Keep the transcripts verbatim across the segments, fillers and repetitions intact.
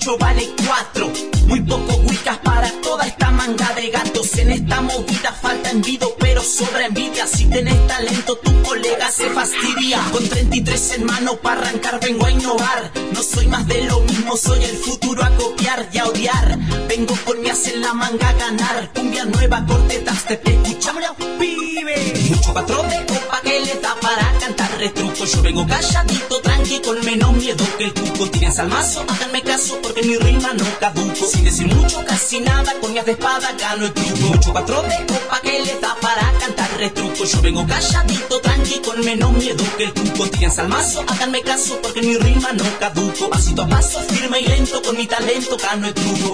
ocho vale cuatro. Muy pocos wicas para toda esta manga de gatos. En esta movida falta envidia, pero sobra envidia. Si tenés talento, tu colega se fastidia. Con treinta y tres en mano para arrancar vengo a innovar. No soy más de lo mismo, soy el futuro a copiar y a odiar. Vengo con mi as en la manga a ganar. Cumbia nueva, cortetas, te escuchámoslo, pibe. Mucho patrón de copa que le da para cantar retruco. Yo vengo calladito, tranqui, con menos miedo que el cuco. Tiren salmazo, háganme caso porque mi rima no caduco. Sin decir mucho, casi nada, con mi as de espada gano el truco. Mucho patrón de copa que le da para cantar retruco. Yo vengo calladito, tranqui, con menos miedo que el cuco. Tiren salmazo, háganme caso porque mi rima no caduco. Pasito a paso, firme y lento, con mi talento gano el truco.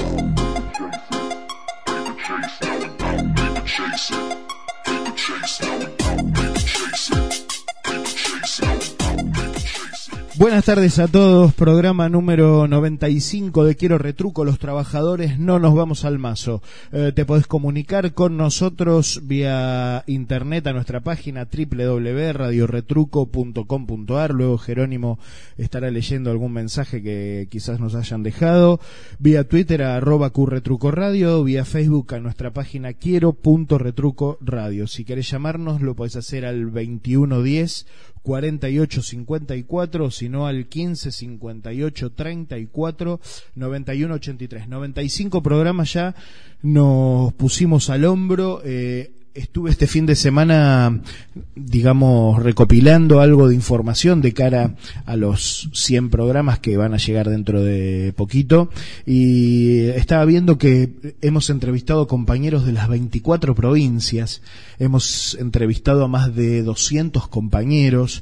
Buenas tardes a todos, programa número noventa y cinco de Quiero Retruco, los trabajadores no nos vamos al mazo. Eh, te podés comunicar con nosotros vía internet a nuestra página doble u doble u doble u punto radio retruco punto com punto a r, luego Jerónimo estará leyendo algún mensaje que quizás nos hayan dejado, vía Twitter a arroba qretrucoradio, vía Facebook a nuestra página quiero punto retruco radio. Si querés llamarnos lo podés hacer al veintiuno diez cuarenta y ocho cincuenta y cuatro, sino al quince cincuenta y ocho treinta y cuatro noventa y uno ochenta y tres. noventa y cinco programas ya nos pusimos al hombro. eh, Estuve este fin de semana, digamos, recopilando algo de información de cara a los cien programas que van a llegar dentro de poquito, y estaba viendo que hemos entrevistado compañeros de las veinticuatro provincias, hemos entrevistado a más de doscientos compañeros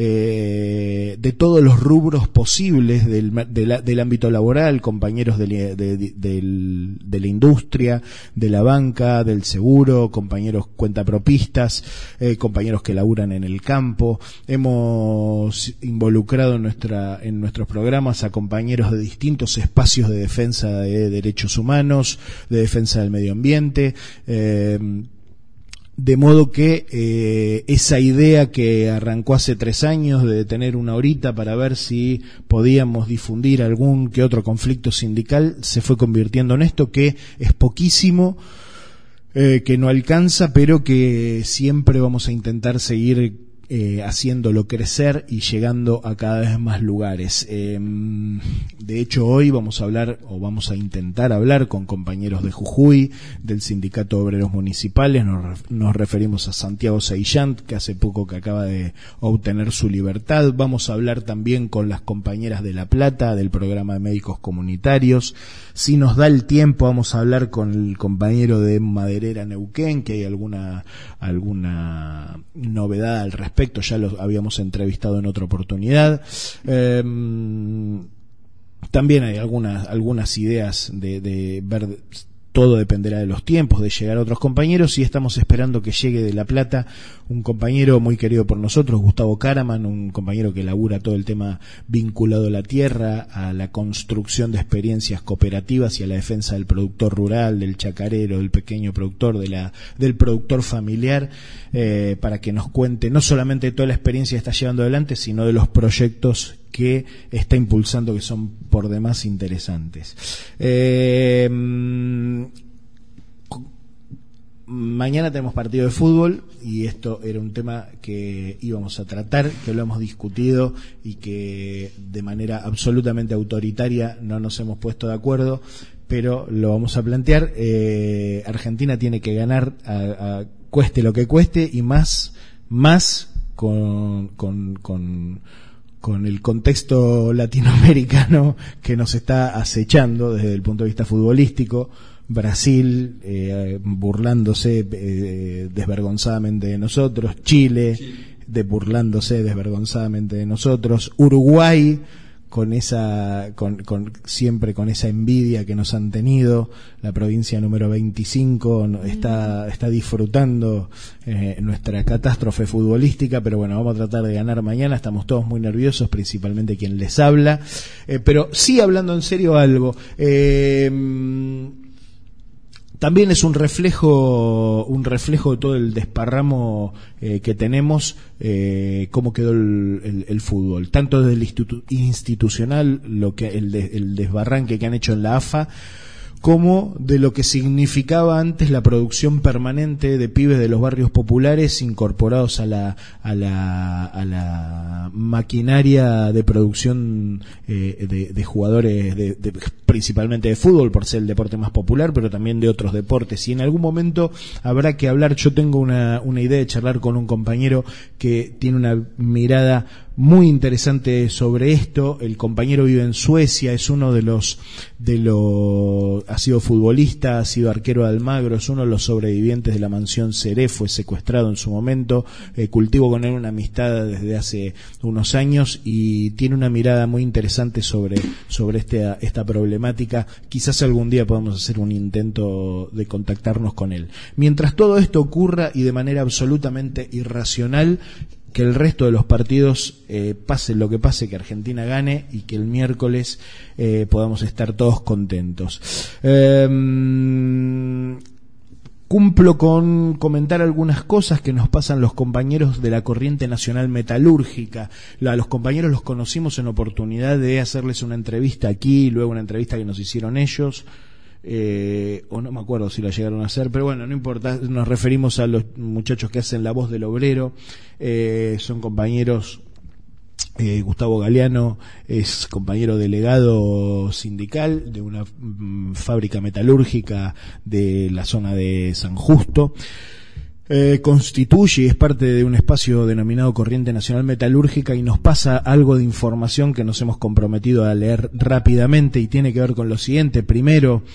eh, de todos los rubros posibles del, de la, del ámbito laboral, compañeros de, de, de, de, de la industria, de la banca, del seguro, compañeros cuentapropistas, eh, compañeros que laburan en el campo. Hemos involucrado en nuestra en nuestros programas a compañeros de distintos espacios de defensa de derechos humanos, de defensa del medio ambiente, eh, de modo que eh, esa idea que arrancó hace tres años de tener una horita para ver si podíamos difundir algún que otro conflicto sindical se fue convirtiendo en esto, que es poquísimo, Eh, que no alcanza, pero que siempre vamos a intentar seguir eh, haciéndolo crecer y llegando a cada vez más lugares. Eh, de hecho, hoy vamos a hablar, o vamos a intentar hablar con compañeros de Jujuy, del Sindicato de Obreros Municipales. Nos, nos referimos a Santiago Seillant, que hace poco que acaba de obtener su libertad. Vamos a hablar también con las compañeras de La Plata, del programa de médicos comunitarios. Si nos da el tiempo, vamos a hablar con el compañero de Maderera Neuquén, que hay alguna alguna novedad al respecto, ya lo habíamos entrevistado en otra oportunidad. Eh, también hay algunas algunas ideas de, de ver. Todo dependerá de los tiempos, de llegar a otros compañeros, y estamos esperando que llegue de La Plata un compañero muy querido por nosotros, Gustavo Caraman, un compañero que elabora todo el tema vinculado a la tierra, a la construcción de experiencias cooperativas y a la defensa del productor rural, del chacarero, del pequeño productor, de la, del productor familiar, eh, para que nos cuente no solamente toda la experiencia que está llevando adelante, sino de los proyectos que está impulsando, que son por demás interesantes. Eh, mañana tenemos partido de fútbol, y esto era un tema que íbamos a tratar, que lo hemos discutido y que de manera absolutamente autoritaria no nos hemos puesto de acuerdo, pero lo vamos a plantear. Eh, Argentina tiene que ganar a, a cueste lo que cueste, y más, más con, con, con con el contexto latinoamericano que nos está acechando desde el punto de vista futbolístico. Brasil eh, burlándose eh, desvergonzadamente de nosotros, Chile de burlándose desvergonzadamente de nosotros, Uruguay con esa con, con siempre con esa envidia que nos han tenido. La provincia número veinticinco está está disfrutando eh, nuestra catástrofe futbolística, pero bueno, vamos a tratar de ganar mañana. Estamos todos muy nerviosos, principalmente quien les habla, eh, pero sí, hablando en serio algo, eh, también es un reflejo, un reflejo de todo el desparramo eh, que tenemos, eh, cómo quedó el, el, el fútbol, tanto desde el institu- institucional, lo que el, de, el desbarranque que han hecho en la A F A, como de lo que significaba antes la producción permanente de pibes de los barrios populares incorporados a la a la a la maquinaria de producción eh, de, de jugadores de, de, principalmente de fútbol, por ser el deporte más popular, pero también de otros deportes. Y en algún momento habrá que hablar. Yo tengo una una idea de charlar con un compañero que tiene una mirada muy interesante sobre esto. El compañero vive en Suecia, es uno de los de los ha sido futbolista, ha sido arquero de Almagro, es uno de los sobrevivientes de la mansión Seré, fue secuestrado en su momento. Eh, cultivo con él una amistad desde hace unos años y tiene una mirada muy interesante sobre sobre este, esta problemática. Quizás algún día podamos hacer un intento de contactarnos con él. Mientras todo esto ocurra y de manera absolutamente irracional, que el resto de los partidos eh, pase lo que pase, que Argentina gane y que el miércoles eh, podamos estar todos contentos. Eh, cumplo con comentar algunas cosas que nos pasan los compañeros de la Corriente Nacional Metalúrgica. A los compañeros los conocimos en oportunidad de hacerles una entrevista aquí, luego una entrevista que nos hicieron ellos. Eh, o no me acuerdo si la llegaron a hacer, pero bueno, no importa, nos referimos a los muchachos que hacen La Voz del Obrero. Eh, son compañeros. eh, Gustavo Galeano es compañero delegado sindical de una mm, fábrica metalúrgica de la zona de San Justo. Eh, constituye y es parte de un espacio denominado Corriente Nacional Metalúrgica, y nos pasa algo de información que nos hemos comprometido a leer rápidamente, y tiene que ver con lo siguiente. Primero,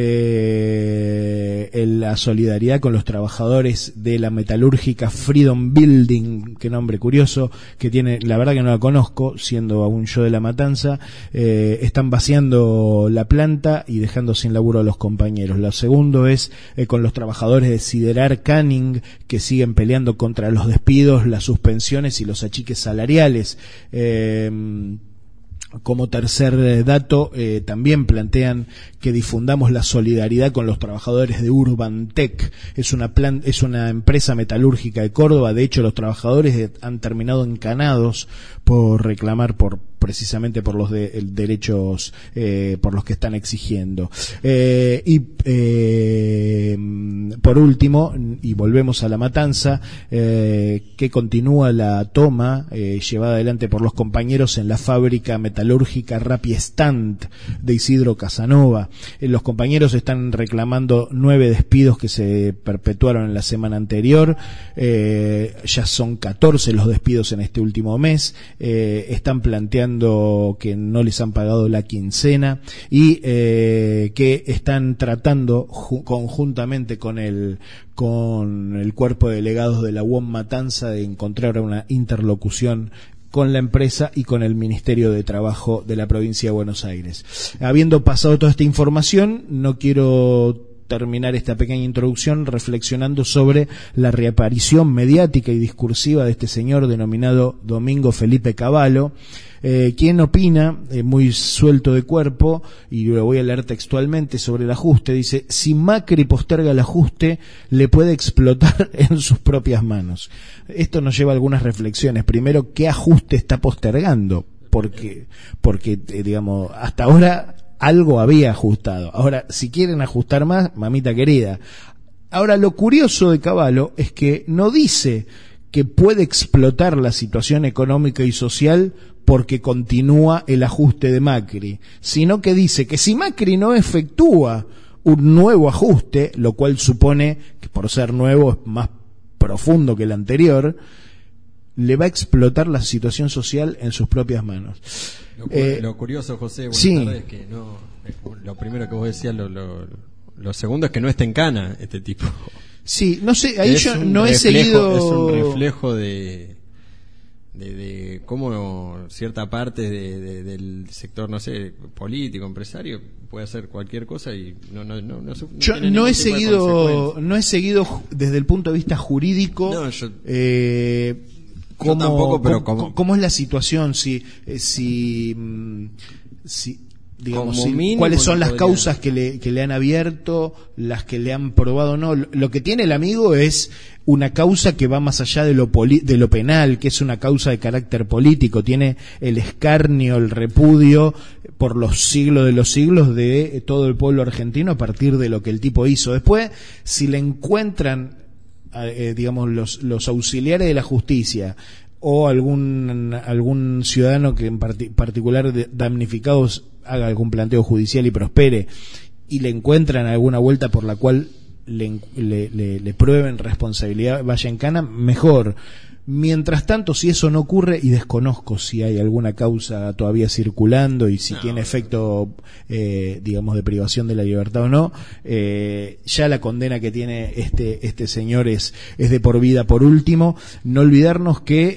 eh, en la solidaridad con los trabajadores de la metalúrgica Freedom Building, qué nombre curioso que tiene, la verdad que no la conozco, siendo aún yo de La Matanza. Eh, están vaciando la planta y dejando sin laburo a los compañeros. Lo segundo es eh, con los trabajadores de Siderar Canning, que siguen peleando contra los despidos, las suspensiones y los achiques salariales. Eh, Como tercer dato, eh, también plantean que difundamos la solidaridad con los trabajadores de Urban Tech. Es una plan, es una empresa metalúrgica de Córdoba. De hecho, los trabajadores de, han terminado encanados por reclamar por precisamente por los de, el, derechos eh, por los que están exigiendo. Eh, y eh, por último, y volvemos a La Matanza, eh, que continúa la toma eh, llevada adelante por los compañeros en la fábrica metalúrgica Rapiestant de Isidro Casanova. Eh, los compañeros están reclamando nueve despidos que se perpetuaron en la semana anterior. Eh, ya son catorce los despidos en este último mes. Eh, están planteando que no les han pagado la quincena y eh, que están tratando ju- conjuntamente con el con el cuerpo de delegados de la U O M Matanza de encontrar una interlocución con la empresa y con el Ministerio de Trabajo de la provincia de Buenos Aires. Habiendo pasado toda esta información, no quiero terminar esta pequeña introducción reflexionando sobre la reaparición mediática y discursiva de este señor denominado Domingo Felipe Cavallo, eh, quien opina, eh, muy suelto de cuerpo, y lo voy a leer textualmente, sobre el ajuste. Dice: si Macri posterga el ajuste, le puede explotar en sus propias manos. Esto nos lleva a algunas reflexiones. Primero, ¿qué ajuste está postergando? Porque, porque eh, digamos, hasta ahora algo había ajustado. Ahora, si quieren ajustar más, mamita querida. Ahora, lo curioso de Cavallo es que no dice que puede explotar la situación económica y social porque continúa el ajuste de Macri, sino que dice que si Macri no efectúa un nuevo ajuste, lo cual supone que por ser nuevo es más profundo que el anterior, le va a explotar la situación social en sus propias manos. Lo, Eh, lo curioso, José, buenas sí. tardes, que no, lo primero que vos decías, lo, lo, lo segundo es que no está en cana este tipo. Sí, no sé, ahí Es yo un no he reflejo- seguido... Es un reflejo de, de, de cómo cierta parte de, de, del sector, no sé, político, empresario, puede hacer cualquier cosa y no no no, no, no Yo tiene no ningún he tipo de seguido, consecuencia. no he seguido ju- desde el punto de vista jurídico. No, yo- eh, cómo, tampoco, pero cómo, como- cómo es la situación, si, eh, si, mm, si digamos, sí, cuáles son las podría... causas que le, que le han abierto, las que le han probado, no. Lo que tiene el amigo es una causa que va más allá de lo poli, de lo penal, que es una causa de carácter político, tiene el escarnio, el repudio por los siglos de los siglos de todo el pueblo argentino a partir de lo que el tipo hizo. Después, si le encuentran, eh, digamos, los, los auxiliares de la justicia o algún algún ciudadano que en part- particular de damnificados haga algún planteo judicial y prospere, y le encuentran alguna vuelta por la cual le, le, le, le prueben responsabilidad, vaya en cana, mejor. Mientras tanto, si eso no ocurre, y desconozco si hay alguna causa todavía circulando y si no, tiene efecto, eh, digamos, de privación de la libertad o no, eh, ya la condena que tiene este este señor es, es de por vida. Por último, no olvidarnos que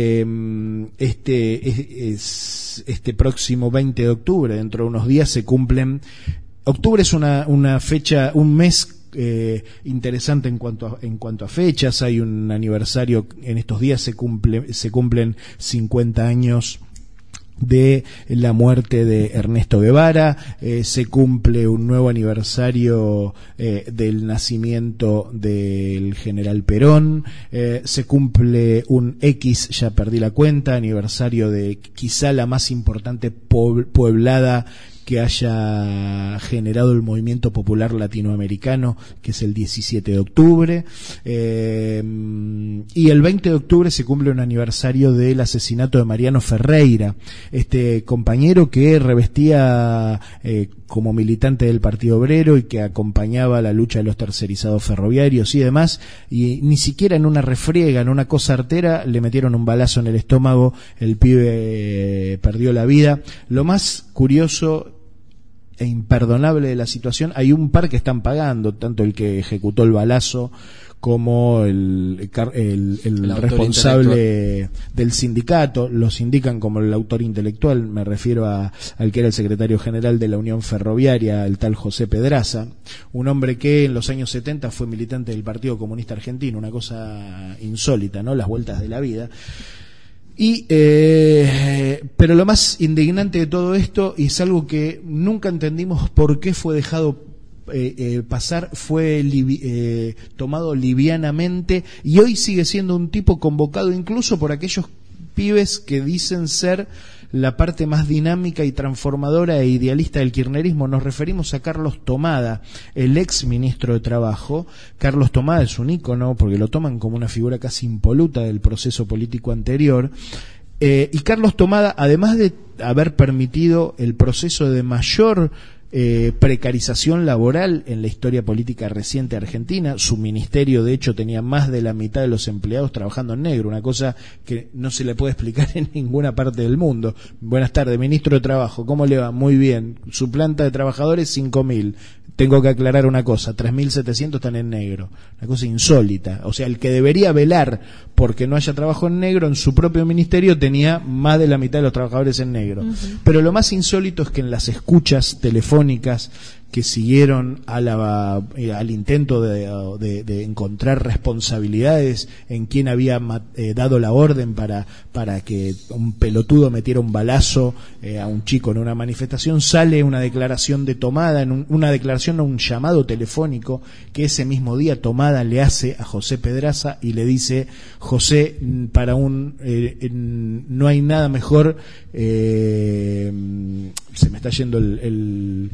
eh, este es, es, este próximo veinte de octubre, dentro de unos días, se cumplen... Octubre es una, una fecha, un mes Eh, interesante en cuanto a, en cuanto a fechas. Hay un aniversario, en estos días se cumple se cumplen cincuenta años de la muerte de Ernesto Guevara, eh, se cumple un nuevo aniversario eh, del nacimiento del general Perón, eh, se cumple un X, ya perdí la cuenta, aniversario de quizá la más importante pueblada que haya generado el movimiento popular latinoamericano, que es el diecisiete de octubre, eh, y el veinte de octubre se cumple un aniversario del asesinato de Mariano Ferreira, este compañero que revestía eh, como militante del Partido Obrero y que acompañaba la lucha de los tercerizados ferroviarios y demás, y ni siquiera en una refriega, en una cosa artera, le metieron un balazo en el estómago, el pibe eh, perdió la vida. Lo más curioso e imperdonable de la situación, hay un par que están pagando, tanto el que ejecutó el balazo como el, el, el, el responsable del sindicato. Los indican como el autor intelectual, me refiero a, al que era el secretario general de la Unión Ferroviaria, el tal José Pedraza, un hombre que en los años setenta fue militante del Partido Comunista Argentino, una cosa insólita, ¿no? Las vueltas de la vida. Y eh, pero lo más indignante de todo esto, y es algo que nunca entendimos por qué fue dejado eh, eh, pasar, fue livi, eh, tomado livianamente, y hoy sigue siendo un tipo convocado incluso por aquellos pibes que dicen ser la parte más dinámica y transformadora e idealista del kirchnerismo. Nos referimos a Carlos Tomada, el ex ministro de Trabajo. Carlos Tomada es un ícono porque lo toman como una figura casi impoluta del proceso político anterior. Eh, y Carlos Tomada, además de haber permitido el proceso de mayor Eh, precarización laboral en la historia política reciente argentina, su ministerio de hecho tenía más de la mitad de los empleados trabajando en negro, una cosa que no se le puede explicar en ninguna parte del mundo. Buenas tardes, ministro de Trabajo, ¿cómo le va? Muy bien. Su planta de trabajadores, cinco mil. Tengo que aclarar una cosa, tres mil setecientos están en negro, una cosa insólita. O sea, el que debería velar porque no haya trabajo en negro en su propio ministerio tenía más de la mitad de los trabajadores en negro. Uh-huh. Pero lo más insólito es que en las escuchas telefónicas que siguieron a la, eh, al intento de, de, de encontrar responsabilidades en quien había eh, dado la orden para, para que un pelotudo metiera un balazo eh, a un chico en una manifestación, sale una declaración de Tomada, en un, una declaración, un llamado telefónico que ese mismo día Tomada le hace a José Pedraza y le dice: José, para un eh, no hay nada mejor, eh, se me está yendo el, el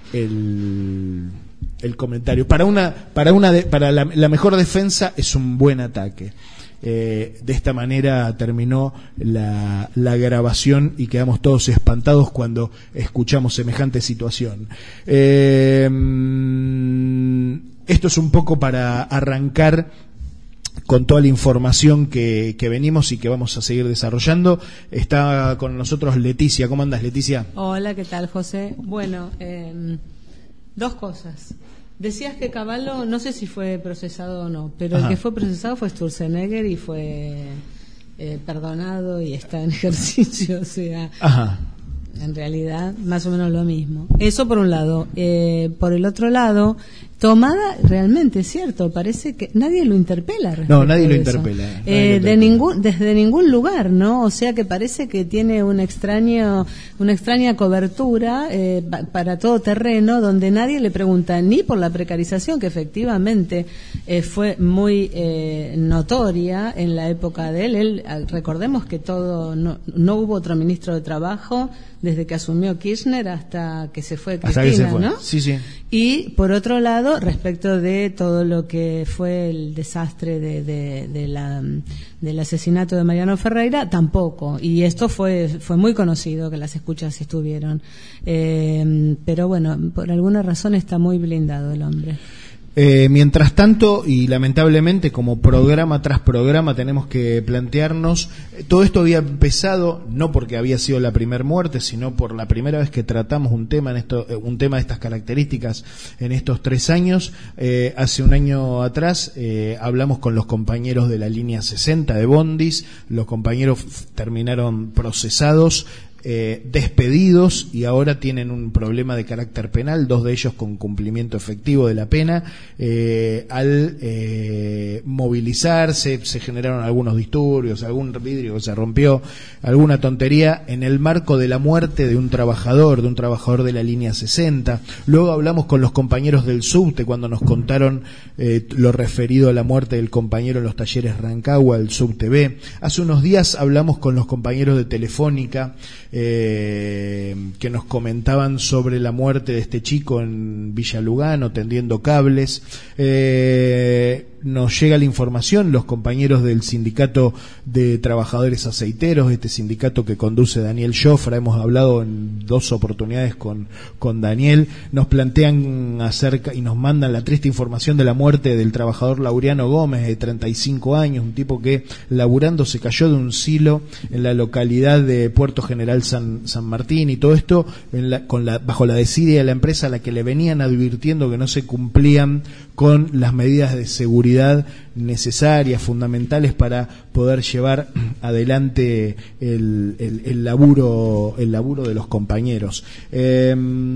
El, el comentario. Para una, para una, de, para la, la mejor defensa es un buen ataque. Eh, de esta manera terminó la, la grabación y quedamos todos espantados cuando escuchamos semejante situación. Eh, esto es un poco para arrancar con toda la información que, que venimos y que vamos a seguir desarrollando. Está con nosotros Leticia. ¿Cómo andas, Leticia? Hola, ¿qué tal, José? Bueno, eh, dos cosas. Decías que Cavallo, no sé si fue procesado o no, pero Ajá. el que fue procesado fue Sturzenegger y fue eh, perdonado y está en ejercicio, o sea... Ajá. En realidad, más o menos lo mismo. Eso por un lado. Eh, por el otro lado, tomada realmente, es cierto, parece que nadie lo interpela. No, nadie lo eso. interpela. Eh, nadie lo de interpela. ningún, desde ningún lugar, ¿no? O sea que parece que tiene un extraño, una extraña cobertura eh, pa, para todo terreno, donde nadie le pregunta ni por la precarización, que efectivamente eh, fue muy eh, notoria en la época de él. Él, recordemos que todo, no, no hubo otro ministro de Trabajo desde que asumió Kirchner hasta que se fue Cristina, hasta que se fue. ¿no? Sí, sí. Y por otro lado, respecto de todo lo que fue el desastre de, de, de la, del asesinato de Mariano Ferreira, tampoco. Y esto fue fue muy conocido, que las escuchas estuvieron. Eh, pero bueno, por alguna razón está muy blindado el hombre. Eh, mientras tanto, y lamentablemente como programa tras programa tenemos que plantearnos, eh, todo esto había empezado no porque había sido la primera muerte, sino por la primera vez que tratamos un tema en esto, eh, un tema de estas características en estos tres años. Eh, hace un año atrás eh, hablamos con los compañeros de la línea sesenta de Bondis, los compañeros f- terminaron procesados, Eh, despedidos, y ahora tienen un problema de carácter penal, dos de ellos con cumplimiento efectivo de la pena. Eh, al eh, movilizarse se generaron algunos disturbios, algún vidrio que se rompió, alguna tontería en el marco de la muerte de un trabajador, de un trabajador de la línea sesenta. Luego hablamos con los compañeros del subte cuando nos contaron eh, lo referido a la muerte del compañero en los talleres Rancagua, el subte B. Hace unos días hablamos con los compañeros de Telefónica, Eh, que nos comentaban sobre la muerte de este chico en Villa Lugano tendiendo cables. Eh, nos llega la información, los compañeros del sindicato de trabajadores aceiteros, este sindicato que conduce Daniel Jofra, hemos hablado en dos oportunidades con, con Daniel, nos plantean acerca y nos mandan la triste información de la muerte del trabajador Laureano Gómez, de treinta y cinco años, un tipo que laburando se cayó de un silo en la localidad de Puerto General San, San Martín, y todo esto en la, con la, bajo la desidia de la empresa a la que le venían advirtiendo que no se cumplían con las medidas de seguridad necesarias, fundamentales para poder llevar adelante el, el, el laburo el laburo de los compañeros. Eh,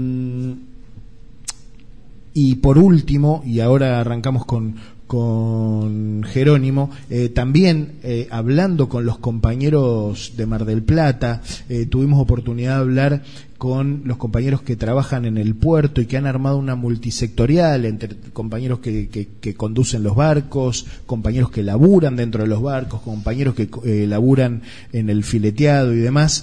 y por último, y ahora arrancamos con con Jerónimo, eh, también eh, hablando con los compañeros de Mar del Plata, eh, tuvimos oportunidad de hablar con los compañeros que trabajan en el puerto y que han armado una multisectorial entre compañeros que, que, que conducen los barcos, compañeros que laburan dentro de los barcos, compañeros que eh, laburan en el fileteado y demás,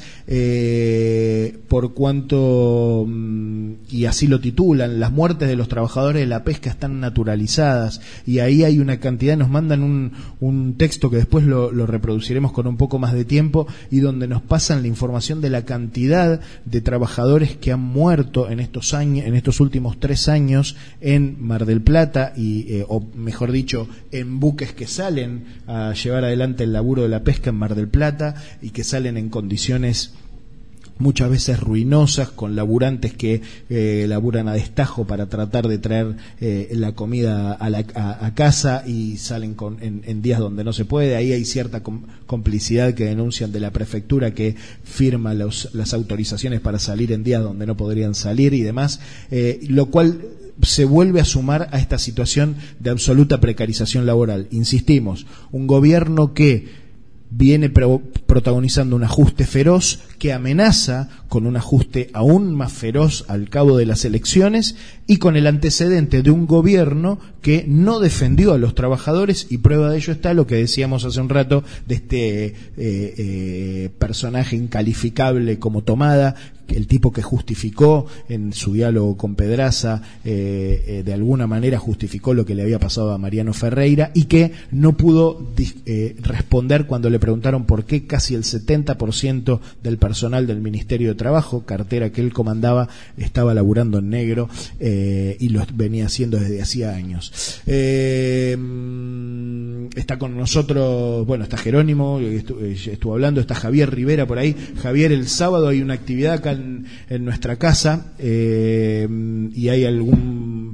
eh, por cuanto, y así lo titulan, las muertes de los trabajadores de la pesca están naturalizadas, y ahí hay una cantidad, nos mandan un, un texto que después lo, lo reproduciremos con un poco más de tiempo, y donde nos pasan la información de la cantidad de trabajadores trabajadores que han muerto en estos años, en estos últimos tres años en Mar del Plata, y eh, o mejor dicho, en buques que salen a llevar adelante el laburo de la pesca en Mar del Plata y que salen en condiciones muchas veces ruinosas, con laburantes que eh, laburan a destajo para tratar de traer eh, la comida a, la, a, a casa, y salen con, en, en días donde no se puede. Ahí hay cierta com- complicidad que denuncian de la prefectura, que firma los, las autorizaciones para salir en días donde no podrían salir y demás, eh, lo cual se vuelve a sumar a esta situación de absoluta precarización laboral. Insistimos, un gobierno que viene pro- protagonizando un ajuste feroz, que amenaza con un ajuste aún más feroz al cabo de las elecciones, y con el antecedente de un gobierno que no defendió a los trabajadores, y prueba de ello está lo que decíamos hace un rato de este eh, eh, personaje incalificable como Tomada, el tipo que justificó en su diálogo con Pedraza, eh, eh, de alguna manera justificó lo que le había pasado a Mariano Ferreira, y que no pudo eh, responder cuando le preguntaron por qué casi el setenta por ciento del personal del Ministerio de Trabajo, cartera que él comandaba, estaba laburando en negro, eh, y lo venía haciendo desde hacía años. Eh, está con nosotros, bueno, está Jerónimo, estuvo, estuvo hablando, está Javier Rivera por ahí. Javier, el sábado hay una actividad acá en, en nuestra casa, eh, y hay algún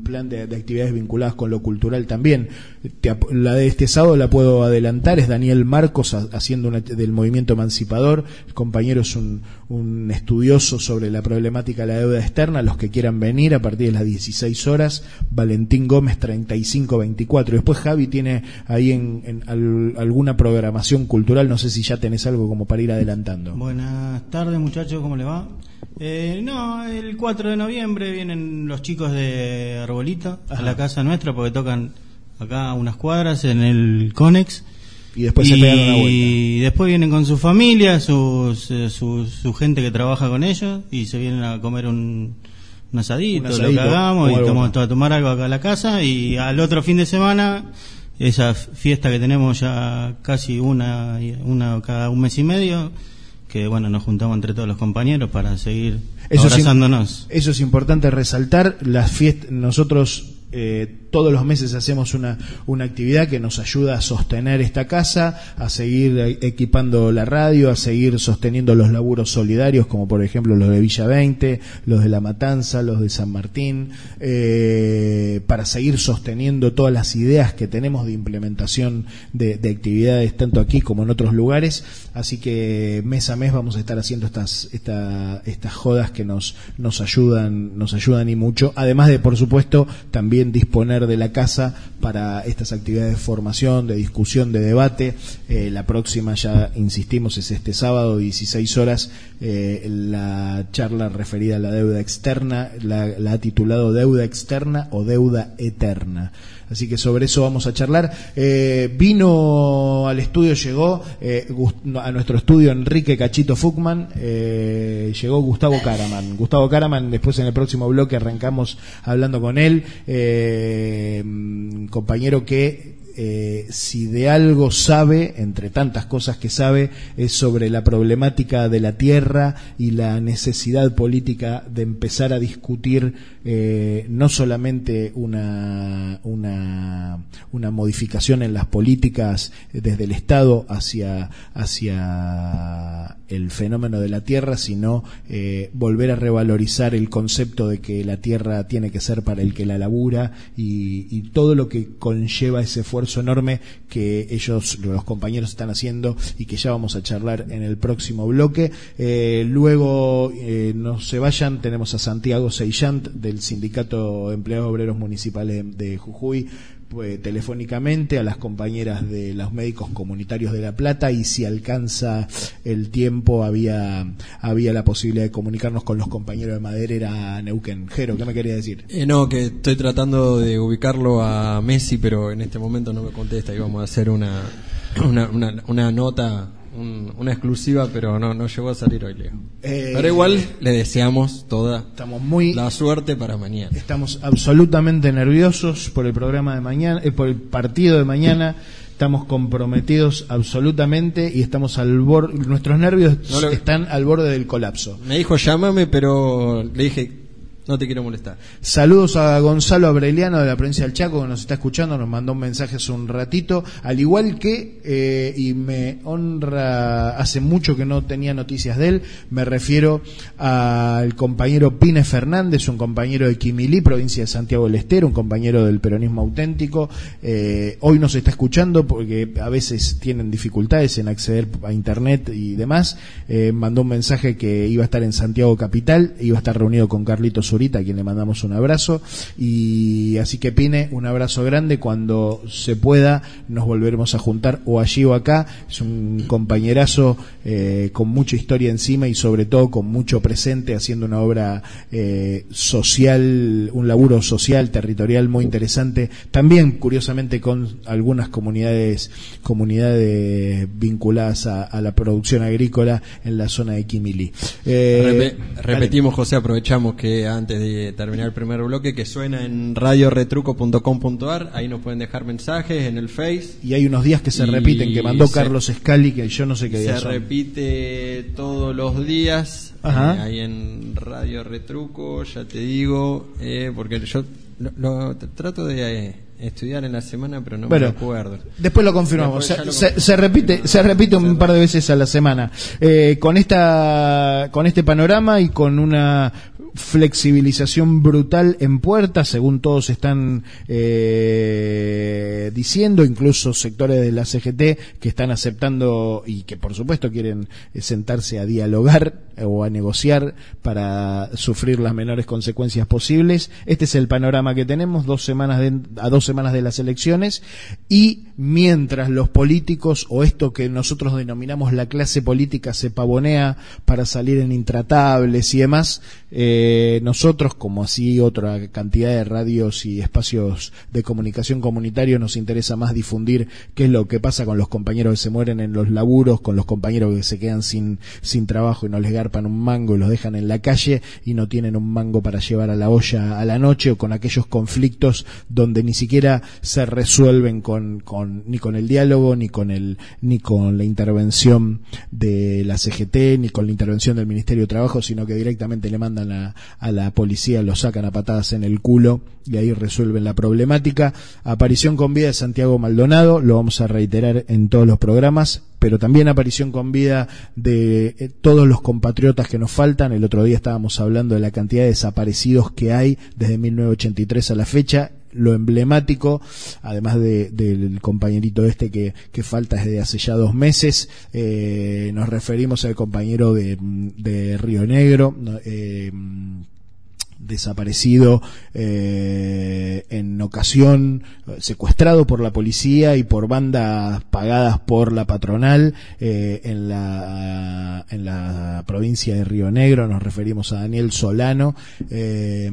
plan de, de actividades vinculadas con lo cultural también. Te, la de este sábado la puedo adelantar, es Daniel Marcos a, haciendo una, del movimiento emancipador. El compañero es un, un estudioso sobre la problemática de la deuda externa. Los que quieran venir a partir de las dieciséis horas, Valentín Gómez treinta y cinco veinticuatro. Después Javi tiene ahí en, en al, alguna programación cultural, no sé si ya tenés algo como para ir adelantando. Buenas tardes, muchachos, ¿cómo les va? Eh, no, el cuatro de noviembre vienen los chicos de Arbolito a la casa nuestra porque tocan acá unas cuadras en el Conex. Y después y, se pegan una vuelta. Y después vienen con su familia, sus, eh, su, su gente que trabaja con ellos y se vienen a comer un, un, asadito, un asadito, lo que hagamos, y tomamos a tomar algo acá a la casa. Y al otro fin de semana, esa fiesta que tenemos ya casi una, una cada un mes y medio, que bueno, nos juntamos entre todos los compañeros para seguir eso abrazándonos. Es, eso es importante resaltar. Las fiestas, nosotros eh, todos los meses hacemos una, una actividad que nos ayuda a sostener esta casa, a seguir equipando la radio, a seguir sosteniendo los laburos solidarios, como por ejemplo los de Villa veinte, los de La Matanza, los de San Martín, eh, para seguir sosteniendo todas las ideas que tenemos de implementación de, de actividades tanto aquí como en otros lugares. Así que mes a mes vamos a estar haciendo estas esta, estas jodas que nos nos ayudan nos ayudan y mucho, además de por supuesto también disponer de la casa para estas actividades de formación, de discusión, de debate. Eh, la próxima, ya insistimos, es este sábado, dieciséis horas, eh, la charla referida a la deuda externa, la, la ha titulado Deuda Externa o Deuda Eterna. Así que sobre eso vamos a charlar. Eh, vino al estudio, llegó eh, a nuestro estudio Enrique Cachito Fuchman, eh, llegó Gustavo Caraman. Gustavo Caraman, después en el próximo bloque arrancamos hablando con él, eh, compañero que eh, si de algo sabe, entre tantas cosas que sabe, es sobre la problemática de la tierra y la necesidad política de empezar a discutir eh, no solamente una, una, una modificación en las políticas desde el Estado hacia, hacia el fenómeno de la tierra, sino eh, volver a revalorizar el concepto de que la tierra tiene que ser para el que la labura y, y todo lo que conlleva ese esfuerzo enorme que ellos, los compañeros, están haciendo y que ya vamos a charlar en el próximo bloque. Eh, luego, eh, no se vayan, tenemos a Santiago Seillant del Sindicato de Empleados Obreros Municipales de Jujuy, pues, telefónicamente, a las compañeras de los médicos comunitarios de La Plata, y si alcanza el tiempo había había la posibilidad de comunicarnos con los compañeros de Maderera Neuquén. Jero, ¿qué me quería decir? Eh, no, que estoy tratando de ubicarlo a Messi, pero en este momento no me contesta y vamos a hacer una una, una, una nota, un, una exclusiva, pero no no llegó a salir hoy, Leo. Eh, pero igual le deseamos toda estamos muy, la suerte para mañana. Estamos absolutamente nerviosos por el programa de mañana, eh, por el partido de mañana. Estamos comprometidos absolutamente y estamos al borde, nuestros nervios no lo... están al borde del colapso. Me dijo llámame, pero le dije no te quiero molestar. Saludos a Gonzalo Abreliano de la provincia del Chaco, que nos está escuchando, nos mandó un mensaje hace un ratito, al igual que, eh, y me honra, hace mucho que no tenía noticias de él, me refiero al compañero Pine Fernández, un compañero de Quimilí, provincia de Santiago del Estero, un compañero del peronismo auténtico. Eh, hoy nos está escuchando porque a veces tienen dificultades en acceder a internet y demás. Eh, mandó un mensaje que iba a estar en Santiago Capital, iba a estar reunido con Carlitos Zurita, a quien le mandamos un abrazo, y así que Pine, un abrazo grande. Cuando se pueda nos volveremos a juntar o allí o acá. Es un compañerazo eh, con mucha historia encima y sobre todo con mucho presente, haciendo una obra eh, social, un laburo social, territorial muy interesante, también curiosamente con algunas comunidades comunidades vinculadas a, a la producción agrícola en la zona de Quimilí. Eh, Rep- repetimos, José, aprovechamos que antes de terminar el primer bloque, que suena en radio retruco punto com punto a r, ahí nos pueden dejar mensajes en el Face. Y hay unos días que se repiten, que mandó se, Carlos Scali, que yo no sé qué días se son. repite todos los días, eh, ahí en Radio Retruco, ya te digo, eh, porque yo lo, lo trato de... Eh, estudiar en la semana, pero no bueno, me acuerdo. Después lo confirmamos. Después se, lo se, se repite, se repite un par de veces a la semana. Eh, con esta, con este panorama y con una flexibilización brutal en puerta, según todos están eh, diciendo, incluso sectores de la C G T que están aceptando y que por supuesto quieren sentarse a dialogar o a negociar para sufrir las menores consecuencias posibles. Este es el panorama que tenemos dos semanas de, a dos semanas de las elecciones, y mientras los políticos, o esto que nosotros denominamos la clase política, se pavonea para salir en Intratables y demás, eh, nosotros, como así otra cantidad de radios y espacios de comunicación comunitario, nos interesa más difundir qué es lo que pasa con los compañeros que se mueren en los laburos, con los compañeros que se quedan sin, sin trabajo y no les garpan un mango y los dejan en la calle y no tienen un mango para llevar a la olla a la noche, o con aquellos conflictos donde ni siquiera se resuelven con, con ni con el diálogo, ni con el ni con la intervención de la C G T, ni con la intervención del Ministerio de Trabajo, sino que directamente le mandan a, a la policía, lo sacan a patadas en el culo y ahí resuelven la problemática. Aparición con vida de Santiago Maldonado, lo vamos a reiterar en todos los programas, pero también aparición con vida de eh, todos los compatriotas que nos faltan. El otro día estábamos hablando de la cantidad de desaparecidos que hay desde mil novecientos ochenta y tres a la fecha. Lo emblemático, además de, del compañerito este que, que falta desde hace ya dos meses, eh, nos referimos al compañero de, de Río Negro, eh, desaparecido eh, en ocasión, secuestrado por la policía y por bandas pagadas por la patronal eh, en la en la provincia de Río Negro. Nos referimos a Daniel Solano. Eh,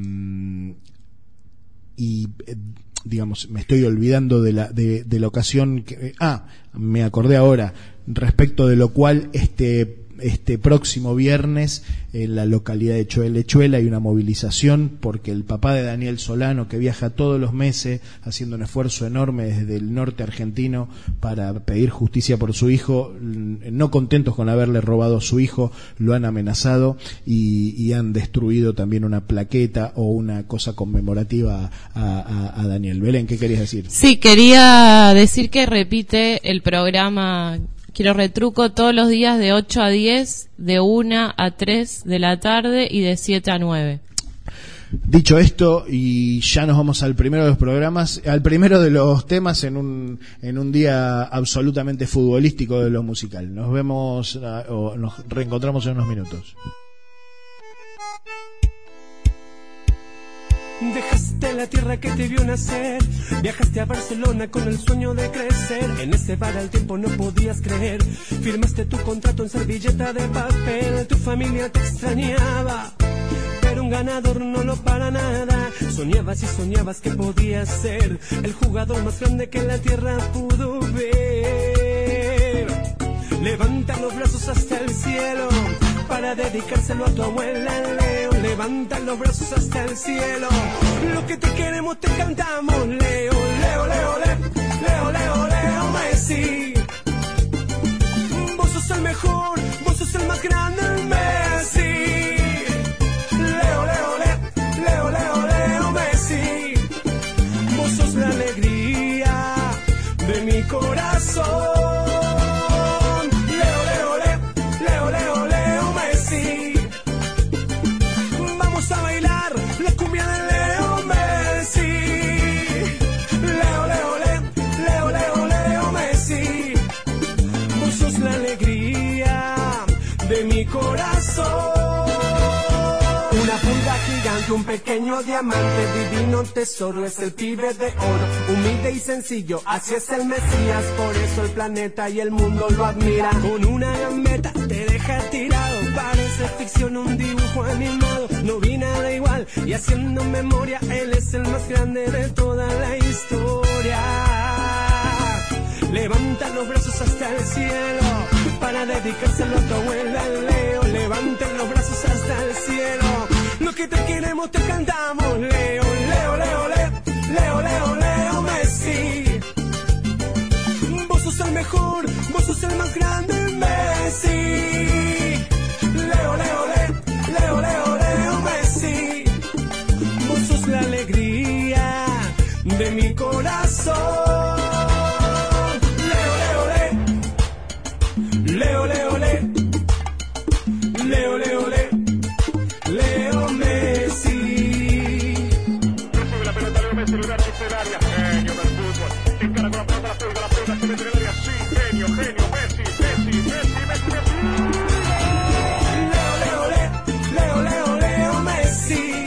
y eh, digamos, me estoy olvidando de la de, de la ocasión que, ah, me acordé ahora, respecto de lo cual este este próximo viernes en la localidad de Choel-Lechuela hay una movilización porque el papá de Daniel Solano, que viaja todos los meses haciendo un esfuerzo enorme desde el norte argentino para pedir justicia por su hijo, no contentos con haberle robado a su hijo, lo han amenazado y, y han destruido también una plaqueta o una cosa conmemorativa a, a, a Daniel. Belén, ¿qué querías decir? Sí, quería decir que repite el programa Quiero Retruco todos los días de ocho a diez, de una a tres de la tarde y de siete a nueve. Dicho esto, y ya nos vamos al primero de los programas, al primero de los temas en un en un día absolutamente futbolístico de lo musical. Nos vemos o nos reencontramos en unos minutos. Dejaste la tierra que te vio nacer, viajaste a Barcelona con el sueño de crecer. En ese bar al tiempo no podías creer, firmaste tu contrato en servilleta de papel. Tu familia te extrañaba, pero un ganador no lo para nada. Soñabas y soñabas que podías ser el jugador más grande que la tierra pudo ver. Levanta los brazos hasta el cielo para dedicárselo a tu abuela Leo. Levanta los brazos hasta el cielo, lo que te queremos te cantamos. Leo, Leo, Leo, Leo, Leo, Leo, Leo Messi. Vos sos el mejor, vos sos el más grande, Messi. Leo, Leo, Leo, Leo, Leo, Leo Messi. Vos sos la alegría de mi corazón. Un pequeño diamante, divino tesoro, es el pibe de oro, humilde y sencillo, así es el Mesías, por eso el planeta y el mundo lo admira. Con una gambeta te deja tirado, parece ficción, un dibujo animado, no vi nada igual, y haciendo memoria, él es el más grande de toda la historia. Levanta los brazos hasta el cielo, para dedicárselo a tu abuela Leo. Levanta los brazos hasta el cielo, lo que te queremos te cantamos. Leo, Leo, Leo, Leo, Leo, Leo, Leo Messi. Vos sos el mejor, vos sos el más grande, Messi. Leo, Leo, Leo, Leo, Leo, Leo Messi. Vos sos la alegría de mi corazón. Leo, Leo, Leo, Leo, Leo, Leo, Leo, Leo, el área, genio del fútbol. Encara con la pelota, la pega, la pelota, se mete en el área, sí, genio, genio, Messi, Messi, Messi, Messi, Messi. Leo, Leo, Leo, Leo, Leo, Messi.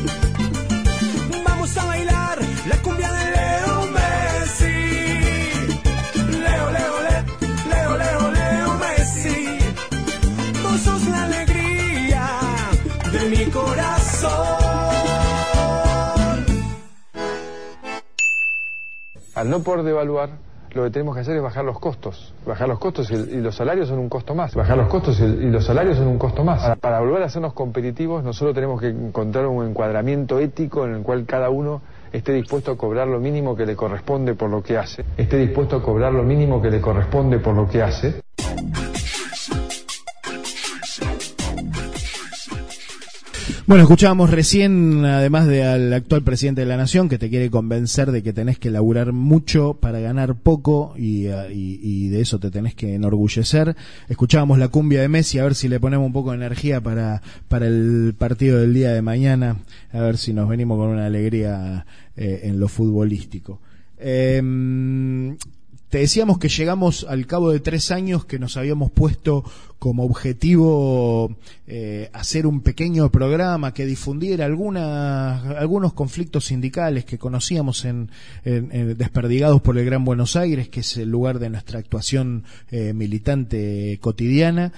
Vamos a bailar la cumbia de Leo Messi. Leo, Leo, Leo, Leo, Leo, Leo Messi. Vos sos la alegría de mi corazón. Al no poder devaluar, lo que tenemos que hacer es bajar los costos. Bajar los costos y, el, y los salarios son un costo más. Bajar los costos y, el, y los salarios son un costo más. Para, para volver a hacernos competitivos, nosotros tenemos que encontrar un encuadramiento ético en el cual cada uno esté dispuesto a cobrar lo mínimo que le corresponde por lo que hace. Esté dispuesto a cobrar lo mínimo que le corresponde por lo que hace. Bueno, escuchábamos recién, además de al actual presidente de la Nación, que te quiere convencer de que tenés que laburar mucho para ganar poco y, y, y de eso te tenés que enorgullecer. Escuchábamos la cumbia de Messi, a ver si le ponemos un poco de energía para, para el partido del día de mañana, a ver si nos venimos con una alegría eh, en lo futbolístico. Eh, Te decíamos que llegamos al cabo de tres años que nos habíamos puesto como objetivo eh, hacer un pequeño programa que difundiera algunas, algunos conflictos sindicales que conocíamos en, en, en desperdigados por el Gran Buenos Aires, que es el lugar de nuestra actuación eh, militante cotidiana.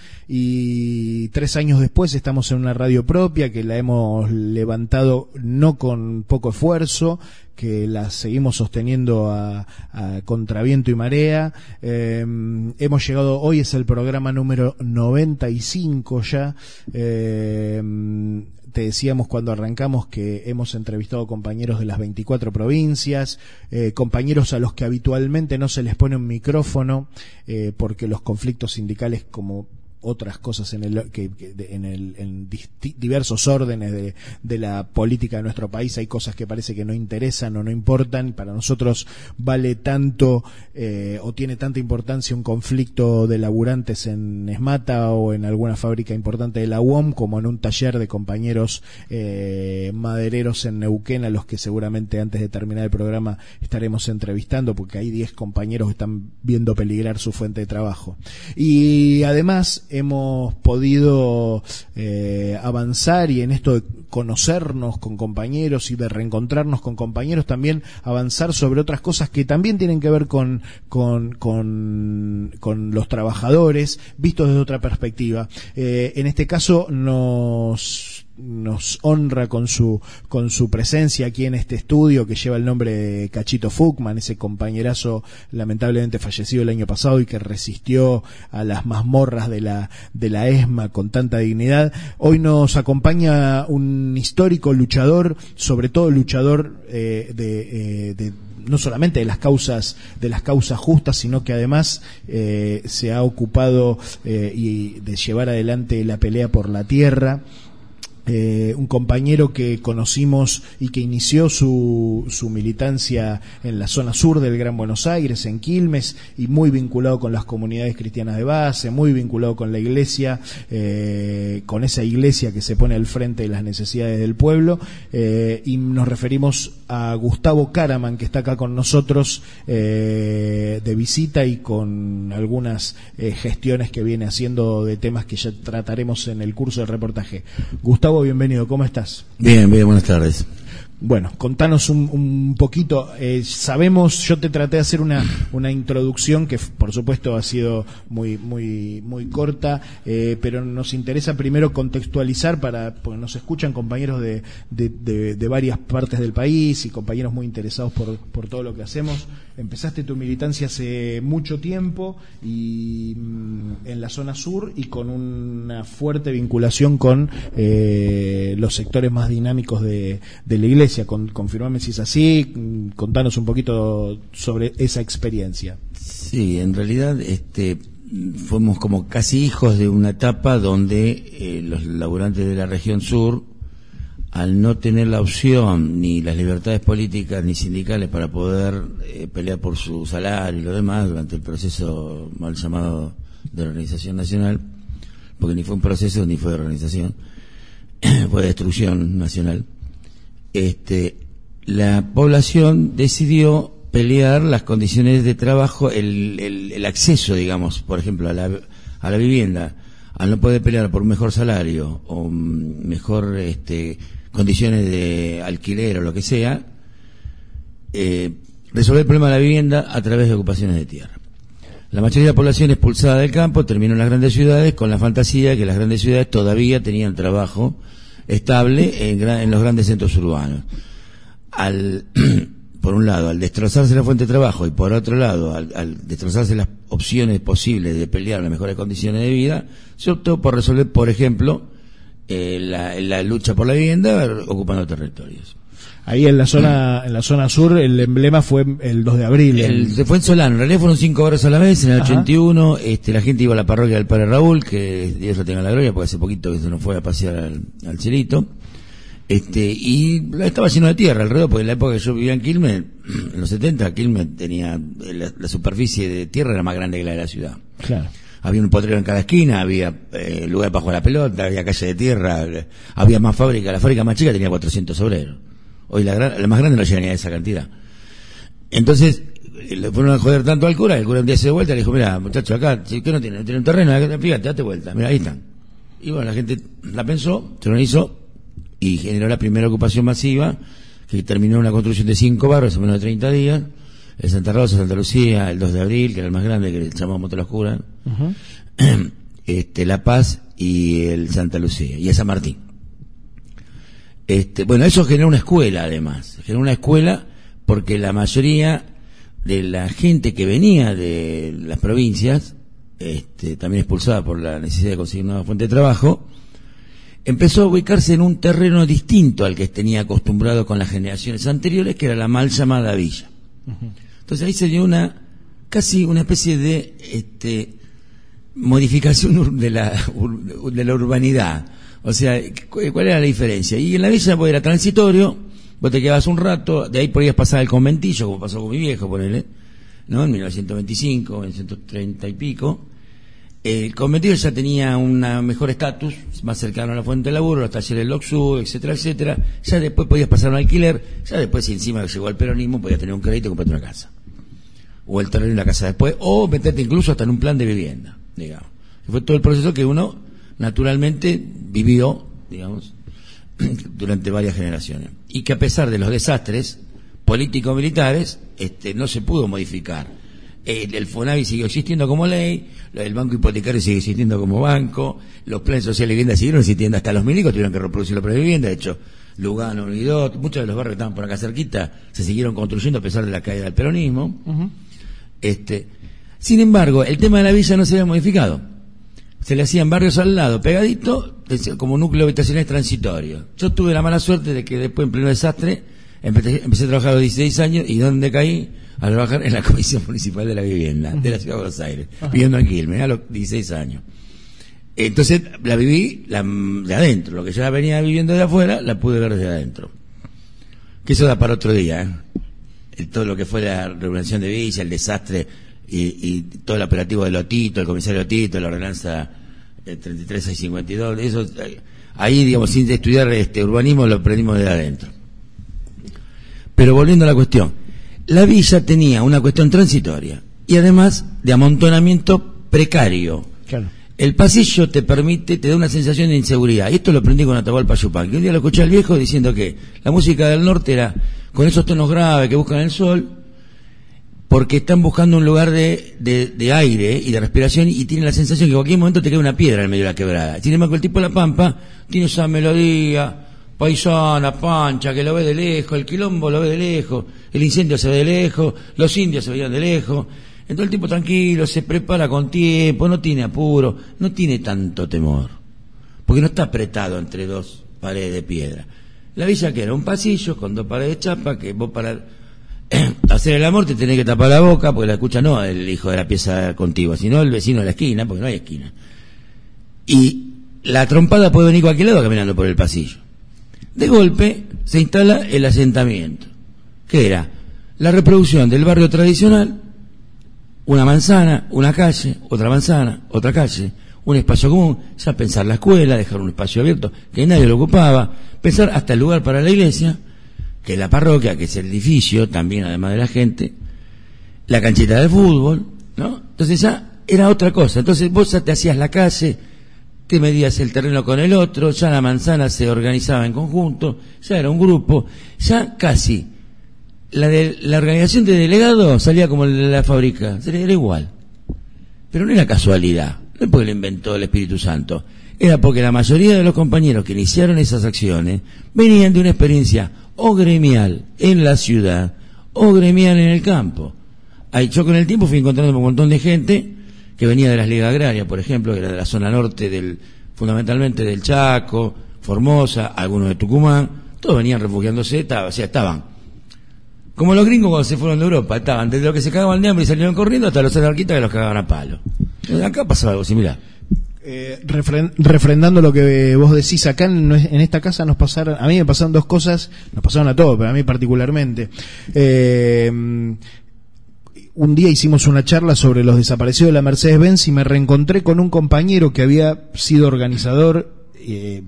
Y tres años después estamos en una radio propia que la hemos levantado no con poco esfuerzo, que la seguimos sosteniendo a, a contraviento y marea. Eh, hemos llegado, hoy es el programa número noventa y cinco ya. Eh, te decíamos cuando arrancamos que hemos entrevistado compañeros de las veinticuatro provincias, eh, compañeros a los que habitualmente no se les pone un micrófono, eh, porque los conflictos sindicales, como otras cosas en el que, que en el en disti, diversos órdenes de, de la política de nuestro país, hay cosas que parece que no interesan o no importan, y para nosotros vale tanto eh, o tiene tanta importancia un conflicto de laburantes en Esmata o en alguna fábrica importante de la U O M como en un taller de compañeros eh, madereros en Neuquén, a los que seguramente antes de terminar el programa estaremos entrevistando, porque hay diez compañeros que están viendo peligrar su fuente de trabajo. Y además hemos podido eh, avanzar, y en esto de conocernos con compañeros y de reencontrarnos con compañeros, también avanzar sobre otras cosas que también tienen que ver con, con, con, con los trabajadores, vistos desde otra perspectiva. Eh, en este caso nos nos honra con su con su presencia aquí en este estudio que lleva el nombre de Cachito Fuchman, ese compañerazo lamentablemente fallecido el año pasado y que resistió a las mazmorras de la de la ESMA con tanta dignidad. Hoy nos acompaña un histórico luchador, sobre todo luchador eh, de, eh, de no solamente de las causas de las causas justas, sino que además eh, se ha ocupado eh, y de llevar adelante la pelea por la tierra. Eh, un compañero que conocimos y que inició su, su militancia en la zona sur del Gran Buenos Aires, en Quilmes, y muy vinculado con las comunidades cristianas de base, muy vinculado con la iglesia, eh, con esa iglesia que se pone al frente de las necesidades del pueblo, eh, y nos referimos a Gustavo Caraman, que está acá con nosotros eh, de visita y con algunas eh, gestiones que viene haciendo de temas que ya trataremos en el curso de reportaje. Gustavo, bienvenido, ¿cómo estás? Bien, bien, buenas tardes. Bueno, contanos un, un poquito, eh, sabemos, yo te traté de hacer una, una introducción que por supuesto ha sido muy muy muy corta, eh, pero nos interesa primero contextualizar, para porque nos escuchan compañeros de, de, de, de varias partes del país y compañeros muy interesados por, por todo lo que hacemos. Empezaste tu militancia hace mucho tiempo y mm, en la zona sur, y con una fuerte vinculación con eh, los sectores más dinámicos de, de la iglesia. Con, confirmame si es así, contanos un poquito sobre esa experiencia. Sí, en realidad este fuimos como casi hijos de una etapa donde eh, los laburantes de la región sur, al no tener la opción ni las libertades políticas ni sindicales para poder eh, pelear por su salario y lo demás durante el proceso mal llamado de organización nacional, porque ni fue un proceso ni fue de organización, fue de destrucción nacional. Este, la población decidió pelear las condiciones de trabajo, el, el, el acceso, digamos, por ejemplo, a la, a la vivienda, al no poder pelear por un mejor salario o mejor este, condiciones de alquiler o lo que sea, eh, resolver el problema de la vivienda a través de ocupaciones de tierra. La mayoría de la población expulsada del campo terminó en las grandes ciudades con la fantasía de que las grandes ciudades todavía tenían trabajo estable en, en los grandes centros urbanos. Al, por un lado, al destrozarse la fuente de trabajo y por otro lado, al, al destrozarse las opciones posibles de pelear las mejores condiciones de vida, se optó por resolver, por ejemplo, eh, la, la lucha por la vivienda ocupando territorios. Ahí en la zona en la zona sur el emblema fue el dos de abril. El, se fue en Solano, en realidad fueron cinco horas a la vez, en el Ajá. ochenta y uno, este, la gente iba a la parroquia del Padre Raúl, que Dios lo tenga la gloria, porque hace poquito que se nos fue a pasear al, al cielito, este, y estaba lleno de tierra alrededor, porque en la época que yo vivía en Quilmes, en los setenta, Quilmes tenía, la, la superficie de tierra era más grande que la de la ciudad. Claro. Había un potrero en cada esquina, había eh, lugar para jugar a la pelota, había calle de tierra, había más fábrica, la fábrica más chica tenía cuatrocientos obreros. Hoy la, la más grande no llega ni a esa cantidad. Entonces, le fueron a joder tanto al cura, el cura un día se dio vuelta y le dijo, mira, muchacho, acá, si usted no tiene, no tiene un terreno, fíjate, date vuelta, mira, ahí están. Y bueno, la gente la pensó, se organizó y generó la primera ocupación masiva, que terminó en una construcción de cinco barrios en menos de treinta días, el Santa Rosa, Santa Lucía, el dos de abril, que era el más grande, que le llamamos Monte los Curas, uh-huh. este, La Paz y el Santa Lucía, y el San Martín. Este, bueno, eso generó una escuela, además. Generó una escuela porque la mayoría de la gente que venía de las provincias, este, también expulsada por la necesidad de conseguir una fuente de trabajo, empezó a ubicarse en un terreno distinto al que tenía acostumbrado con las generaciones anteriores, que era la mal llamada villa. Uh-huh. Entonces ahí se dio una, casi una especie de, este, modificación de la, de la urbanidad. O sea, ¿cuál era la diferencia? Y en la villa vos era transitorio, vos te quedabas un rato, de ahí podías pasar al conventillo, como pasó con mi viejo, ponele, ¿no? En mil novecientos veinticinco, mil novecientos treinta y pico. El conventillo ya tenía un mejor estatus, más cercano a la fuente de laburo, los talleres del Oxu, etcétera, etcétera. Ya después podías pasar un alquiler, ya después si encima llegó al peronismo podías tener un crédito y comprarte una casa. O el terreno y una casa después, o meterte incluso hasta en un plan de vivienda, digamos. Fue todo el proceso que uno naturalmente vivió, digamos, durante varias generaciones. Y que a pesar de los desastres político-militares, este, no se pudo modificar. El, el FONAVI siguió existiendo como ley, el banco hipotecario sigue existiendo como banco, los planes sociales de vivienda siguieron existiendo, hasta los milicos tuvieron que reproducir los planes de vivienda. De hecho, Lugano, Unidot, muchos de los barrios que estaban por acá cerquita se siguieron construyendo a pesar de la caída del peronismo. Uh-huh. Este, sin embargo, el tema de la villa no se había modificado. Se le hacían barrios al lado, pegadito, como núcleo habitacional transitorio. Yo tuve la mala suerte de que después, en pleno desastre, empecé, empecé a trabajar a los dieciséis años, y ¿dónde caí? A trabajar en la Comisión Municipal de la Vivienda, de la Ciudad de Buenos Aires, Ajá. viviendo en Quilmes, a los dieciséis años. Entonces, la viví la, de adentro. Lo que ya venía viviendo de afuera, la pude ver desde adentro. Que eso da para otro día, ¿eh? Todo lo que fue la regulación de villa, el desastre, Y, y todo el operativo de Lotito, el comisario Lotito, la ordenanza eh, treinta y tres seiscientos cincuenta y dos, eso, ahí, digamos, sin estudiar este urbanismo, lo aprendimos de adentro. Pero volviendo a la cuestión, la villa tenía una cuestión transitoria y además de amontonamiento precario. Claro. El pasillo te permite, te da una sensación de inseguridad, y esto lo aprendí con Atahualpa Yupanqui. Un día lo escuché al viejo diciendo que la música del norte era con esos tonos graves que buscan el sol, porque están buscando un lugar de, de, de aire y de respiración, y tienen la sensación que en cualquier momento te cae una piedra en medio de la quebrada. Sin embargo, el tipo de La Pampa tiene esa melodía paisana, pancha, que lo ve de lejos, el quilombo lo ve de lejos, el incendio se ve de lejos, los indios se veían de lejos. Entonces el tipo tranquilo, se prepara con tiempo, no tiene apuro, no tiene tanto temor, porque no está apretado entre dos paredes de piedra. La villa que era un pasillo con dos paredes de chapa, que vos para hacer el amor te tenés que tapar la boca, porque la escucha no el hijo de la pieza contigua, sino el vecino de la esquina, porque no hay esquina. Y la trompada puede venir a cualquier lado caminando por el pasillo. De golpe se instala el asentamiento, que era la reproducción del barrio tradicional, una manzana, una calle, otra manzana, otra calle, un espacio común, ya pensar la escuela, dejar un espacio abierto que nadie lo ocupaba, pensar hasta el lugar para la iglesia, que es la parroquia, que es el edificio, también además de la gente, la canchita de fútbol, ¿no? Entonces ya era otra cosa. Entonces vos ya te hacías la calle, te medías el terreno con el otro, ya la manzana se organizaba en conjunto, ya era un grupo, ya casi la de la organización de delegados salía como la de la fábrica, era igual. Pero no era casualidad, no es porque lo inventó el Espíritu Santo, era porque la mayoría de los compañeros que iniciaron esas acciones venían de una experiencia o gremial en la ciudad o gremial en el campo. Ahí yo con el tiempo fui encontrando un montón de gente que venía de las ligas agrarias, por ejemplo, que era de la zona norte, del fundamentalmente del Chaco, Formosa, algunos de Tucumán, todos venían refugiándose, estaba, o sea, estaban como los gringos cuando se fueron de Europa, estaban desde los que se cagaban de hambre y salieron corriendo hasta los anarquistas que los cagaban a palo. Acá pasaba algo similar. Eh, refren, refrendando lo que vos decís, acá en, en esta casa nos pasaron, a mí me pasaron dos cosas, nos pasaron a todos, pero a mí particularmente. Eh, un día hicimos una charla sobre los desaparecidos de la Mercedes-Benz y me reencontré con un compañero que había sido organizador, eh,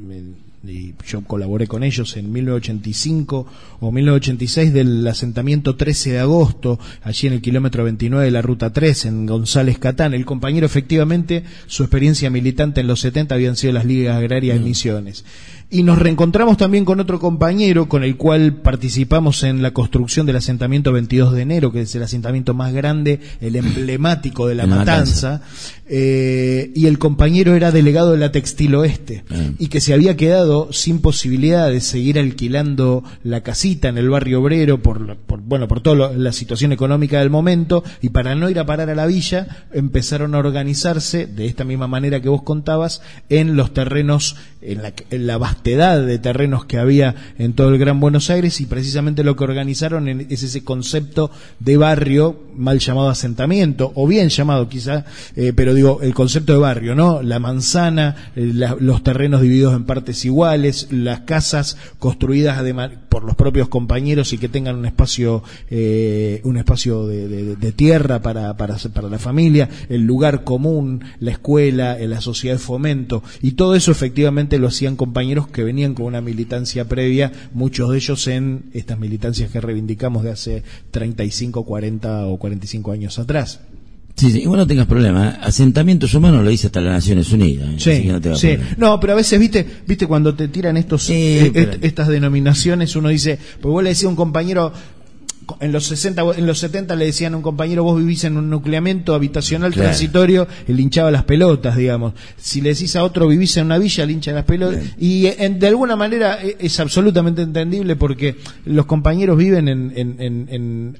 y yo colaboré con ellos en mil novecientos ochenta y cinco o mil novecientos ochenta y seis del asentamiento trece de agosto, allí en el kilómetro veintinueve de la ruta tres, en González Catán. El compañero, efectivamente, su experiencia militante en los setenta habían sido las ligas agrarias en Misiones. Y nos reencontramos también con otro compañero con el cual participamos en la construcción del asentamiento veintidós de enero, que es el asentamiento más grande, el emblemático de la, la matanza, matanza. Eh, y el compañero era delegado de la Textil Oeste, eh. y que se había quedado sin posibilidad de seguir alquilando la casita en el barrio obrero por, por bueno, por toda la situación económica del momento, y para no ir a parar a la villa empezaron a organizarse de esta misma manera que vos contabas en los terrenos, en la, en la vastedad de terrenos que había en todo el Gran Buenos Aires, y precisamente lo que organizaron es ese concepto de barrio mal llamado asentamiento, o bien llamado quizá, eh, pero digo, el concepto de barrio, ¿no? La manzana, eh, la, los terrenos divididos en partes iguales, las casas construidas de, por los propios compañeros y que tengan un espacio eh, un espacio de, de, de tierra para, para, para la familia, el lugar común, la escuela, la sociedad de fomento, y todo eso efectivamente lo hacían compañeros que venían con una militancia previa, muchos de ellos en estas militancias que reivindicamos de hace treinta y cinco, cuarenta o cuarenta y cinco años atrás. Sí, sí, igual no tengas problema, ¿eh? Asentamientos humanos lo dice hasta las Naciones Unidas, ¿eh? Sí, no, te sí. no, pero a veces, viste, viste cuando te tiran estos sí, eh, pero... est- estas denominaciones, uno dice, pues vos le decías a un compañero, en los sesenta, en los setenta le decían a un compañero, vos vivís en un nucleamiento habitacional, claro, transitorio, él hinchaba las pelotas, digamos. Si le decís a otro, vivís en una villa, le hincha las pelotas. Claro. Y en, de alguna manera es absolutamente entendible, porque los compañeros viven en, en, en, en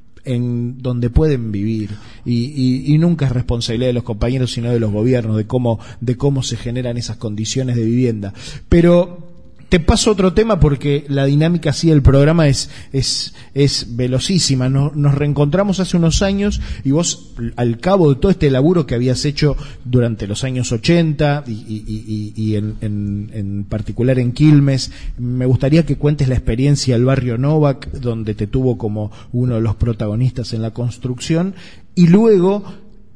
en donde pueden vivir, y, y, y nunca es responsabilidad de los compañeros sino de los gobiernos, de cómo, de cómo se generan esas condiciones de vivienda. Pero te paso otro tema porque la dinámica así del programa es es es velocísima. Nos, nos reencontramos hace unos años y vos, al cabo de todo este laburo que habías hecho durante los años ochenta y, y, y, y en, en, en particular en Quilmes, me gustaría que cuentes la experiencia del barrio Novak, donde te tuvo como uno de los protagonistas en la construcción, y luego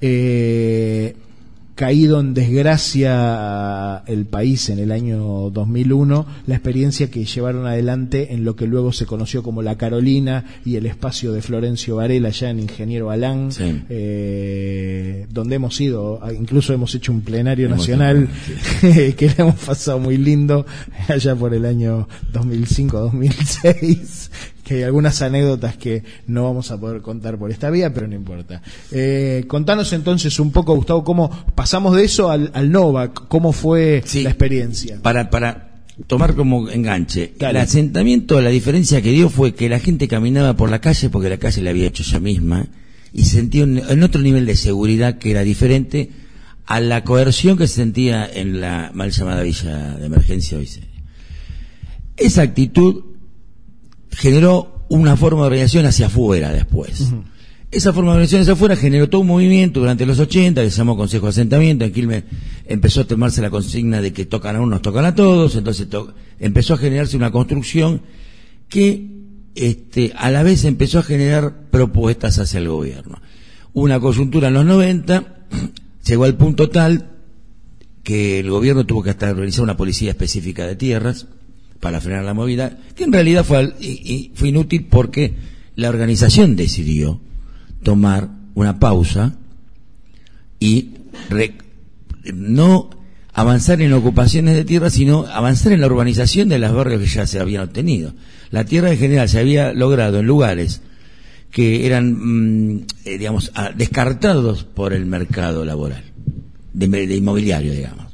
eh, caído en desgracia el país en el año dos mil uno, la experiencia que llevaron adelante en lo que luego se conoció como La Carolina y el espacio de Florencio Varela allá en Ingeniero Alán, sí, eh, donde hemos ido, incluso hemos hecho un plenario hemos nacional, sí, que le hemos pasado muy lindo allá por el año dos mil cinco dos mil seis, que hay algunas anécdotas que no vamos a poder contar por esta vía, pero no importa. Eh, contanos entonces un poco, Gustavo, cómo pasamos de eso al, al Novak, cómo fue sí, la experiencia. Para, para tomar como enganche, claro, el asentamiento, la diferencia que dio fue que la gente caminaba por la calle, porque la calle la había hecho ella misma, y sentía un, en otro nivel de seguridad que era diferente a la coerción que se sentía en la mal llamada Villa de Emergencia hoy. Esa actitud generó una forma de organización hacia afuera después. Uh-huh. Esa forma de organización hacia afuera generó todo un movimiento durante los ochenta que se llamó Consejo de Asentamiento. En Quilmes empezó a tomarse la consigna de que tocan a unos, tocan a todos. Entonces to- empezó a generarse una construcción que este, a la vez empezó a generar propuestas hacia el gobierno. Una coyuntura en los noventa llegó al punto tal que el gobierno tuvo que hasta realizar una policía específica de tierras para frenar la movida, que en realidad fue, y, y fue inútil porque la organización decidió tomar una pausa y re, no avanzar en ocupaciones de tierra, sino avanzar en la urbanización de los barrios que ya se habían obtenido. La tierra en general se había logrado en lugares que eran, mmm, eh, digamos, a, descartados por el mercado laboral, de, de inmobiliario, digamos.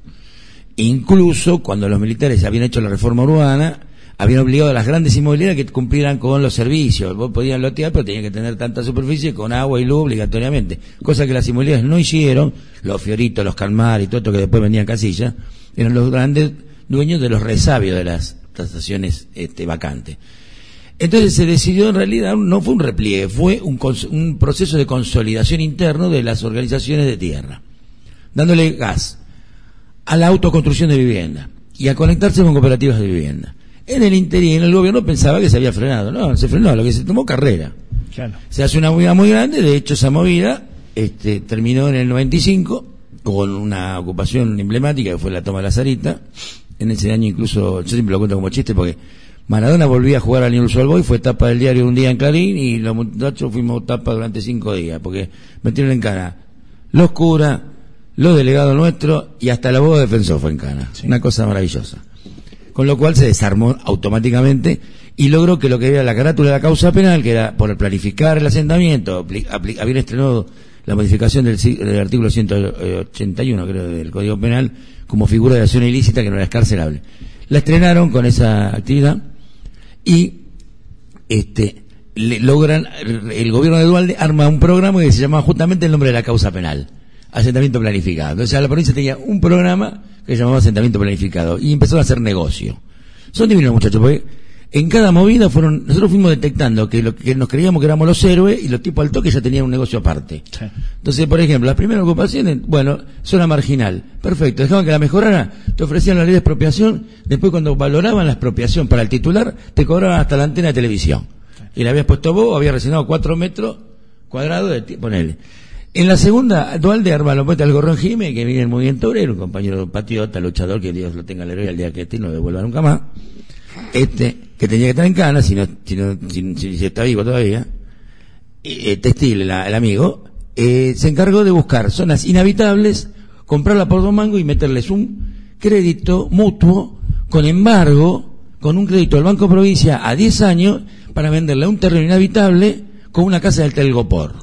Incluso cuando los militares habían hecho la reforma urbana, habían obligado a las grandes inmobiliarias que cumplieran con los servicios. Vos podías lotear, pero tenías que tener tanta superficie con agua y luz obligatoriamente. Cosa que las inmobiliarias no hicieron. Los Fioritos, los Calmar y todo esto que después vendían Casilla, eran los grandes dueños de los resabios de las estaciones este, vacantes. Entonces se decidió, en realidad, no fue un repliegue, fue un, un proceso de consolidación interno de las organizaciones de tierra, dándole gas a la autoconstrucción de vivienda y a conectarse con cooperativas de vivienda. En el interín, el gobierno pensaba que se había frenado. No, se frenó, lo que se tomó carrera. Claro. Se hace una movida muy grande, de hecho esa movida este, terminó en el noventa y cinco con una ocupación emblemática que fue la toma de la Sarita. En ese año incluso, yo siempre lo cuento como chiste porque Maradona volvía a jugar al Newell's Old Boys, fue tapa del diario un día en Clarín y los muchachos fuimos tapa durante cinco días porque metieron en cana los curas, los delegados nuestros y hasta la abogado defensor fue en cana. Sí. Una cosa maravillosa. Con lo cual se desarmó automáticamente y logró que lo que era la carátula de la causa penal, que era por planificar el asentamiento, habían estrenado la modificación del, del artículo ciento ochenta y uno, creo, del Código Penal, como figura de acción ilícita que no era escarcelable. La estrenaron con esa actividad y este le logran, el gobierno de Duhalde arma un programa que se llamaba justamente el nombre de la causa penal, asentamiento planificado. Entonces la provincia tenía un programa que se llamaba asentamiento planificado y empezaron a hacer negocio. Son divinos muchachos, porque en cada movida fueron, nosotros fuimos detectando que lo que nos creíamos que éramos los héroes y los tipos al toque ya tenían un negocio aparte. Sí. Entonces, por ejemplo, las primeras ocupaciones, bueno, zona marginal, perfecto, dejaban que la mejorara, te ofrecían la ley de expropiación, después cuando valoraban la expropiación para el titular, te cobraban hasta la antena de televisión. Sí. Y le habías puesto vos, habías reseñado cuatro metros cuadrados de tiempo, ponele. En la segunda, Duhalde arma lo mete al Gorrón Jiménez, que viene el movimiento obrero, un compañero patriota, luchador, que Dios lo tenga al héroe al día que este no lo devuelva nunca más, este, que tenía que estar en cana, si no, si no, si, si, si está vivo todavía, eh, textil, el, el amigo, eh, se encargó de buscar zonas inhabitables, comprarla por dos mangos y meterles un crédito mutuo, con embargo, con un crédito del Banco Provincia a diez años, para venderle un terreno inhabitable con una casa del Telgopor.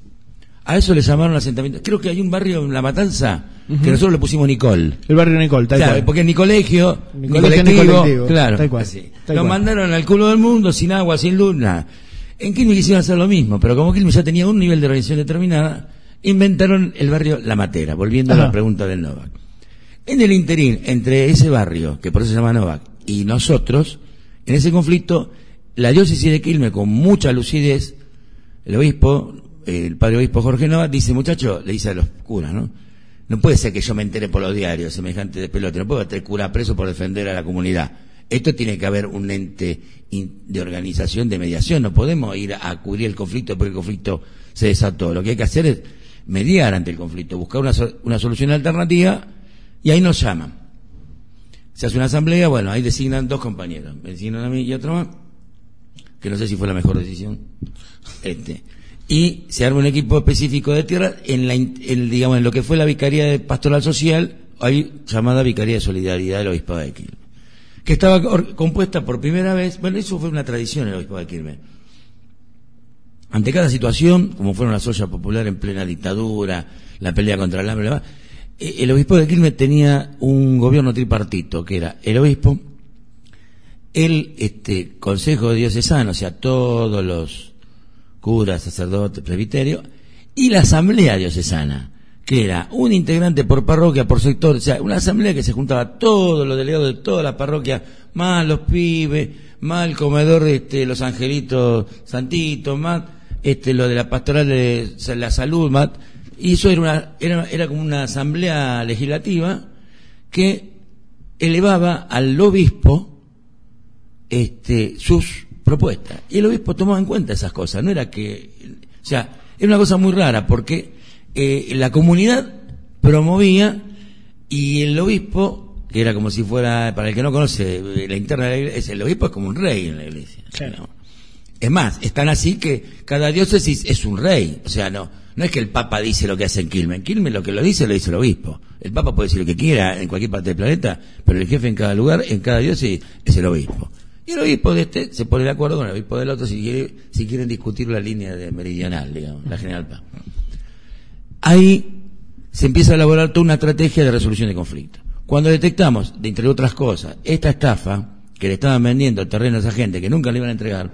A eso le llamaron asentamiento. Creo que hay un barrio en La Matanza uh-huh. que nosotros le pusimos Nicol. El barrio Nicol, tal claro, cual. Porque ni colegio, ni, ni colegio, colectivo, ni colectivo. Claro, tal cual. Así. Tal Lo cual. mandaron al culo del mundo, sin agua, sin luz, nada. En Quilmes quisieron hacer lo mismo, pero como Quilmes ya tenía un nivel de organización determinada, inventaron el barrio La Matera, volviendo Ajá. a la pregunta del Novak. En el interín, entre ese barrio, que por eso se llama Novak, y nosotros, en ese conflicto, la diócesis de Quilmes, con mucha lucidez, el obispo, el padre obispo Jorge Novak, dice, muchacho, le dice a los curas, ¿no? No puede ser que yo me entere por los diarios, semejante de pelote, no puedo estar cura preso por defender a la comunidad. Esto tiene que haber un ente de organización, de mediación, no podemos ir a cubrir el conflicto porque el conflicto se desató. Lo que hay que hacer es mediar ante el conflicto, buscar una, una solución alternativa, y ahí nos llaman. Se hace una asamblea, bueno, ahí designan dos compañeros, me designan a mí y otro más, que no sé si fue la mejor decisión, este, y se arma un equipo específico de tierra en la, en, digamos, en lo que fue la Vicaría de Pastoral Social, ahí llamada Vicaría de Solidaridad del Obispado de Quilmes, que estaba or, compuesta por primera vez, bueno, eso fue una tradición en el Obispado de Quilmes. Ante cada situación, como fueron las ollas populares en plena dictadura, la pelea contra el hambre, el Obispado de Quilmes tenía un gobierno tripartito, que era el obispo, el este Consejo Diocesano, o sea, todos los curas, sacerdotes, presbiterio, y la Asamblea Diocesana, que era un integrante por parroquia, por sector, o sea, una asamblea que se juntaba todos los delegados de todas las parroquias, más los pibes, más el comedor de este, los angelitos santitos, más este lo de la pastoral de la salud, más, y eso era una, era, era como una asamblea legislativa que elevaba al obispo este sus propuestas, y el obispo tomaba en cuenta esas cosas, no era que, o sea, era una cosa muy rara porque eh, la comunidad promovía y el obispo que era como si fuera, para el que no conoce la interna de la iglesia, el obispo es como un rey en la iglesia. Claro. ¿No? Es más, es tan así que cada diócesis es un rey. O sea, no no es que el Papa dice lo que hace en Quilmes. En Quilmes lo que lo dice, lo dice el obispo. El Papa puede decir lo que quiera en cualquier parte del planeta, pero el jefe en cada lugar, en cada diócesis, es el obispo. Y el obispo de este se pone de acuerdo con el obispo del otro si, quiere, si quieren discutir la línea de meridional, digamos, la General Paz. Ahí se empieza a elaborar toda una estrategia de resolución de conflictos. Cuando detectamos, de entre otras cosas, esta estafa que le estaban vendiendo el terreno a esa gente que nunca le iban a entregar,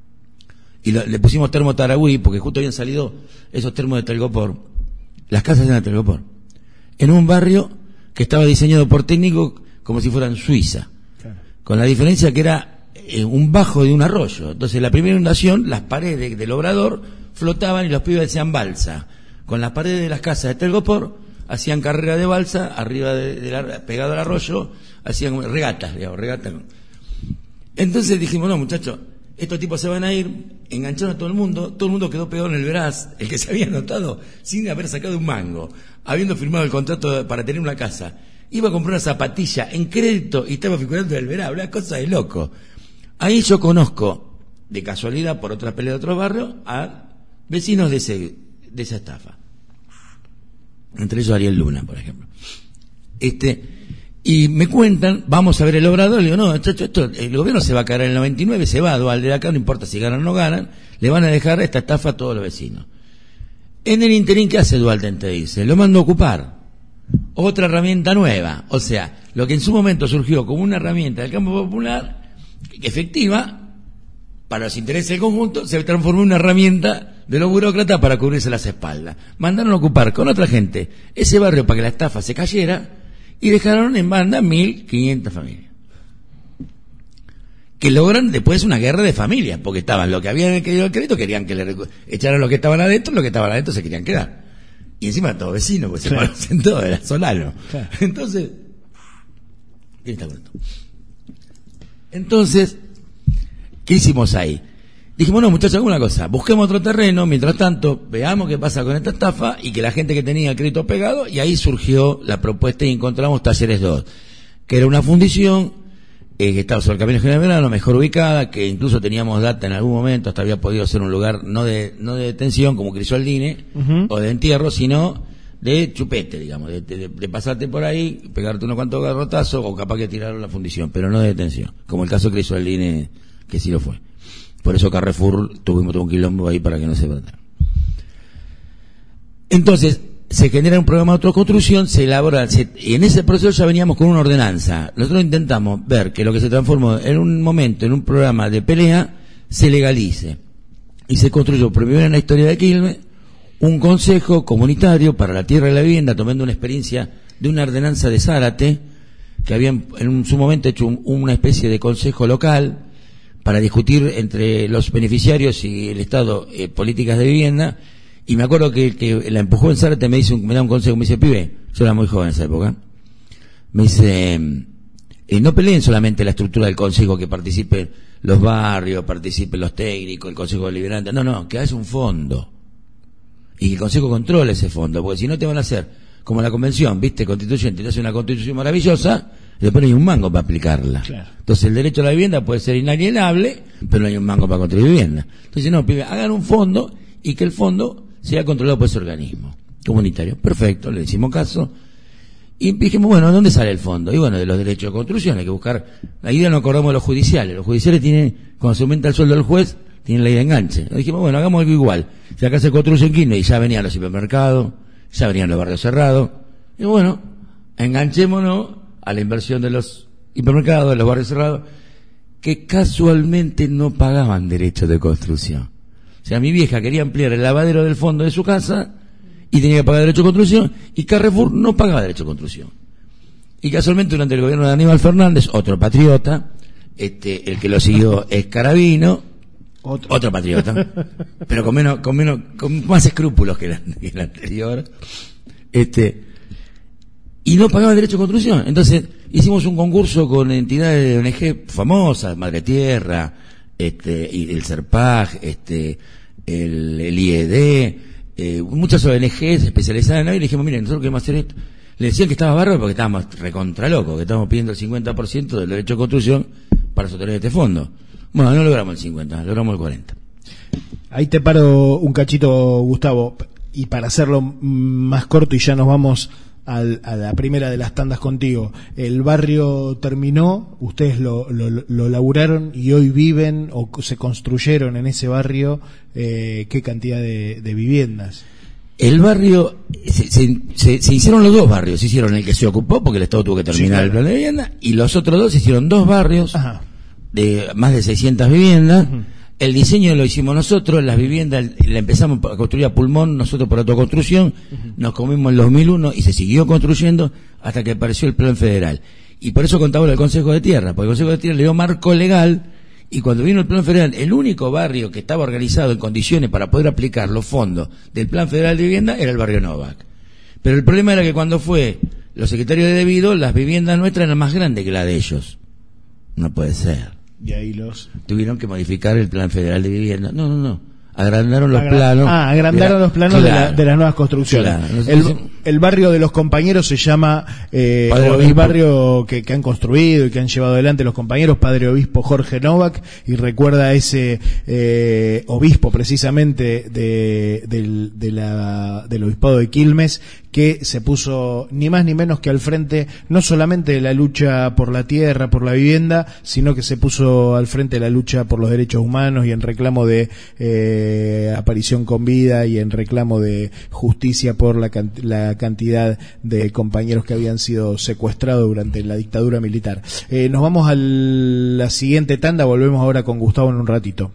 y lo, le pusimos termo Taragüí, porque justo habían salido esos termos de Telgopor, las casas eran de Telgopor, en un barrio que estaba diseñado por técnicos como si fueran Suiza, claro. Con la diferencia que era eh, un bajo de un arroyo. Entonces la primera inundación, las paredes del obrador flotaban y los pibes hacían balsa. Con las paredes de las casas de Telgopor hacían carrera de balsa arriba de, de la, pegado al arroyo, hacían regatas, digamos, regatas. Entonces dijimos, no muchachos, estos tipos se van a ir, engancharon a todo el mundo, todo el mundo quedó pegado en el veraz, el que se había anotado sin haber sacado un mango, habiendo firmado el contrato para tener una casa, iba a comprar una zapatilla en crédito y estaba figurando en el veraz, una cosa de loco. Ahí yo conozco, de casualidad, por otra pelea de otros barrios, a vecinos de ese, de esa estafa. Entre ellos Ariel Luna, por ejemplo. Este, y me cuentan, vamos a ver el obrador, le digo, no, esto, esto, el gobierno se va a caer en el noventa y nueve, se va a Dualde de acá, no importa si ganan o no ganan, le van a dejar esta estafa a todos los vecinos. En el interín, ¿qué hace Dualde antes de irse? Lo mando a ocupar. Otra herramienta nueva. O sea, lo que en su momento surgió como una herramienta del campo popular, efectiva, para los intereses del conjunto, se transformó en una herramienta de los burócratas para cubrirse las espaldas. Mandaron a ocupar con otra gente ese barrio para que la estafa se cayera y dejaron en banda mil quinientas familias. Que logran después una guerra de familias, porque estaban los que habían querido el crédito, querían que le echaran los que estaban adentro, los que estaban adentro se querían quedar. Y encima todos vecinos, porque claro. Se conocen todos, era Solano. Claro. Entonces, ¿quién está con esto? Entonces, ¿qué hicimos ahí? Dijimos, no, muchachos, alguna cosa, busquemos otro terreno, mientras tanto, veamos qué pasa con esta estafa, y que la gente que tenía el crédito pegado, y ahí surgió la propuesta y encontramos Talleres dos, que era una fundición, eh, que estaba sobre el Camino General Belgrano, mejor ubicada, que incluso teníamos data en algún momento, hasta había podido ser un lugar no de, no de detención, como Crisaldine, uh-huh. o de entierro, sino de chupete, digamos, de, de, de pasarte por ahí, pegarte unos cuantos garrotazos, o capaz que tirar la fundición, pero no de detención, como el caso de Crisaldine, que sí lo fue. Por eso Carrefour tuvimos todo un quilombo ahí para que no se tratara. Entonces, se genera un programa de autoconstrucción, se elabora, se, y en ese proceso ya veníamos con una ordenanza. Nosotros intentamos ver que lo que se transformó en un momento, en un programa de pelea, se legalice. Y se construyó, por primera vez en la historia de Quilmes, un consejo comunitario para la tierra y la vivienda, tomando una experiencia de una ordenanza de Zárate, que habían en un, su momento hecho un, una especie de consejo local, para discutir entre los beneficiarios y el Estado eh, políticas de vivienda, y me acuerdo que el que la empujó en Zárate me dice un, me da un consejo, me dice, pibe, yo era muy joven en esa época, me dice, eh, no peleen solamente la estructura del consejo, que participen los barrios, participen los técnicos, el consejo deliberante, no, no, que hagas un fondo, y que el consejo controle ese fondo, porque si no te van a hacer, como la convención, viste, constituyente, te hace una constitución maravillosa, y después no hay un mango para aplicarla. Claro. Entonces el derecho a la vivienda puede ser inalienable, pero no hay un mango para construir vivienda. Entonces no, pibe, hagan un fondo y que el fondo sea controlado por ese organismo comunitario. Perfecto, le hicimos caso. Y dijimos, bueno, ¿de dónde sale el fondo? Y bueno, de los derechos de construcción, hay que buscar. La idea nos acordamos de los judiciales. Los judiciales tienen, cuando se aumenta el sueldo del juez, tienen la idea de enganche. Nos dijimos, bueno, hagamos algo igual. Si acá se construye en Quilmes y ya venían los hipermercados, ya venían los barrios cerrados. Y bueno, enganchémonos a la inversión de los hipermercados, de los barrios cerrados, que casualmente no pagaban derechos de construcción. O sea, mi vieja quería ampliar el lavadero del fondo de su casa y tenía que pagar derecho de construcción, y Carrefour no pagaba derecho de construcción. Y casualmente durante el gobierno de Aníbal Fernández, otro patriota, este, el que lo siguió es Carabino, otro, otro patriota, pero con menos, con menos, con más escrúpulos que el, que el anterior, este, y no pagaba derecho de construcción. Entonces hicimos un concurso con entidades de O N G famosas, Madre Tierra, este, y el CERPAG, este, el, el I E D, eh, muchas O N Gs especializadas en nada, y le dijimos, miren, nosotros queremos hacer esto. Le decían que estaba bárbaro porque estábamos recontra locos, que estábamos pidiendo el cincuenta por ciento del derecho de construcción para sostener este fondo. Bueno, no logramos el cincuenta, logramos el cuarenta. Ahí te paro un cachito, Gustavo, y para hacerlo más corto y ya nos vamos al, a la primera de las tandas contigo. El barrio terminó, ustedes lo, lo, lo laburaron y hoy viven o se construyeron en ese barrio eh, ¿qué cantidad de, de viviendas? El barrio, se, se, se, se hicieron los dos barrios, se hicieron el que se ocupó porque el Estado tuvo que terminar sí, claro. el plan de vivienda, y los otros dos se hicieron dos barrios Ajá. de más de seiscientas viviendas. Uh-huh. El diseño lo hicimos nosotros, las viviendas la empezamos a construir a pulmón, nosotros por autoconstrucción, uh-huh. nos comimos en el dos mil uno y se siguió construyendo hasta que apareció el plan federal. Y por eso contaba el Consejo de Tierra, porque el Consejo de Tierra le dio marco legal, y cuando vino el plan federal, el único barrio que estaba organizado en condiciones para poder aplicar los fondos del plan federal de vivienda era el barrio Novak. Pero el problema era que cuando fue los secretarios de debido, las viviendas nuestras eran más grandes que las de ellos. No puede ser. Y ahí los tuvieron que modificar el plan federal de vivienda. No, no, no. Agrandaron los Agra- planos. Ah, agrandaron la, los planos claro, de, la, de las nuevas construcciones. Claro, no sé el, si... el barrio de los compañeros se llama eh, el barrio que, que han construido y que han llevado adelante los compañeros, Padre Obispo Jorge Novak, y recuerda a ese eh, obispo precisamente de, del, de la, del obispado de Quilmes, que se puso ni más ni menos que al frente no solamente de la lucha por la tierra, por la vivienda, sino que se puso al frente de la lucha por los derechos humanos y en reclamo de eh, aparición con vida y en reclamo de justicia por la, cant- la cantidad de compañeros que habían sido secuestrados durante la dictadura militar. Eh, nos vamos a la siguiente tanda, volvemos ahora con Gustavo en un ratito.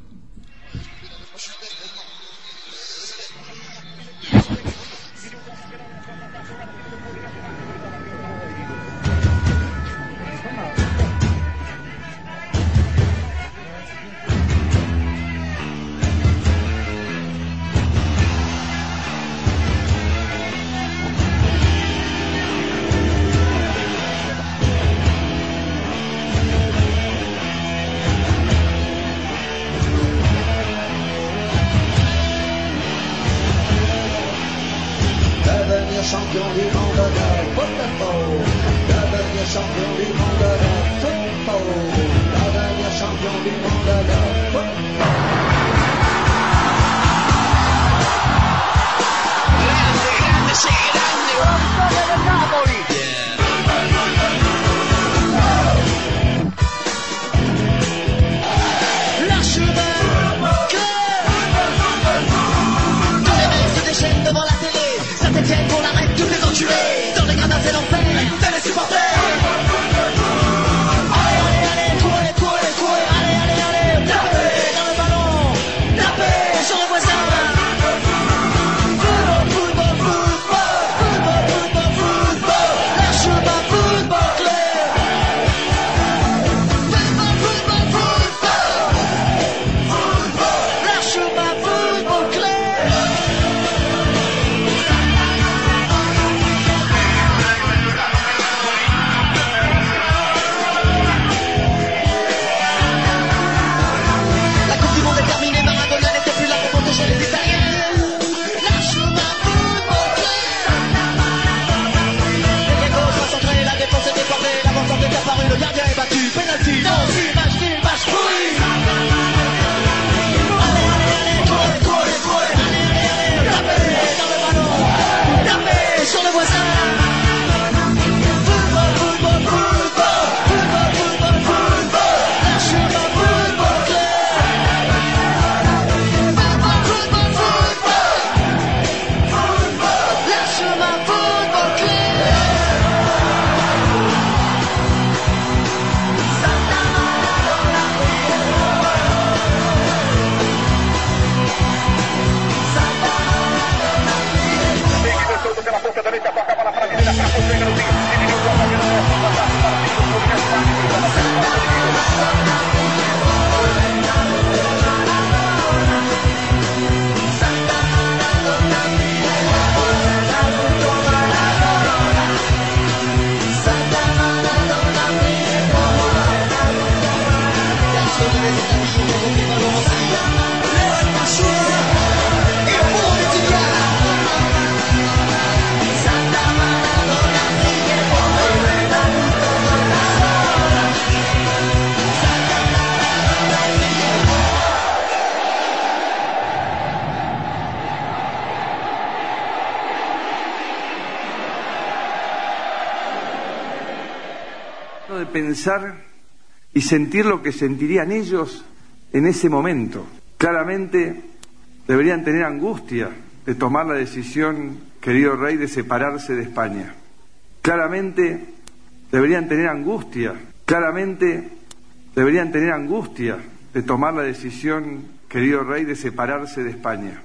de pensar y sentir lo que sentirían ellos en ese momento. Claramente deberían tener angustia de tomar la decisión, querido rey, de separarse de España. Claramente deberían tener angustia, claramente deberían tener angustia de tomar la decisión, querido rey, de separarse de España.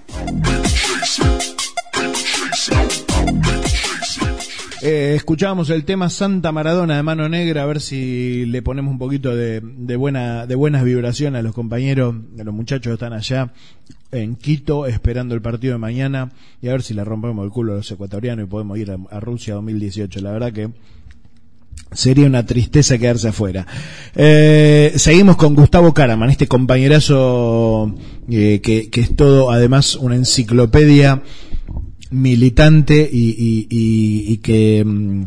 Eh, escuchábamos el tema Santa Maradona de Mano Negra, a ver si le ponemos un poquito de, de buena de buenas vibraciones a los compañeros, a los muchachos que están allá en Quito esperando el partido de mañana, y a ver si le rompemos el culo a los ecuatorianos y podemos ir a, a Rusia dos mil dieciocho. La verdad que sería una tristeza quedarse afuera. Eh, seguimos con Gustavo Karaman, este compañerazo eh, que, que es todo, además, una enciclopedia militante y, y, y, y que mmm,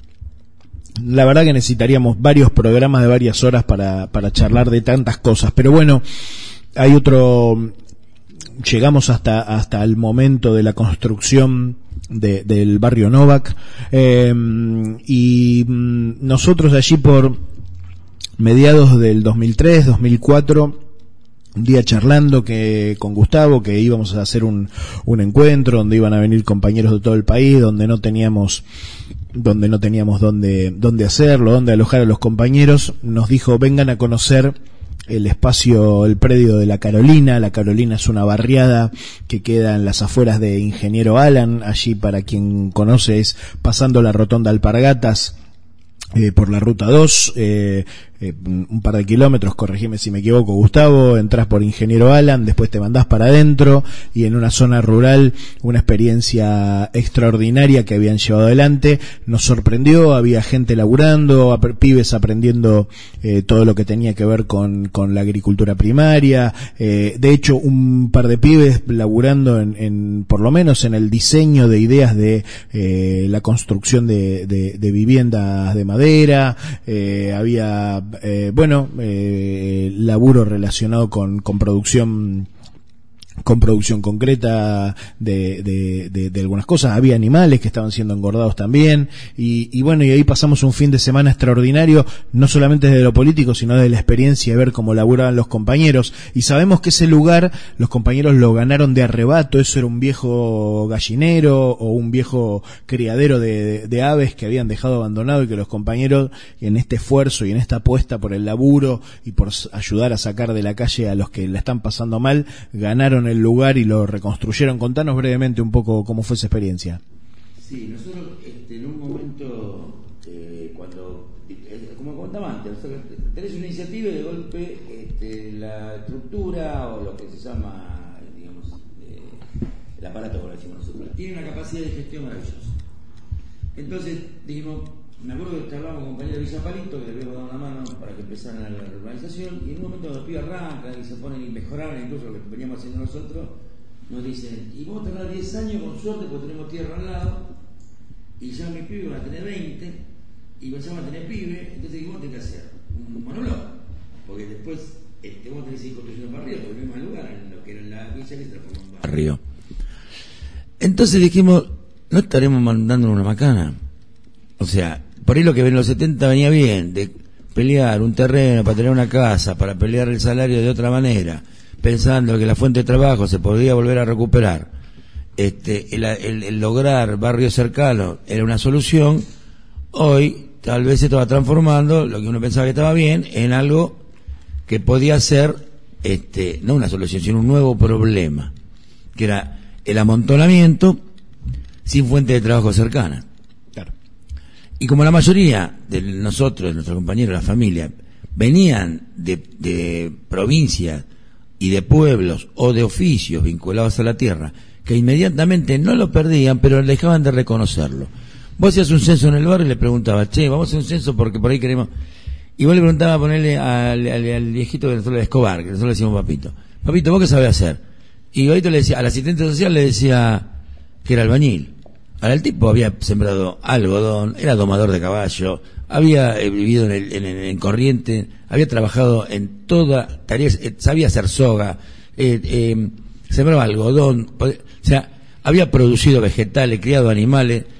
la verdad que necesitaríamos varios programas de varias horas para, para charlar de tantas cosas. Pero bueno, hay otro, llegamos hasta, hasta el momento de la construcción de, del barrio Novak, eh, y mmm, nosotros allí por mediados del dos mil tres, dos mil cuatro, un día charlando que con Gustavo que íbamos a hacer un, un encuentro donde iban a venir compañeros de todo el país, donde no teníamos donde no teníamos dónde dónde hacerlo, dónde alojar a los compañeros, nos dijo: vengan a conocer el espacio, el predio de La Carolina. La Carolina es una barriada que queda en las afueras de Ingeniero Alan, allí, para quien conoce, es pasando la rotonda Alpargatas, eh, por la ruta dos, eh, eh, un par de kilómetros, corregime si me equivoco, Gustavo, entras por Ingeniero Alan, después te mandás para adentro, y en una zona rural, una experiencia extraordinaria que habían llevado adelante. Nos sorprendió, había gente laburando, ap- pibes aprendiendo eh, todo lo que tenía que ver con, con la agricultura primaria, eh, de hecho un par de pibes laburando en, en por lo menos en el diseño de ideas de eh, la construcción de, de, de viviendas de madera, eh, había Eh, bueno, eh, laburo relacionado con, con producción con producción concreta de, de, de, de algunas cosas. Había animales que estaban siendo engordados también, y, y bueno, y ahí pasamos un fin de semana extraordinario, no solamente desde lo político, sino de la experiencia de ver cómo laburaban los compañeros. Y sabemos que ese lugar los compañeros lo ganaron de arrebato. Eso era un viejo gallinero o un viejo criadero de, de, de aves que habían dejado abandonado, y que los compañeros, en este esfuerzo y en esta apuesta por el laburo y por ayudar a sacar de la calle a los que la están pasando mal, ganaron el lugar y lo reconstruyeron. Contanos brevemente un poco cómo fue esa experiencia. Sí, nosotros este, en un momento, eh, cuando, eh, como contaba antes, nosotros tenés una iniciativa y de golpe este, la estructura, o lo que se llama, digamos, eh, el aparato, como decimos nosotros, tiene una capacidad de gestión maravillosa. Entonces dijimos, me acuerdo que hablábamos con compañeros de Villa Palito, que le habíamos dado una mano para que empezaran la urbanización, y en un momento los pibes arrancan y se ponen y mejoraron incluso lo que veníamos haciendo nosotros, nos dicen: y vos tardás diez años con suerte porque tenemos tierra al lado, y ya mis pibes van a tener veinte, y pensamos a tener pibes, entonces ¿qué vos tenés que hacer? Un monobloc, porque después este, vos tenés que ir construyendo barrios por el mismo lugar, en lo que era la villa que se transformó en barrio. Entonces dijimos, no estaremos mandando una macana. O sea, por ahí lo que en los setenta venía bien, de pelear un terreno para tener una casa, para pelear el salario de otra manera, pensando que la fuente de trabajo se podría volver a recuperar, este, el, el, el lograr barrios cercanos era una solución. Hoy tal vez se estaba transformando lo que uno pensaba que estaba bien en algo que podía ser, este, no una solución, sino un nuevo problema, que era el amontonamiento sin fuente de trabajo cercana. Y como la mayoría de nosotros, de nuestros compañeros, la familia, venían de, de provincias y de pueblos o de oficios vinculados a la tierra, que inmediatamente no lo perdían, pero dejaban de reconocerlo. Vos hacías un censo en el barrio y le preguntabas: che, vamos a hacer un censo porque por ahí queremos... Y vos le preguntabas a ponerle al, al, al viejito que nosotros le Escobar, que nosotros le decíamos papito: papito, ¿vos qué sabés hacer? Y Babito le decía, al asistente social le decía que era albañil. Ahora el tipo había sembrado algodón, era domador de caballo, había eh, vivido en, el, en, en Corriente, había trabajado en toda tareas, eh, sabía hacer soga, eh, eh, sembraba algodón, o sea, había producido vegetales, criado animales,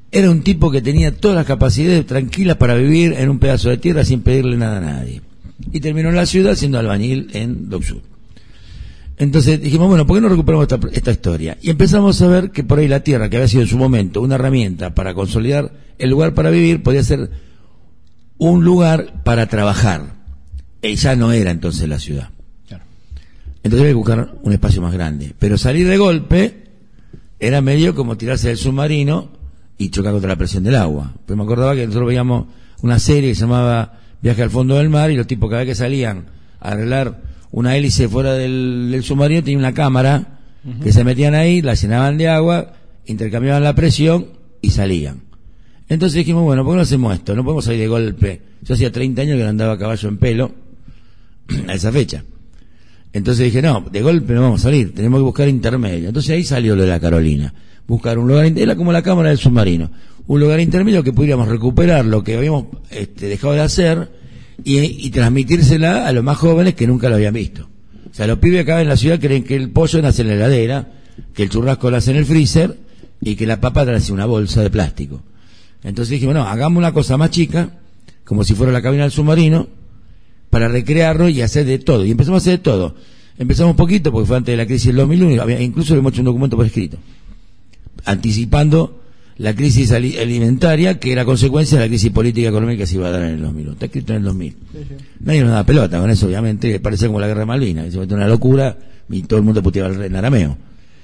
era un tipo que tenía todas las capacidades tranquilas para vivir en un pedazo de tierra sin pedirle nada a nadie. Y terminó en la ciudad siendo albañil en Dock Sud. Entonces dijimos, bueno, ¿por qué no recuperamos esta, esta historia? Y empezamos a ver que por ahí la tierra, que había sido en su momento una herramienta para consolidar el lugar para vivir, podía ser un lugar para trabajar. Y ya no era entonces la ciudad. Claro. Entonces había que buscar un espacio más grande. Pero salir de golpe era medio como tirarse del submarino y chocar contra la presión del agua. Pero me acordaba que nosotros veíamos una serie que se llamaba Viaje al fondo del mar, y los tipos cada vez que salían a arreglar una hélice fuera del, del submarino tenían una cámara uh-huh. que se metían ahí, la llenaban de agua, intercambiaban la presión y salían. Entonces dijimos, bueno, ¿por qué no hacemos esto? No podemos salir de golpe. Yo hacía treinta años que no andaba a caballo en pelo a esa fecha. Entonces dije, no, de golpe no vamos a salir, tenemos que buscar intermedio. Entonces ahí salió lo de la Carolina. Buscar un lugar, era como la cámara del submarino, un lugar intermedio que pudiéramos recuperar lo que habíamos este, dejado de hacer y, y transmitírsela a los más jóvenes que nunca lo habían visto. O sea, los pibes acá en la ciudad creen que el pollo nace en la heladera, que el churrasco nace en el freezer y que la papa nace en una bolsa de plástico. Entonces dijimos, no, hagamos una cosa más chica, como si fuera la cabina del submarino, para recrearlo y hacer de todo. Y empezamos a hacer de todo. Empezamos un poquito, porque fue antes de la crisis del dos mil uno, había, incluso le hemos hecho un documento por escrito, anticipando la crisis alimentaria, que era consecuencia de la crisis política y económica que se iba a dar en el dos mil uno. Está escrito en el dos mil. Sí, sí. Nadie nos da pelota con eso, obviamente, parecía como la guerra de Malvinas, se metió una locura y todo el mundo puteaba en arameo.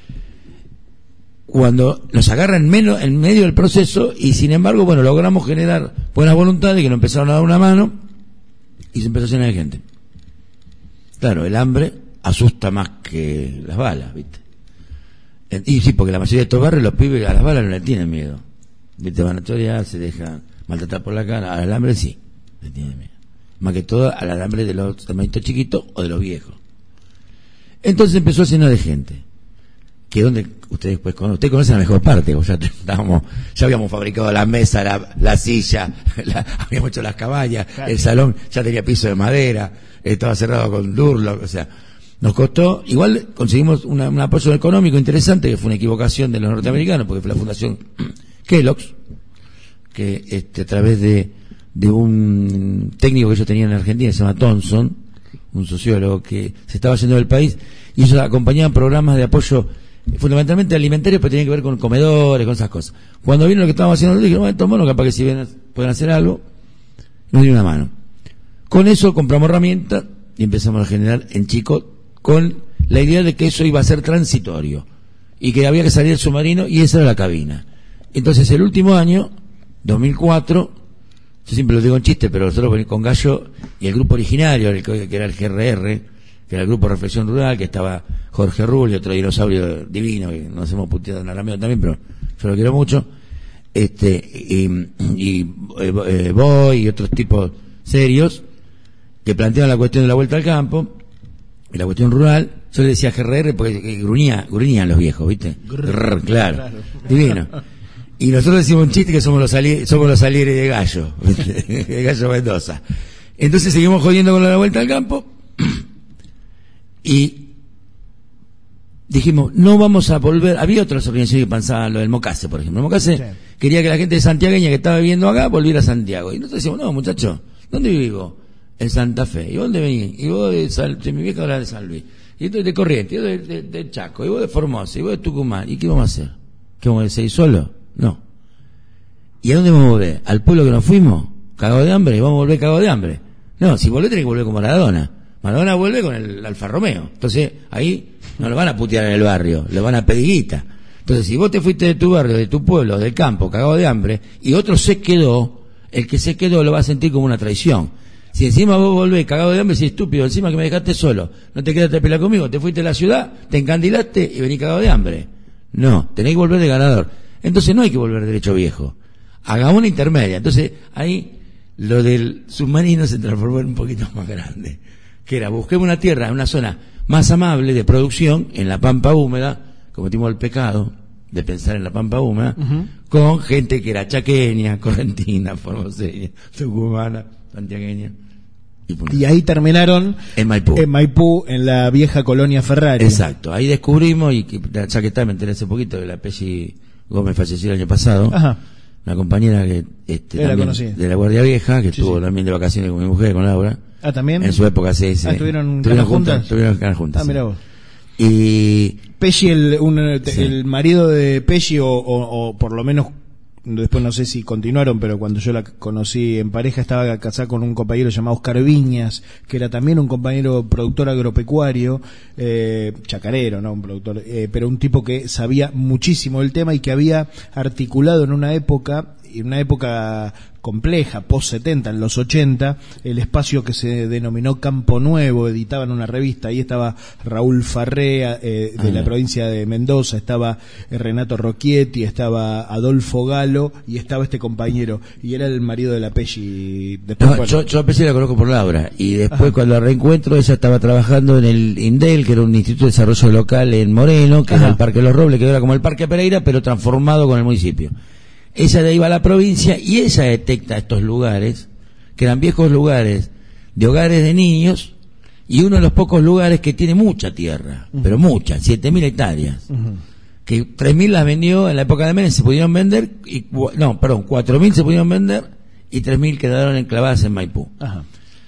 Cuando nos agarran menos, en medio del proceso, y sin embargo, bueno, logramos generar buenas voluntades que nos empezaron a dar una mano y se empezó a llenar de gente. Claro, el hambre asusta más que las balas, ¿viste? Y sí, porque la mayoría de estos barrios, los pibes a las balas no le tienen miedo. ¿Viste? Van a chorear, se dejan maltratar por la cara. Al hambre sí, le tienen miedo. Más que todo al hambre de los hermanitos chiquitos o de los viejos. Entonces empezó a llenar de gente. Que donde ustedes pues conocen, ustedes conocen la mejor parte, ya estábamos, ya habíamos fabricado la mesa, la, la silla, la, habíamos hecho las caballas, claro. El salón ya tenía piso de madera, estaba cerrado con Durlock, o sea, nos costó, igual conseguimos una, un apoyo económico interesante, que fue una equivocación de los norteamericanos, porque fue la fundación Kellogg's, que este, a través de, de un técnico que ellos tenían en Argentina, se llama Thompson, un sociólogo que se estaba yendo del país, y ellos acompañaban programas de apoyo fundamentalmente alimentarios, pero tenían que ver con comedores, con esas cosas. Cuando vieron lo que estábamos haciendo, dije, no, estos monos capaz que si ven, pueden hacer algo, nos dieron una mano. Con eso compramos herramientas y empezamos a generar en Chico, con la idea de que eso iba a ser transitorio y que había que salir del submarino, y esa era la cabina. Entonces el último año, dos mil cuatro, yo siempre lo digo en chiste, pero nosotros con Gallo y el grupo originario, el, que era el G R R, que era el grupo Reflexión Rural, que estaba Jorge Rulli, otro dinosaurio divino, que nos hemos puteado en arameo también, pero yo lo quiero mucho, este y, y eh, Boy y otros tipos serios que planteaban la cuestión de la vuelta al campo y la cuestión rural. Yo le decía G R R porque gruñía, gruñían los viejos, ¿viste? Grrr, claro, claro, divino. Y nosotros decimos un chiste que somos los ali- somos los alieres de Gallo, ¿viste? De Gallo Mendoza. Entonces seguimos jodiendo con la vuelta al campo y dijimos, no vamos a volver. Había otras organizaciones que pensaban lo del Mocase, por ejemplo. El Mocase sí. Quería que la gente de santiagueña que estaba viviendo acá volviera a Santiago. Y nosotros decimos, no, muchacho, ¿dónde vivo? En Santa Fe. ¿Y dónde venís? Y vos de, Sal, de mi vieja habla de San Luis. Y esto es de Corrientes, y vos de, de, de Chaco, y vos de Formosa, y vos de Tucumán. ¿Y qué vamos a hacer? ¿Qué vamos a hacer solo? No. ¿Y a dónde vamos a volver? ¿Al pueblo que nos fuimos? ¿Cagado de hambre? ¿Y vamos a volver cagado de hambre? No, si volvés tenés que volver como Maradona. Maradona vuelve con el Alfa Romeo. Entonces, ahí no lo van a putear en el barrio, le van a pedir guita. Entonces, si vos te fuiste de tu barrio, de tu pueblo, del campo, cagado de hambre, y otro se quedó, el que se quedó lo va a sentir como una traición. Si encima vos volvés cagado de hambre, si estúpido, encima que me dejaste solo, no te quedaste a pelear conmigo, te fuiste a la ciudad, te encandilaste y venís cagado de hambre. No, tenés que volver de ganador. Entonces no hay que volver derecho viejo. Hagamos una intermedia. Entonces, ahí lo del submarino se transformó en un poquito más grande. Que era, busquemos una tierra, una zona más amable de producción, en la pampa húmeda, cometimos el pecado de pensar en la pampa húmeda, uh-huh. con gente que era chaqueña, correntina, formoseña, tucumana, santiagueña. Y, y ahí terminaron en Maipú. en Maipú, en la vieja colonia Ferrari. Exacto, ahí descubrimos, y que, ya que está, me enteré hace poquito, que la Peggy Gómez falleció el año pasado, ajá. una compañera que este, la también, de la Guardia Vieja, que sí, estuvo sí. también de vacaciones con mi mujer, con Laura. Ah, ¿también? En su época, sí, sí. Ah, ¿estuvieron juntas? juntas? Estuvieron juntas. Ah, mirá vos. Y... Pesci, el, un, sí. el marido de Pesci, o, o, o por lo menos, después no sé si continuaron, pero cuando yo la conocí en pareja estaba casada con un compañero llamado Oscar Viñas, que era también un compañero productor agropecuario, eh, chacarero, ¿no? Un productor, eh, pero un tipo que sabía muchísimo del tema y que había articulado en una época, en una época compleja, post setenta, en los ochenta, el espacio que se denominó Campo Nuevo, editaban una revista, ahí estaba Raúl Farrea, eh, de ah, la provincia de Mendoza, estaba eh, Renato Rocchietti, estaba Adolfo Galo, y estaba este compañero, y era el marido de la Pesci. Después, no, bueno. yo, yo a Pesci la conozco por Laura, y después Ajá. cuando la reencuentro, ella estaba trabajando en el INDEL, que era un Instituto de Desarrollo Local en Moreno, que Ajá. era el Parque Los Robles, que era como el Parque Pereira, pero transformado con el municipio. Ella de ahí va a la provincia y ella detecta estos lugares, que eran viejos lugares de hogares de niños, y uno de los pocos lugares que tiene mucha tierra, uh-huh. pero mucha, siete mil hectáreas, uh-huh. que tres mil las vendió en la época de Menem, se pudieron vender, y, no, perdón, cuatro mil se pudieron vender y tres mil quedaron enclavadas en Maipú. Uh-huh.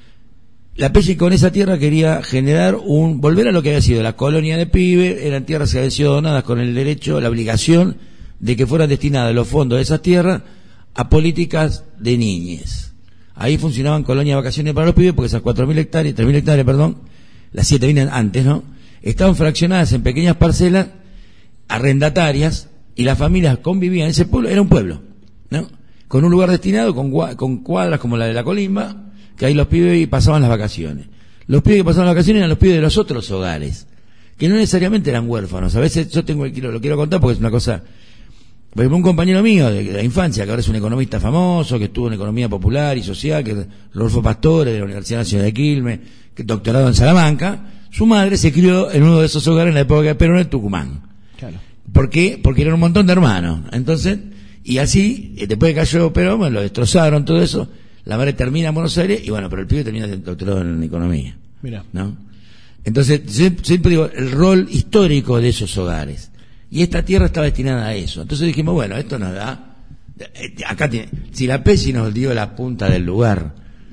La Pesci con esa tierra quería generar un, volver a lo que había sido la colonia de Pibe, eran tierras que habían sido donadas con el derecho, la obligación de que fueran destinadas los fondos de esas tierras a políticas de niñez. Ahí funcionaban colonias de vacaciones para los pibes, porque esas cuatro mil hectáreas, tres mil hectáreas, perdón, las siete mil antes, ¿no? Estaban fraccionadas en pequeñas parcelas arrendatarias, y las familias convivían. Ese pueblo era un pueblo, ¿no? Con un lugar destinado, con, con cuadras como la de la Colimba, que ahí los pibes pasaban las vacaciones. Los pibes que pasaban las vacaciones eran los pibes de los otros hogares, que no necesariamente eran huérfanos. A veces yo tengo, lo quiero contar porque es una cosa... Por ejemplo, un compañero mío de la infancia, que ahora es un economista famoso, que estuvo en economía popular y social, que es Rodolfo Pastore, de la Universidad Nacional de Quilmes, que doctorado en Salamanca, su madre se crió en uno de esos hogares en la época de Perón, en Tucumán. Claro. ¿Por qué? Porque eran un montón de hermanos. Entonces, y así, después que cayó Perón, bueno, lo destrozaron, todo eso, la madre termina en Buenos Aires, y bueno, pero el pibe termina doctorado en economía. Mira. ¿No? Entonces, siempre digo, el rol histórico de esos hogares. Y esta tierra estaba destinada a eso. Entonces dijimos, bueno, esto nos da... Acá tiene... Si la Pesci nos dio la punta del lugar,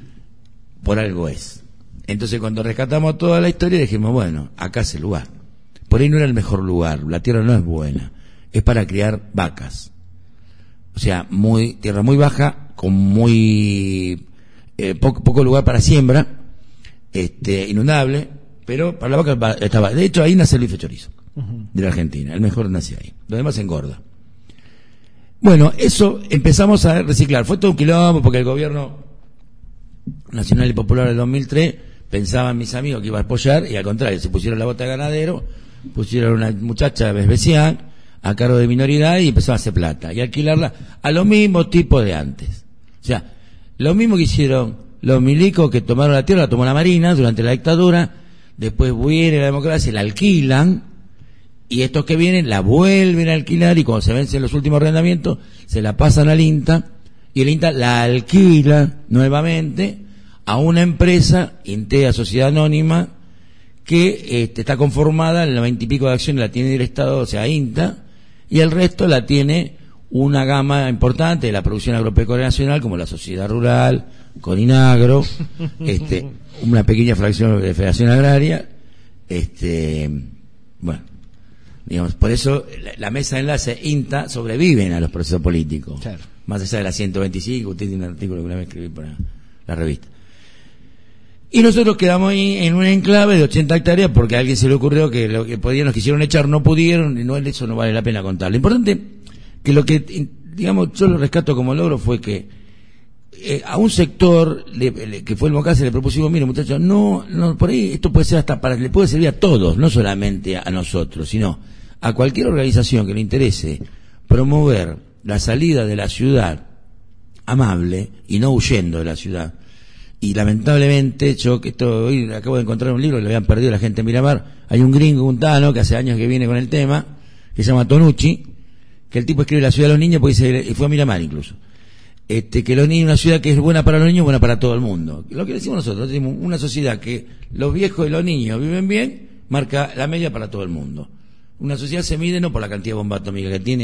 por algo es. Entonces cuando rescatamos toda la historia dijimos, bueno, acá es el lugar. Por ahí no era el mejor lugar, la tierra no es buena. Es para criar vacas. O sea, muy tierra muy baja, con muy... Eh, poco, poco lugar para siembra, este inundable, pero para la vaca estaba... De hecho, ahí nace el bife chorizo. Uh-huh. De la Argentina, el mejor nace ahí, lo demás engorda. Bueno, eso empezamos a reciclar, fue todo un quilombo porque el gobierno nacional y popular del dos mil tres pensaban mis amigos que iba a apoyar, y al contrario, se pusieron la bota de ganadero, pusieron una muchacha de Besbesián a cargo de minoridad y empezaron a hacer plata y alquilarla a los mismos tipos de antes. O sea, lo mismo que hicieron los milicos que tomaron la tierra, la tomó la Marina durante la dictadura, después viene la democracia, la alquilan, y estos que vienen la vuelven a alquilar, y cuando se vencen los últimos arrendamientos se la pasan al INTA, y el INTA la alquila nuevamente a una empresa, Intea Sociedad Anónima, que este, está conformada, el noventa y pico de acciones la tiene el Estado, o sea INTA, y el resto la tiene una gama importante de la producción agropecuaria nacional, como la Sociedad Rural, Coninagro, este, una pequeña fracción de Federación Agraria, este, bueno, digamos, por eso la, la mesa de enlace INTA sobreviven a los procesos políticos. Claro. Más allá de la ciento veinticinco, usted tiene un artículo que una vez escribí para la revista. Y nosotros quedamos ahí en un enclave de ochenta hectáreas porque a alguien se le ocurrió que lo que podían, nos quisieron echar, no pudieron, y no, eso no vale la pena contar. Lo importante, que lo que, digamos, yo lo rescato como logro fue que eh, a un sector, le, le, que fue el Mocase, le propusimos, mire muchachos, no, no, por ahí esto puede ser hasta para, le puede servir a todos, no solamente a nosotros, sino a cualquier organización que le interese promover la salida de la ciudad amable y no huyendo de la ciudad. Y lamentablemente, yo que esto, hoy acabo de encontrar un libro que lo habían perdido la gente en Miramar, hay un gringo, un tano, que hace años que viene con el tema, que se llama Tonucci, que el tipo escribe La ciudad de los niños porque se, y fue a Miramar incluso. Este, que los niños, una ciudad que es buena para los niños, buena para todo el mundo. Lo que decimos nosotros, decimos una sociedad que los viejos y los niños viven bien, marca la media para todo el mundo. Una sociedad se mide no por la cantidad de bomba atómica que tiene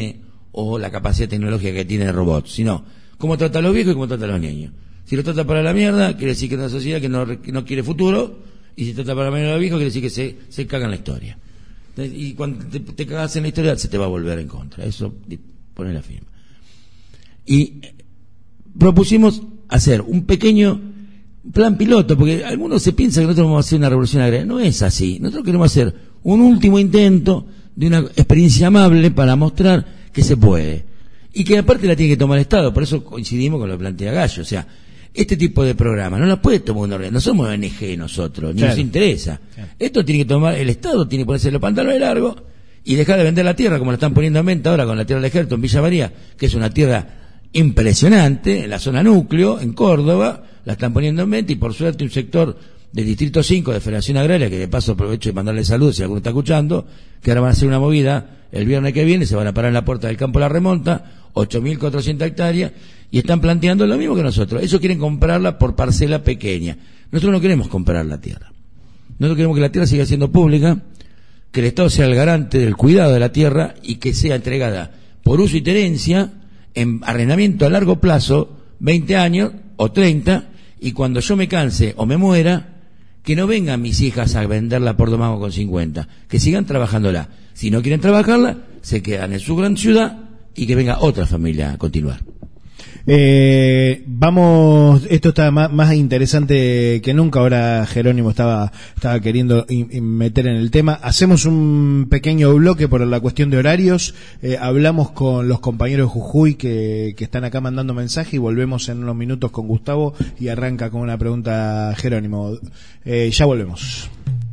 o la capacidad tecnológica que tiene el robot, sino cómo trata a los viejos y cómo trata a los niños. Si lo trata para la mierda, quiere decir que es una sociedad que no, que no quiere futuro, y si trata para la mierda a los viejos, quiere decir que se, se caga en la historia. Entonces, y cuando te, te cagas en la historia, se te va a volver en contra. Eso, poner la firma. Y propusimos hacer un pequeño plan piloto, porque algunos se piensan que nosotros vamos a hacer una revolución agraria. No es así. Nosotros queremos hacer un último intento de una experiencia amable para mostrar que se puede. Y que aparte la tiene que tomar el Estado. Por eso coincidimos con lo que plantea Gallo. O sea, este tipo de programa no la puede tomar una organización. No somos O N G nosotros, ni claro. nos interesa. Claro. Esto tiene que tomar, el Estado tiene que ponerse los pantalones largos y dejar de vender la tierra, como la están poniendo en venta ahora con la tierra del Ejército en Villa María, que es una tierra impresionante, en la zona núcleo, en Córdoba, la están poniendo en venta, y por suerte un sector del Distrito cinco de Federación Agraria, que de paso aprovecho de mandarle saludos si alguno está escuchando, que ahora van a hacer una movida el viernes que viene, se van a parar en la puerta del campo La Remonta, ocho mil cuatrocientas hectáreas, y están planteando lo mismo que nosotros. Ellos quieren comprarla por parcela pequeña. Nosotros no queremos comprar la tierra. Nosotros queremos que la tierra siga siendo pública, que el Estado sea el garante del cuidado de la tierra y que sea entregada por uso y tenencia en arrendamiento a largo plazo, veinte años o treinta, y cuando yo me canse o me muera, que no vengan mis hijas a venderla por dos mangos con cincuenta, que sigan trabajándola. Si no quieren trabajarla, se quedan en su gran ciudad y que venga otra familia a continuar. Eh, vamos, esto está más, más interesante que nunca. Ahora Jerónimo estaba, estaba queriendo in, in meter en el tema. Hacemos un pequeño bloque por la cuestión de horarios. Eh, hablamos con los compañeros de Jujuy que, que están acá mandando mensaje, y volvemos en unos minutos con Gustavo y arranca con una pregunta Jerónimo. Eh, ya volvemos.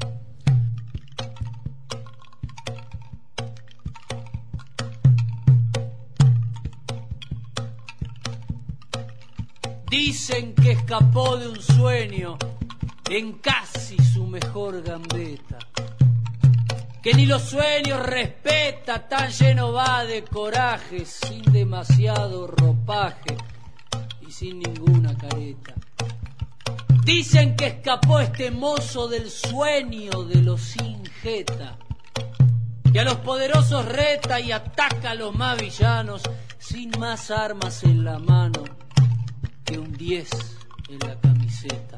Dicen que escapó de un sueño en casi su mejor gambeta, que ni los sueños respeta, tan lleno va de coraje, sin demasiado ropaje y sin ninguna careta. Dicen que escapó este mozo del sueño de los sin jeta, que a los poderosos reta y ataca a los más villanos, sin más armas en la mano que un diez en la camiseta.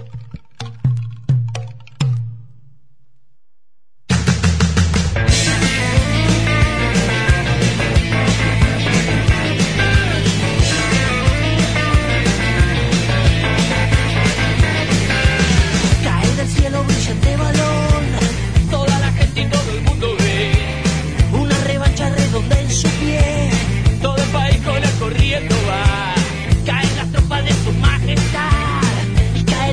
Cae del cielo brillante balón, toda la gente y todo el mundo ve una revancha redonda en su pie, todo el país con el corriendo va. Caen las tropas de su majestad y cae